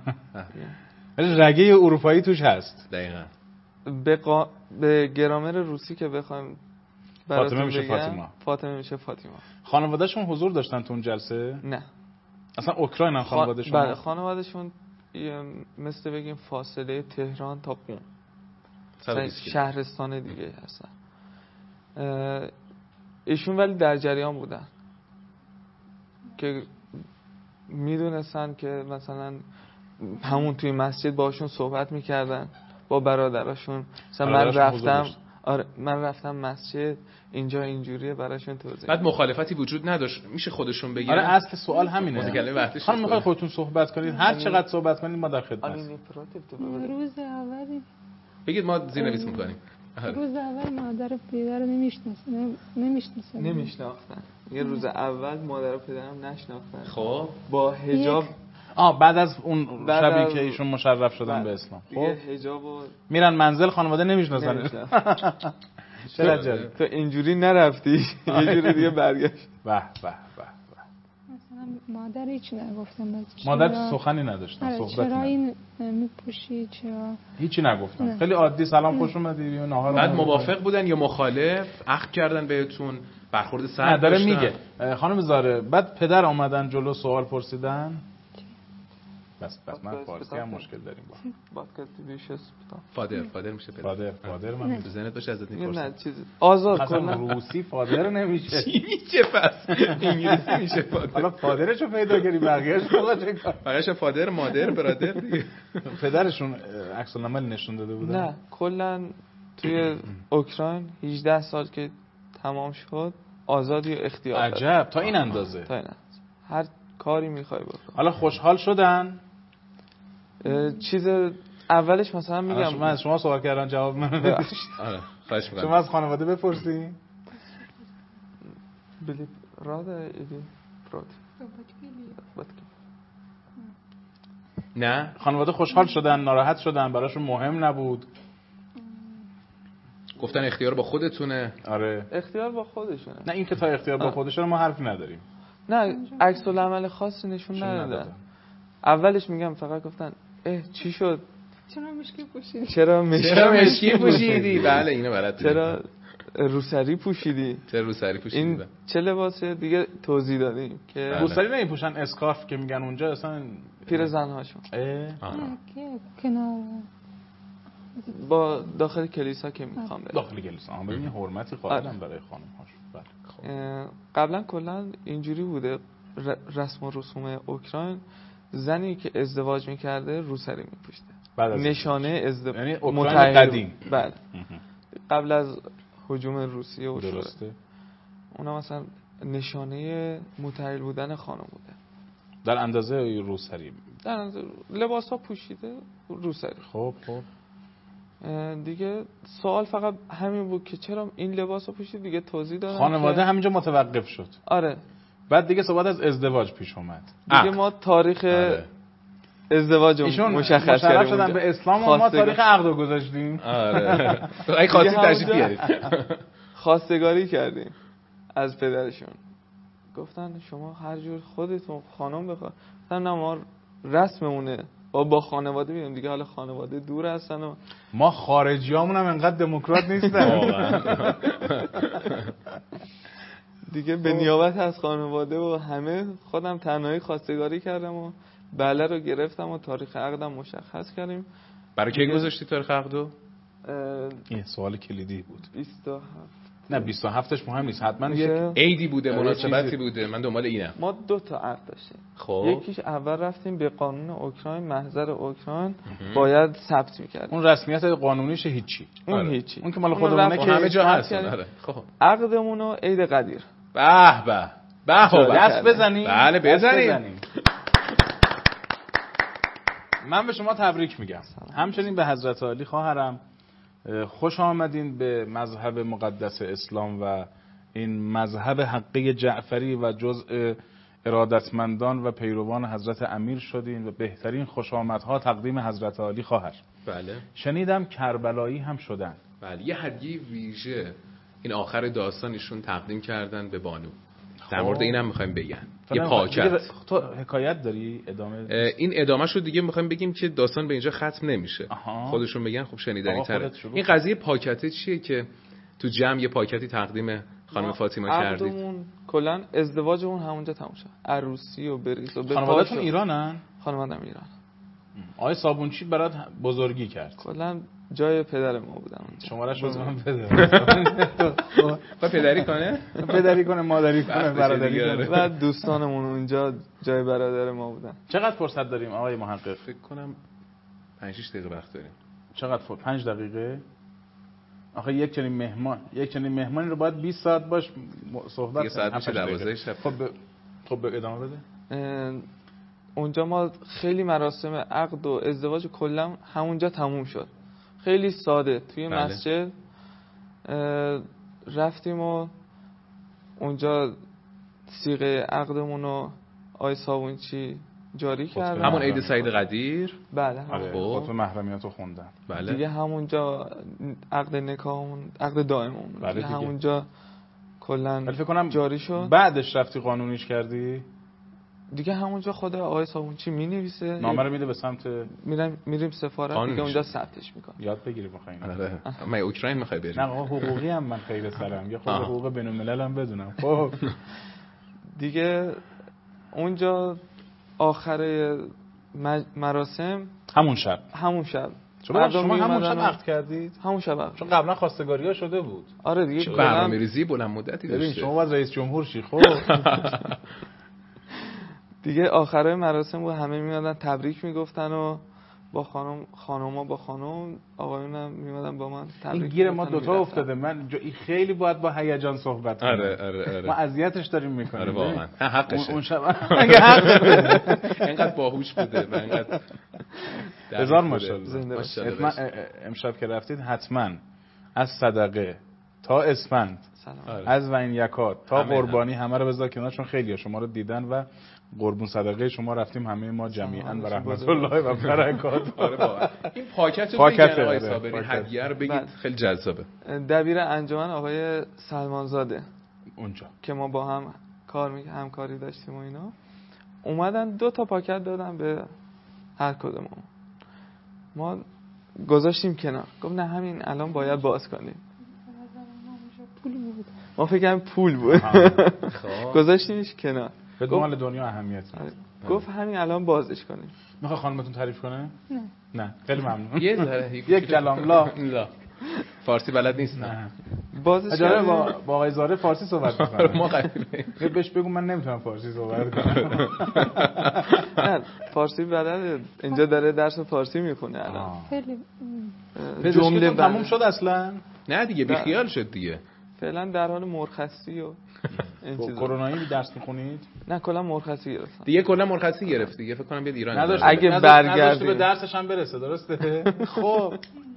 رگه اروپایی توش هست. دقیقاً. به گرامر روسی که بخوایم فاطمه میشه فاطیما. خانواده‌شون حضور داشتن تو اون جلسه؟ نه. اصلا اوکراین هم خانواده‌شون؟ بله خانواده‌شون مثل بگیم فاصله تهران تا قم شهرستان دیگه هستن. ایشون ولی در جریان بودن که میدونستن که مثلا همون توی مسجد باشون صحبت میکردن با برادراشون. مثلا من رفتم مسجد اینجا اینجوریه براشون توضیح. بعد مخالفتی وجود نداشت، میشه خودشون بگن؟ آره اصل سوال همینه. خانم میخوای خودتون صحبت کنید، هر چقدر صحبت کنید ما در خدمت. روز اولی بگید ما زیرنویس میکنیم. روز اول مادر پدر رو نمیشناختن. یه روز اول مادر و پدرم نشناختن. خب با حجاب بعد از اون شبی که ایشون مشرف شدن به اسلام، خب حجابو میرن منزل خانواده نمیشناسن. چرا تو اینجوری نرفتی؟ یه جوری دیگه برگشت. به مثلا مادر هیچ نگفتم. مادر سخنی نداشتن، صحبتی چرا این میپوشی، چرا هیچی نگفتن. خیلی عادی سلام خوش اومدی ناهار. بعد موافق بودن یا مخالف؟ عقد کردن بهتون؟ برخورد سرد داشتن؟ میگه خانم زاره بعد پدر اومدن جلو سوال پرسیدن. بس من فارسی هم مشکل داریم با فادر میشه پدر. فادر من تو ذهنت باشه ازت میپرسم. نه چیز آزاد کنم روسی فادر نمیشه. چی میشه پس؟ انگلیسی میشه فادر. حالا فادرشو پیدا کردی بقیه‌اش موقع چه کار؟ بقیه‌اش فادر، مادر، برادر دیگه. پدرشون عکس العمل نشون داده بودن؟ نه کلا توی اوکراین 18 سال که تمام شد آزادی و اختیار. عجب تا این اندازه. هر کاری میخوای بکن. حالا خوشحال شدن؟ چیز اولش مثلا میگم من شما سوال کردن جواب من بدید. آره خواهش می‌کنم. شما از خانواده بپرسی. بلی راده ایدی پروت. نه خانواده خوشحال شدن، ناراحت شدن، براشون مهم نبود. گفتن اختیار با خودتونه. آره اختیار با خودشونه. نه این که تا اختیار با خودشونه ما حرفی نداریم. نه عکس العمل خاصی نشون ندادن. اولش میگم فقط گفتن چی شد؟ چرا مشکی پوشیدی؟ بله اینو بلد. چرا روسری پوشیدی؟ این چه لباسه؟ دیگه توضیح دادیم که روسری نمیپوشن، اسکارف که میگن اونجا اصلا پیرزن‌هاشون. کنار با داخل کلیسا که میخوام برم. داخل کلیسا ببین حرمتی قائلم برای خانم‌هاش. بله. قبلا کلا اینجوری بوده رسم و رسوم اوکراین، زنی که ازدواج میکرده روسری میپوشته. نشانه یعنی اوکراین قدیم. بله. قبل از هجوم روسیه و درسته. اونا مثلا نشانه متحول بودن خانم بوده در اندازه روسری، در اندازه لباس ها پوشیده روسری. خب دیگه سوال فقط همین بود که چرا این لباس ها پوشید. دیگه توضیح دادم خانواده همینجا متوقف شد. آره. بعد دیگه صحبت از ازدواج پیش اومد. دیگه ما تاریخ ازدواج مشخص کردیم شدن به اسلام و ما تاریخ عقد رو گذاشتیم. آره. اگه خواستید تشریف بیارید. خواستگاری کردیم از پدرشون. گفتن شما هر جور خودتون خانم بخواد. گفتن نه ما رسممونه با خانواده میریم دیگه. حالا خانواده دور هستن و ما خارجیامون هم انقدر دموکرات نیستن. دیگه به نیابت از خانواده و همه خودم تنهایی خواستگاری کردم و بله رو گرفتم و تاریخ عقدم مشخص کردیم. برای کی گذاشتی تاریخ عقدو؟ این سوال کلیدی بود. 27. نه 27ش مهم نیست، حتما عیدی بوده، مناسبتی بوده. من دنبال اینم. ما 2 تا عقد داشتیم. خب یکیش اول رفتیم به قانون اوکراین، محضر اوکراین باید ثبت می‌کردیم. اون رسمیت قانونیش هیچی. اون هیچی. اون که مال خودمونه که همه جا هست. خب عقدمون رو عید قدیر. به به به دست بزنیم. بله بزنیم. من به شما تبریک میگم. همچنین به حضرت علی خواهرم خوش آمدین به مذهب مقدس اسلام و این مذهب حقه جعفری و جزء ارادتمندان و پیروان حضرت امیر شدین و بهترین خوش آمدها تقدیم حضرت علی خواهر. بله. شنیدم کربلایی هم شدن. بله. یه هدیه ویژه این آخر داستانشون تقدیم کردن به بانو. در مورد اینم میخوایم بگن. یه پاکت. تو حکایت داری ادامه؟ این ادامه شو دیگه میخوایم بگیم که داستان به اینجا ختم نمیشه. خودشون بگن خب شنیدنی تره. این قضیه پاکته چیه که تو جمع یه پاکتی تقدیم خانم فاطمه کردید؟ عقدمون کلا ازدواجمون همونجا تموم شد. عروسی و بریز و خانواده‌تون ایرانن؟ خانواده‌ام ایران. آقای صابونچی برات بزرگی کرد. کلا جای پدر ما بودن اونجا. شماره‌اش رو من بده. خب پدری کنه؟ پدری کنه، مادری کنه، برادری کنه. و دوستانمون اونجا جای برادر ما بودن. چقدر فرصت داریم آقای محقق؟ فکر کنم 5-6 دقیقه وقت داریم. چقدر 5 دقیقه؟ آخه یک چنین مهمانی رو باید 20 ساعت باش صحبت کنیم. ساعت میشه 12 شب. خب ادامه بده. اونجا ما خیلی مراسم عقد و ازدواج کلا همونجا تموم شد. خیلی ساده توی مسجد رفتیم و اونجا صیغه عقدمون رو آقای صابونچی جاری کردن. همون عید سعید قدیر. بله. خطبه محرمیت رو خوندن. بله. دیگه همونجا عقد نکاحمون، عقد دائممون. بله همونجا کلا فکر کنم جاری شد. بعدش رفتی قانونیش کردی؟ دیگه همونجا خود آقای صابونچی می‌نویسه، نامه رو میده به سمت میریم سفارت دیگه اونجا ثبتش میکنه. یاد بگیری بخواین. آره. من اوکراین میخوای بریم. نه حقوقی هم من خیلی سرم. یه خود حقوق بین‌الملل هم بدونم. خب دیگه اونجا آخر مراسم همون شب شما همون شب عقد کردید؟ همون شب چون قبلا خواستگاری‌ها شده بود. آره دیگه برنامه‌ریزی بلند مدتی داشته. ببین شما باید رئیس جمهور شی. خب دیگه آخرای مراسم بود، همه میادن تبریک میگفتن و با خانوما با خانم، آقایونم میمدن با من تبریک. این گیر ما دوتا افتاده. من خیلی باید با هیجان صحبت کنم. آره. ما اذیتش داریم میکنیم. آره واقعا حقشه. اون شب اگه حق اینقدر باهوش بوده و اینقدر هزار ماشاءالله. امشب که رفتید حتما از صدقه تا اسفند از و این یکات تا قربانی همه رو بذار کنار، چون خیلی شما رو دیدن و قربون صدقه شما رفتیم همه ما جمیعا و رحمت الله و برکاته. آره واقعا این پاکت رو بگین آقای صابری، هدیه رو بگید خیلی جذابه. دبیر انجمن آقای سلمانزاده اونجا که ما با هم همکاری داشتیم و اینا اومدن 2 تا پاکت دادن به هر کدوم. ما گذاشتیم کنار، گفت نه همین الان باید باز کنیم. ما فکر کنیم پول بود. گذاشتیمش کنار. به مال دنیا اهمیت نداره. گفت همین الان بازش کنیم. میخوای خانمتون تعریف کنه؟ نه خیلی ممنون. یه ذره یک کلام لا فارسی بلد نیست. نه بازش اجازه با آقای زاره فارسی صحبت می‌کنه. ما قبول بهش بگو من نمیتونم فارسی صحبت کنم. نه فارسی بلده، اینجا داره درس فارسی میخونه الان. خیلی جمله تموم شد اصلا. نه دیگه بیخیال شد دیگه. فعلا در حال مرخصی و این چیزا. کرونایی درس میخونید؟ نه کلا مرخصی گرفتم دیگه کلا مرخصی گرفت دیگه، فکر کنم بیاد ایران. اگه برگردی به درسش هم برسه، درسته؟ خب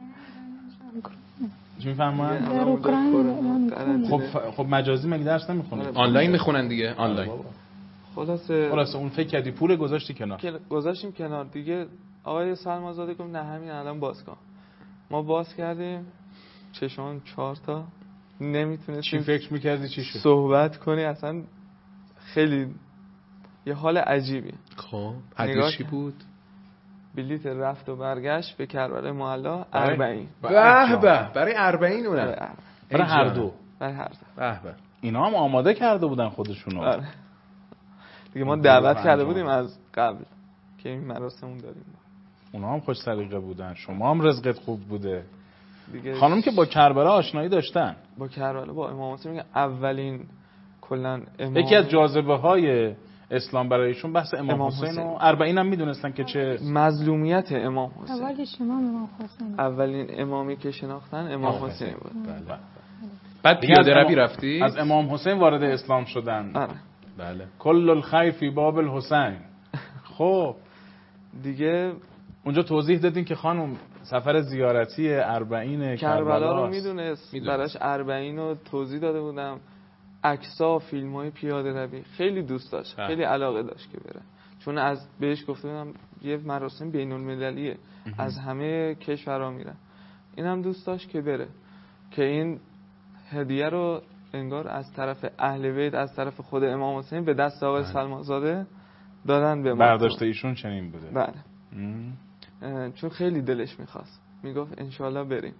چی میفهمن؟ در اوکراین. خب مجازی مگه درس نمیخونید؟ آنلاین میخونن دیگه، آنلاین. خلاصه اون فکر کردی پول گذاشتی کنار؟ گذاشتیم کنار دیگه. آقای سلمانزاده گفت نه همین الان باز کن. ما باز کردیم، چشمان 4 تا نمیتونستیم. چی فکر میکردی چی شد؟ صحبت کنی، اصلا خیلی یه حال عجیبی. خب حدیث چی بود؟ بلیت رفت و برگشت به کربلای معلی 40. به برای 40 اونم. برای هر دو. برای هر دو. به اینا هم آماده کرده بودن خودشونو. دیگه ما دعوت کرده بودیم از قبل که این مراسم داریم. اونا هم خوش سلیقه بودن، شما هم رزقت خوب بوده دیگه. خانم که با کربلا آشنایی داشتن. با کربلا، با امام حسین، میگه اولین کلا امام، یکی از جاذبه های اسلام برایشون بحث امام حسین و 40 هم میدونستن که چه مظلومیت امام حسین. اولش امام حسین، اولین امامی که شناختن امام حسین بود. بله. بعد پیاده روی رفتی؟ از امام حسین وارد اسلام شدن. آره. بله. کل الخیر فی باب الحسین. خب دیگه اونجا توضیح دادین که خانم سفر زیارتی 40 کربلا رو میدونست، براش 40 رو توضیح داده بودم. عکس‌ها، فیلم‌های پیاده روی خیلی دوست داشت، خیلی علاقه داشت که بره، چون از بهش گفته بودم یه مراسم بین‌المللیه، از همه کشورها میرن. اینم دوست داشت که بره، که این هدیه رو انگار از طرف اهل بیت، از طرف خود امام حسین به دست آقای سلمانزاده دادن به ما. برداشت ایشون چنین بوده. بله. چون خیلی دلش می‌خواست، میگفت انشالله بریم.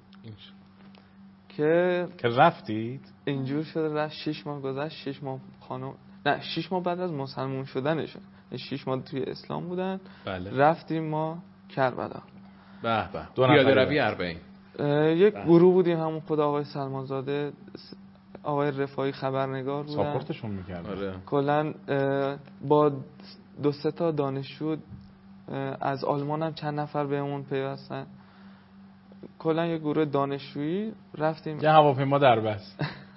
که رفتید؟ اینجور شده رفت. 6 ماه گذشت. 6 ماه خانم، نه 6 ماه بعد از مسلمون شدنشون، 6 ماه توی اسلام بودن. بله. رفتیم ما کربلا. به به. پیاده روی 40. یک گروه بودیم، همون خود آقای سلمانزاده، آقای رفاعی خبرنگار بودن، ساپورتشون می‌کردن. آره. کلا با 2-3 تا دانشجو از آلمان هم چند نفر بهمون پیوستن. کلا یه گروه دانشجویی رفتیم، یه هواپیما در بس.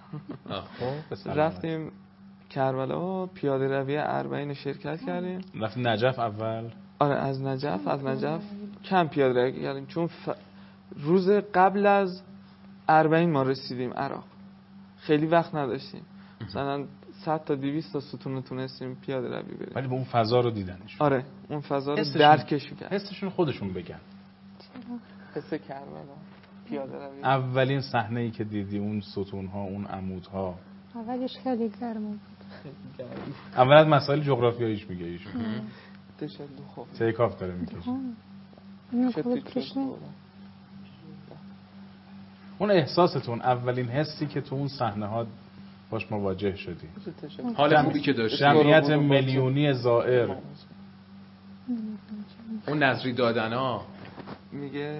رفتیم کربلا، پیاده روی 40 شرکت کردیم. رفتیم نجف اول. آره از نجف کم پیاده روی کردیم، چون روز قبل از 40 ما رسیدیم عراق، خیلی وقت نداشتیم. مثلا 100 تا 200 تا ستون تونستیم پیاده روی بریم، ولی به اون فضا رو دیدنش. آره اون فضا رو درکش کردن. حسشون خودشون بگن. حس کربلا پیاده روی. اولین صحنه‌ای که دیدی، اون ستون‌ها، اون عمودها. اولش خیلی گرم بود. اول از مسائل جغرافیاییش میگه ایشون. خوب. تیکاف داره میکشه. اون احساستون، اولین حسی که تو اون صحنه‌ها باش مواجه شدی، حال خوبی که داشتی، جمعیت میلیونی زائر، اون نظری دادن‌ها، میگه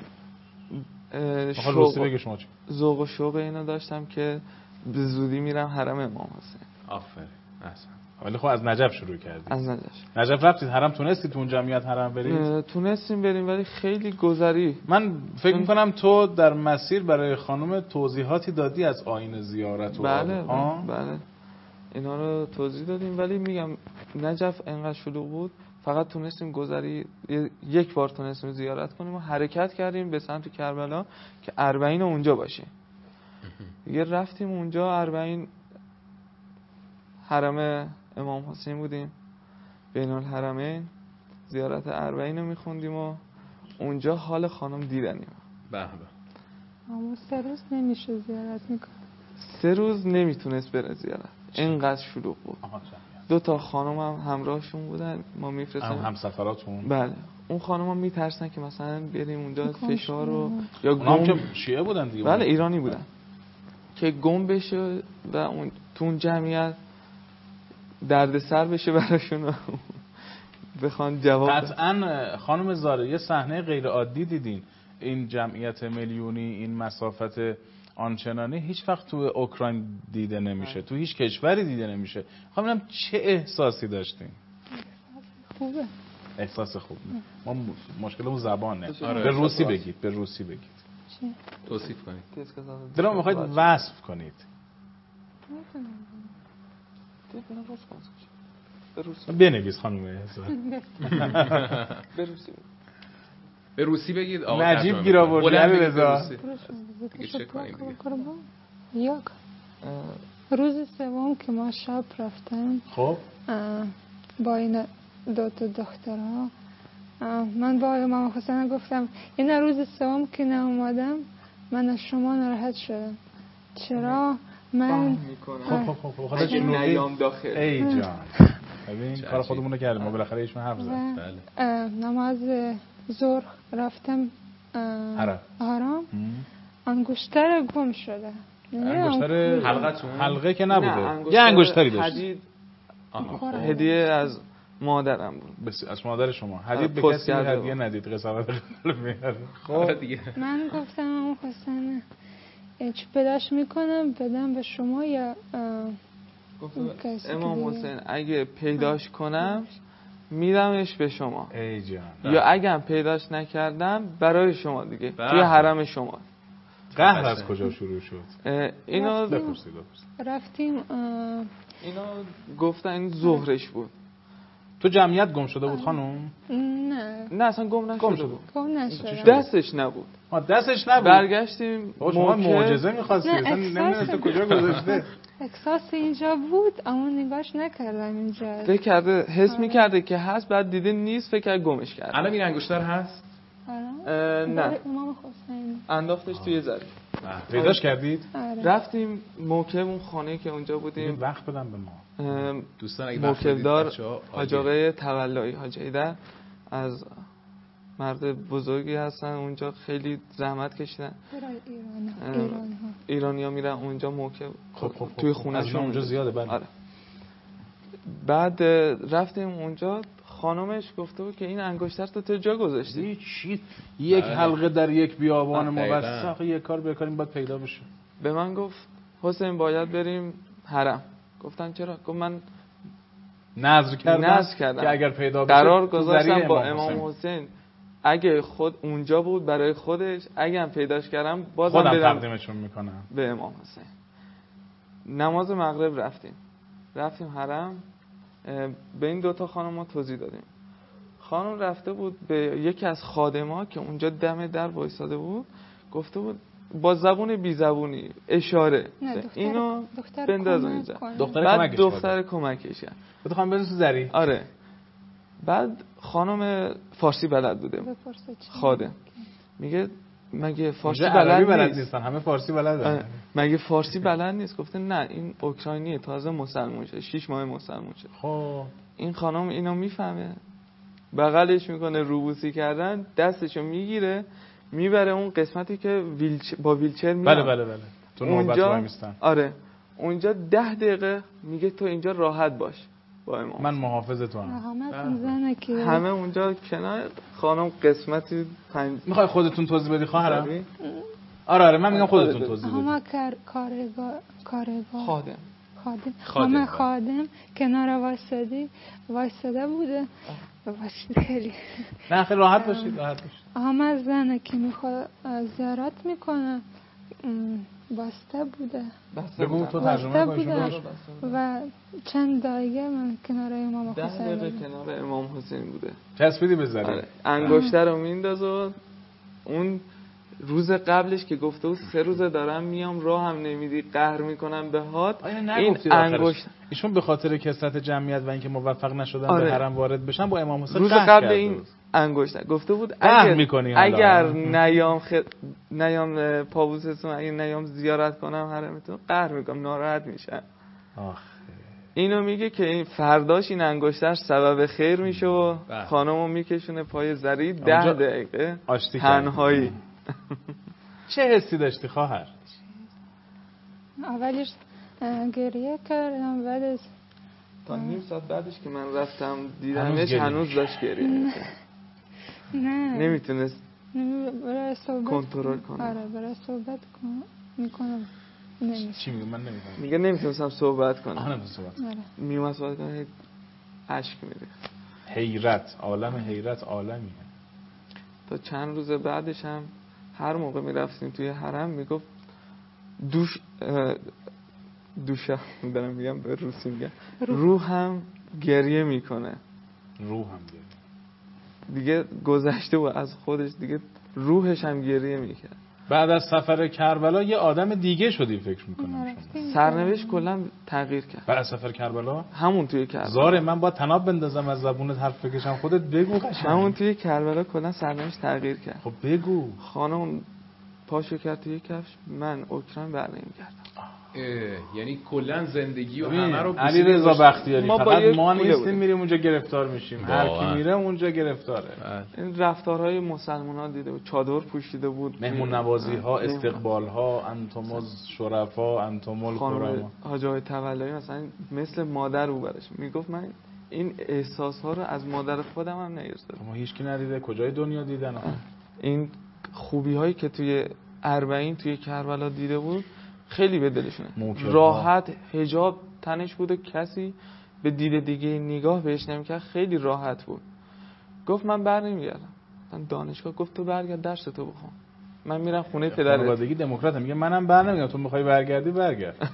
ذوق و شوق اینو داشتم که به زودی میرم حرم امام حسین. آفرین. ولی خب از نجف شروع کردی. از نجف رفتید حرم؟ تونستی تو اون جمعیت حرم برید؟ تونستیم بریم ولی خیلی گذری. من فکر میکنم تو در مسیر برای خانم توضیحاتی دادی از آیین زیارت و بله اینا رو توضیح دادیم، ولی میگم نجف انقدر شلوغ بود، فقط تونستیم گذری یک بار تونستیم زیارت کنیم و حرکت کردیم به سمت کربلا که 40 اونجا باشیم. دیگه رفتیم اونجا 40 حرم امام حسین بودیم، بین الحرمین زیارت 40 رو میخوندیم و اونجا حال خانم دیدنیم. به به. اما 3 روز نمیشه زیارت میکنه. 3 روز نمیتونست بره زیارت، اینقدر شلوغ بود. 2 تا خانم هم همراهشون بودن، ما میفرستیم همسفراتون. بله اون خانم ها میترسن که مثلا بریم اونجا فشار رو یا گم، که شیعه بودن دیگه. بله ایرانی بودن، که گم بشه و اون تو اون جمعیت دردسر بشه براشون، بخوان جواب. قطعا خانم زاره یه صحنه غیر عادی دیدین، این جمعیت میلیونی، این مسافت آنچنانی هیچ وقت تو اوکراین دیده نمیشه، تو هیچ کشوری دیده نمیشه. خواهم ببینم چه احساسی داشتین؟ خوبه. احساس خوب. ما مشکلمون زبانه. به روسی بگید، به روسی بگید. چی؟ توصیف کنید. دلم میخواید وصف کنید. بنویس خانم به روسی بگید آقا نجیب گیر آورد علیرضا. چه کنیم دیگه؟ روز سوم که ما شب رفتیم خب با این دو تا دخترها من با امام حسین گفتم این روز سوم که ناومدم من از شما ناراحت شدم. چرا؟ من خب خودش نیام داخل. ای جان ببین کار خودمون رو کردیم ما بالاخره ایشون حرف زد. بله. نماز ظهر رفتم حرام انگشتر گم شده. انگشتر حلقتون؟ حلقه که نبوده. یه انگشتری داشت. هدیه از مادرم بود. بس از مادر شما. حدید به کسی هدیه ندید قسمت میاد. خب دیگه من گفتم امام حسین چه پیداش میکنم بدم به شما یا امام حسین اگه پیداش کنم میدمش به شما. ای جان. یا اگه پیداش نکردم برای شما دیگه توی حرم شما. قهر از کجا شروع شد؟ اینو بپرسید. رفتیم اینو گفتن این ظهرش بود. تو جمعیت گم شده بود خانم؟ نه اصلا گم نشده بود. گم نشده. دستش نبود. دستش نبود. برگشتیم شما معجزه می‌خواستی اصلا نمی‌دونم کجا گذاشته. احساس اینجا بود اما نگاش نکردم اینجا. فکر کرده حس می‌کرده که هست بعد دیده نیست فکر کرد گمش کرد. الان این انگشتر هست؟ نه. امام حسین انداختش توی ظرف. پیداش کردید؟ رفتیم موکب اون خانه که اونجا بودیم. وقت بدم به ما. دوستان اگه موکبدار حاج آقای تولایی حاج ایدر از مرد بزرگی هستن اونجا خیلی زحمت کشیدن. ایرانی‌ها میرن اونجا موکب توی خونه‌شون اونجا زیاده. بله. آره. بعد رفتیم اونجا خانمش گفته بود که این انگشتر تو جا گذاشتی؟ چی؟ یک حلقه در یک بیابان موثق یک کار بکنیم باید پیدا بشه. به من گفت حسین باید بریم حرم. گفتم چرا؟ گفت من نذر کردم که اگر پیدا بشه قرار گذاشتم با امام حسین اگه خود اونجا بود برای خودش اگه هم پیداش کردم بازم خودم تقدیمشون میکنم به امام حسین. نماز مغرب رفتیم حرم. به این دوتا خانم ما توضیح دادیم. خانم رفته بود به یکی از خادم‌ها که اونجا دم در وایساده بود گفته بود با زبون بی زبونی اشاره اینو بنداز اینجا. بعد دختر کمکش کرد. بخوام بزنم تو زری. آره. بعد خانم فارسی بلد بوده. خادم میگه مگه فارسی بلد نیستن همه فارسی بلدن. مگه فارسی بلد نیست؟ گفته نه این اوکراینیه تازه مسلمان شده 6 ماه مسلمان شده. خب این خانم اینو میفهمه بغلش میکنه روبوسی کردن دستشو میگیره میبره اون قسمتی که با ویلچر میاد. بله تو نوبت وای میستن. آره اونجا 10 دقیقه میگه تو اینجا راحت باش با امام. من محافظ تو هم. همه اونجا کنار. خانم قسمتی میخوای خودتون توضیح بدی خواهرم؟ آره من میگم خودتون توضیح بدی. همه کارگاه خادم کنار وایساده بوده. خیلی نه خیلی راحت باشید. همه زنه که میخواد زیارت میکنه بسته بوده. بگو تو ترجمه کنی. و چند دقیقه من کنار امام حسین 10 دقیقه کنار امام حسین بوده. چسبیدی بذاری. آره. انگشتر رو میندازه و اون روز قبلش که گفته بود 3 روزه دارم میام راه هم نمیدی قهر میکنم به هات. این انگشت ایشون به خاطر کثرت جمعیت و اینکه موفق نشدن به حرم وارد بشن با امام حسین روز قبل این انگشت گفته بود اگر نیام پابوستون اگر نیام زیارت کنم حرمتون قهر میکنم ناراحت میشن. اینو میگه که این فرداش این انگشتر سبب خیر میشه و خانمو میکشونه پای زری 10 دقیقه تنهایی. چه حسی داشتی خواهر؟ اولش گریه کردم بعد تا نیم ساعت بعدش که من رفتم دیدمش هنوز داشت گریه می‌کرد. نه نمیتونست برای صحبت کنترل کنه. آره برای صحبت میکنم چی میگه من نمیفهمم. میگه نمیتونستم صحبت کنم. نمیتونستم صحبت کنم. میومد صحبت کنه اشک میریخت. حیرت عالمیه. تا چند روز بعدش هم هر موقع میرفتیم توی حرم میگفت دوشم دارم میگم به روسی میگم روحم گریه میکنه. روحم گریه دیگه گذشته و از خودش دیگه روحش هم گریه میکرد. بعد از سفر کربلا یه آدم دیگه شدی فکر میکنم شما. سرنوشت کلا تغییر کرد. بعد از سفر کربلا همون توی کربلا. زاره من با تناب بندازم از زبونت حرف بکشم، خودت بگو قشنگ. همون توی کربلا کلا سرنوشت تغییر کرد. خب بگو. خانم پاشو کرد توی کفش، من اوکراین برنمیگردم. یعنی کلا زندگی و همه رو علی رضا بختیاری ما فقط ما نیستیم میریم اونجا گرفتار میشیم، هر کی میره اونجا گرفتاره. این رفتارهای مسلمان‌ها دیده بود، چادر پوشیده بود، مهمون نوازی ها، استقبال ها، انتم الشرفا انتم الکرما. حاج آقای تولایی مثلا مثل مادر او برش میگفت من این احساس ها رو از مادر خودم هم نگرفتم. ما هیچ کی ندیده، کجای دنیا دیدن این خوبی هایی که توی 40 توی کربلا دیده بود خیلی به دلشونه. راحت حجاب تنش بود و کسی به دید دیگه نگاه بهش نمیکرد، خیلی راحت بود. گفت من برنمیگردم. من دانشگاه گفت تو برگرد درس تو بخون، من میرم خونه پدرت. خانوادگی دموکرات میگه منم برنمیگردم، تو میخوای برگردی برگرد.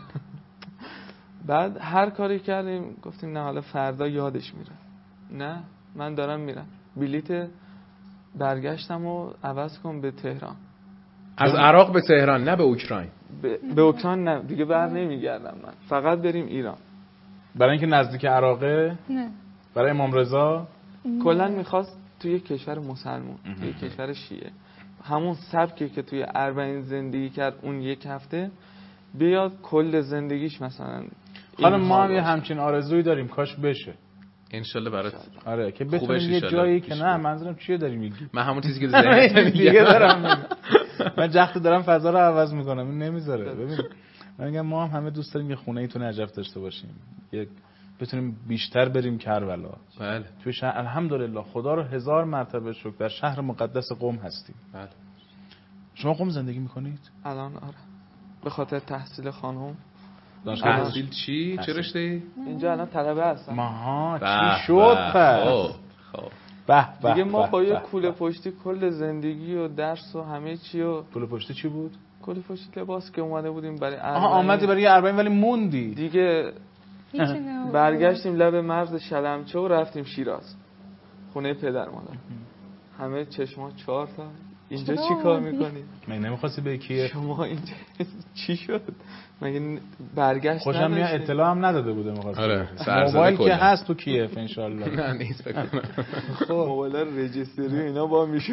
بعد هر کاری کردیم گفتیم نه حالا فردا یادش میره. نه من دارم میرم، بلیت برگشتم و عوض کن به تهران. از عراق به تهران، نه به اوکراین. به اوکراین نه دیگه بر نمیگردم من، فقط بریم ایران. برای اینکه نزدیک عراقه؟ نه. برای امام رضا؟ کلا میخواست توی کشور مسلمان، توی کشور شیعه، همون سبکی که توی 40 زندگی کرد اون یک هفته بیاد کل زندگیش مثلا. خانم ما هم یه همچین آرزویی داریم، کاش بشه انشالله برات. آره که بتونیم یه جایی که نه منظورم چیه داری میگی؟ من همون چیزی که ذهنت دیگه دارم من جخت دارم فضا رو عوض میکنم، این نمیذاره. ببین من میگم ما هم همه دوست داریم یه خونه ای تو نجف داشته باشیم، یک بتونیم بیشتر بریم کربلا. بله توی شهر الحمدلله خدا رو 1000 مرتبه شکر در شهر مقدس قم هستیم. بله. شما قم زندگی میکنید؟ الان آره، به خاطر تحصیل خانم. تحصیل چی؟ چه رشته‌ای؟ اینجا الان طلبه هستم. ماها چی شد پس؟ خب دیگه ما با یه کوله پشتی کل زندگی و درس و همه چی و کوله پشتی چی بود؟ کوله پشتی لباس که اومده بودیم برای 40. آمدی برای 40 ولی موندی دیگه. برگشتیم لب مرز شلمچه و رفتیم شیراز خونه پدر مادر. همه چشما 4 تا اینجا چی کار میکنی؟ من نمیخواستی به کیه؟ شما اینجا چی شد؟ مگه برگشت خوشم میاد اطلاع هم نداده بوده میخواست. آره موبایل که هست تو کیف ان شاء الله. نه نیست فکر کنم. خب موبایل رجیستری اینا با میشه.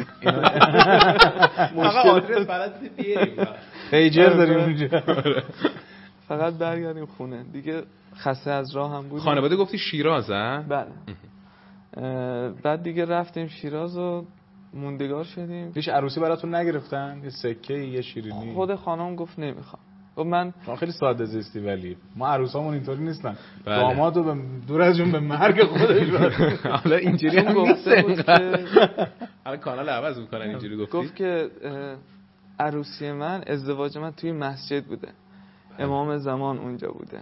مشکل آدرس بلد بیاریم. پیجر داریم اونجا. فقط برگردیم خونه. دیگه خسته از راه هم بودیم. خانواده گفتی شیراز ها؟ بله. بعد دیگه رفتیم شیراز و موندگار شدیم. هیچ عروسی براتون نگرفتن؟ یه سکه یه شیرینی؟ خود خانم گفت نمیخوام. و من خیلی ساده زیستی ولی ما عروسامون اینطوری نیستن. دامادو دور از جون به مرگ خودش برد. حالا اینجوری هم گفته بود که حالا کانال عوض میکنن اینجوری گفتی. گفت که عروسی من، ازدواج من توی مسجد بوده. امام زمان اونجا بوده.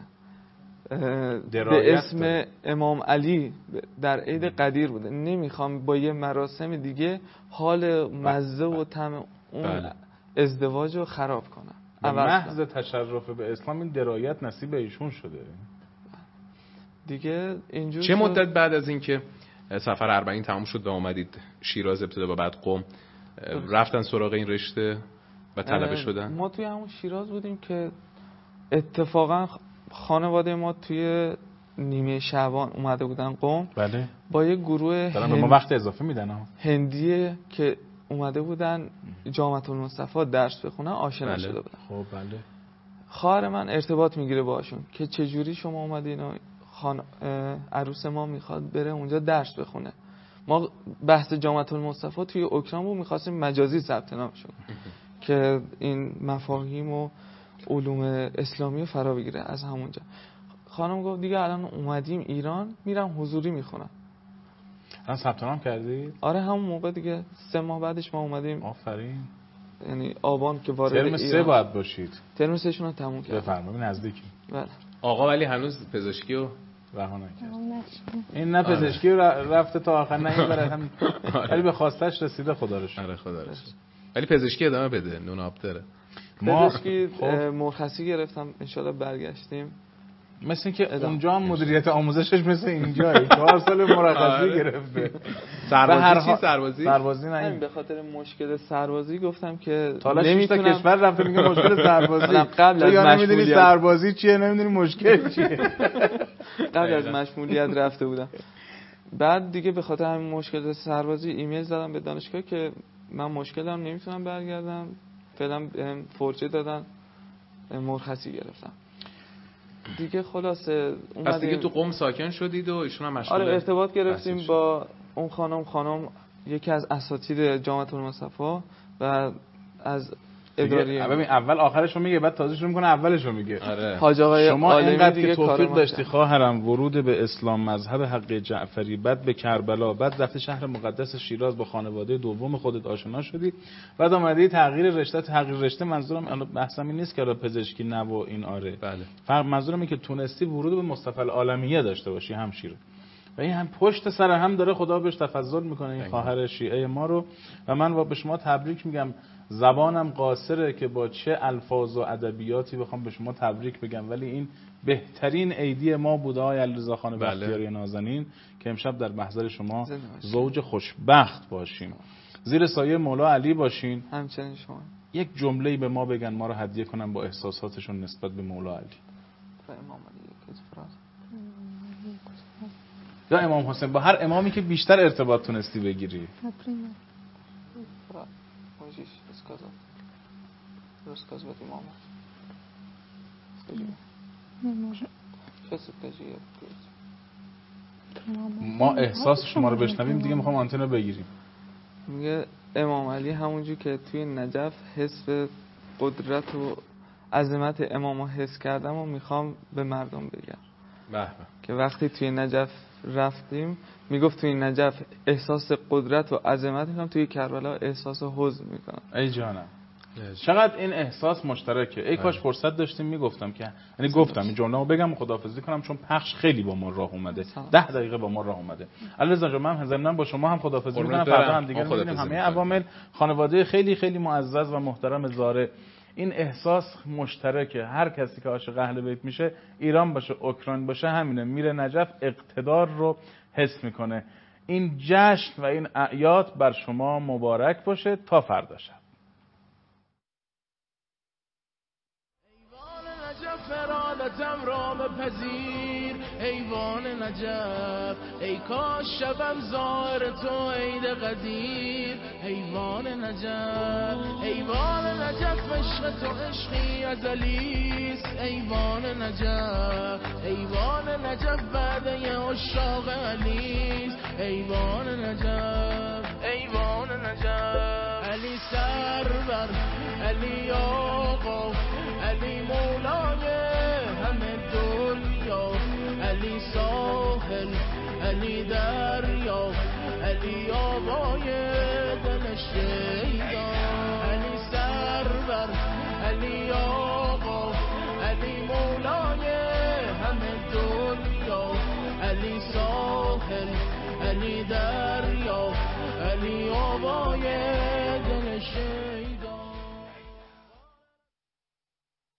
به اسم امام علی در عید قدیر بوده. نمیخوام با یه مراسم دیگه حال مزه و طعم اون ازدواج رو خراب کنم. محض تشرف به اسلام این درایت نصیب ایشون شده دیگه. اینجور چه مدت بعد از اینکه سفر 40 تموم شد و اومدید شیراز ابتدا و بعد قم رفتن سراغ این رشته و طلبه شدن؟ ما توی همون شیراز بودیم که اتفاقا خانواده ما توی نیمه شعبان اومده بودن قم. بله. با یه گروه ما وقت اضافه میدن هندیه که اومده بودن جامعه المصطفی درس بخونن آشنا شده بودن. خب بله. خواهر من ارتباط میگیره باهاشون که چجوری شما اومدین عروس ما میخواد بره اونجا درس بخونه. ما بحث جامعه المصطفی توی اوکراین بود، میخواستیم مجازی ثبت نام شد که این مفاهیم و علوم اسلامی رو فرا بگیره. از همونجا خانم گفت دیگه الان اومدیم ایران، میرم حضوری میخونم. الان ثبت نام کردید؟ آره همون موقع دیگه 3 ماه بعدش ما اومدیم. آفرین. یعنی آبان که وارد ترم 3 باید باشید. ترم 3 شون رو تموم کردیم. بفرمایید نزدیکی. بله. آقا ولی هنوز پزشکی رو رها نکرد. این نه پزشکی رفته تا آخر، نه این برای هم ولی به خواستش رسیده. خدا رو شکر. آره خدا رو شکر. ولی پزشکی ادامه بده، نون آب داره. پزشکی مرخصی گرفتم، انشالله برگشتیم. مثل اینکه اونجا هم مدیریت آموزشش مثل اینجایی 4 سال مرخصی گرفته. سربازی نه، به خاطر مشکل سربازی گفتم که نمیتونم کشور رفته میگه مشکل سربازی. قبل از نمیدونی سربازی چیه، نمیدونی مشکل چیه. قبل از مشمولیت رفته بودم. بعد دیگه به خاطر همین مشکل سربازی ایمیل زدم به دانشگاه که من مشکل دارم نمیتونم برگردم، فعلا فرجه دادن، مرخصی گرفتم دیگه. خلاصه پس دیگه تو قم ساکن شدید و ایشون هم مشغول. آره ارتباط گرفتیم با اون خانم یکی از اساتید جامعه المصطفی و از اداری. ببین اول آخرش رو میگه بعد تازه شروع میکنه اولش رو میگه. آره. حاج آقای شما اینقدر که توفیق داشتی خواهرم ورود به اسلام، مذهب حق جعفری، بعد به کربلا، بعد رفتی شهر مقدس شیراز با خانواده دوم خودت آشنا شدی، بعد اومدی تغییر رشته. منظورم بحثم این نیست که پزشکی نه و این. آره بله. فرق منظورم اینه که تونستی ورود به مصطفی العالمیه داشته باشی همشیره. و این هم پشت سر هم داره خدا بهش تفضل میکنه این خواهر شیعه ما رو. و من به شما تبریک میگم. زبانم قاصره که با چه الفاظ و ادبیاتی بخوام به شما تبریک بگم، ولی این بهترین عیدی ما بوده آقای علیرضا خان بختیاری نازنین که امشب در محضر شما زوج خوشبخت باشیم، زیر سایه مولا علی باشین. همچنین شما. یک جمله‌ای به ما بگن ما رو هدیه کنن با احساساتشون نسبت به مولا علی. یا امام حسین، با هر امامی که بیشتر ارتباط تونستی بگیری. ما احساس شما رو بشنویم دیگه، میخوام آنتن رو بگیریم. میگه امام علی همونجور که توی نجف حس قدرت و عظمت امامو حس کردم و میخوام به مردم بگم که وقتی توی نجف رفتیم میگفت توی نجف احساس قدرت و عظمت میکنم، توی کربلا احساس حزن میکنم. ای جانم چقدر این احساس مشترکه. ای کاش فرصت داشتیم میگفتم که یعنی گفتم این جمله‌مو بگم و خداحافظی کنم، چون پخش خیلی با ما راه اومده. 10 دقیقه با ما راه اومده. علیرضا جان من ضمن با شما هم خداحافظی میکنم، فردا هم دیگه میبینیم. همه عوامل خانواده خیلی خیلی معزز و محترم زاره. این احساس مشترکه. هر کسی که عاشق اهل بیت میشه، ایران باشه اوکراین باشه، همینه، میره نجف اقتدار رو حس میکنه. این جشن و این اعیاد بر شما مبارک باشه تا فردا شب. فرادتم را بپذیر ایوان نجف، ای کاش شبم زائر تو عید قدیر. ایوان نجف، ایوان نجف، عشق تو عشقی ازلیست. ایوان نجف، ایوان نجف، بعده عشاق علیست. ایوان نجف، ایوان نجف، علی سرور، علی آقا، علی مولای همه دنیا، علی ساحل، علی دریا، علی آبای دل شیدا. علی سرور، علی آقا، علی مولای همه دنیا، علی ساحل، علی دریا، علی آبای دل شیدا.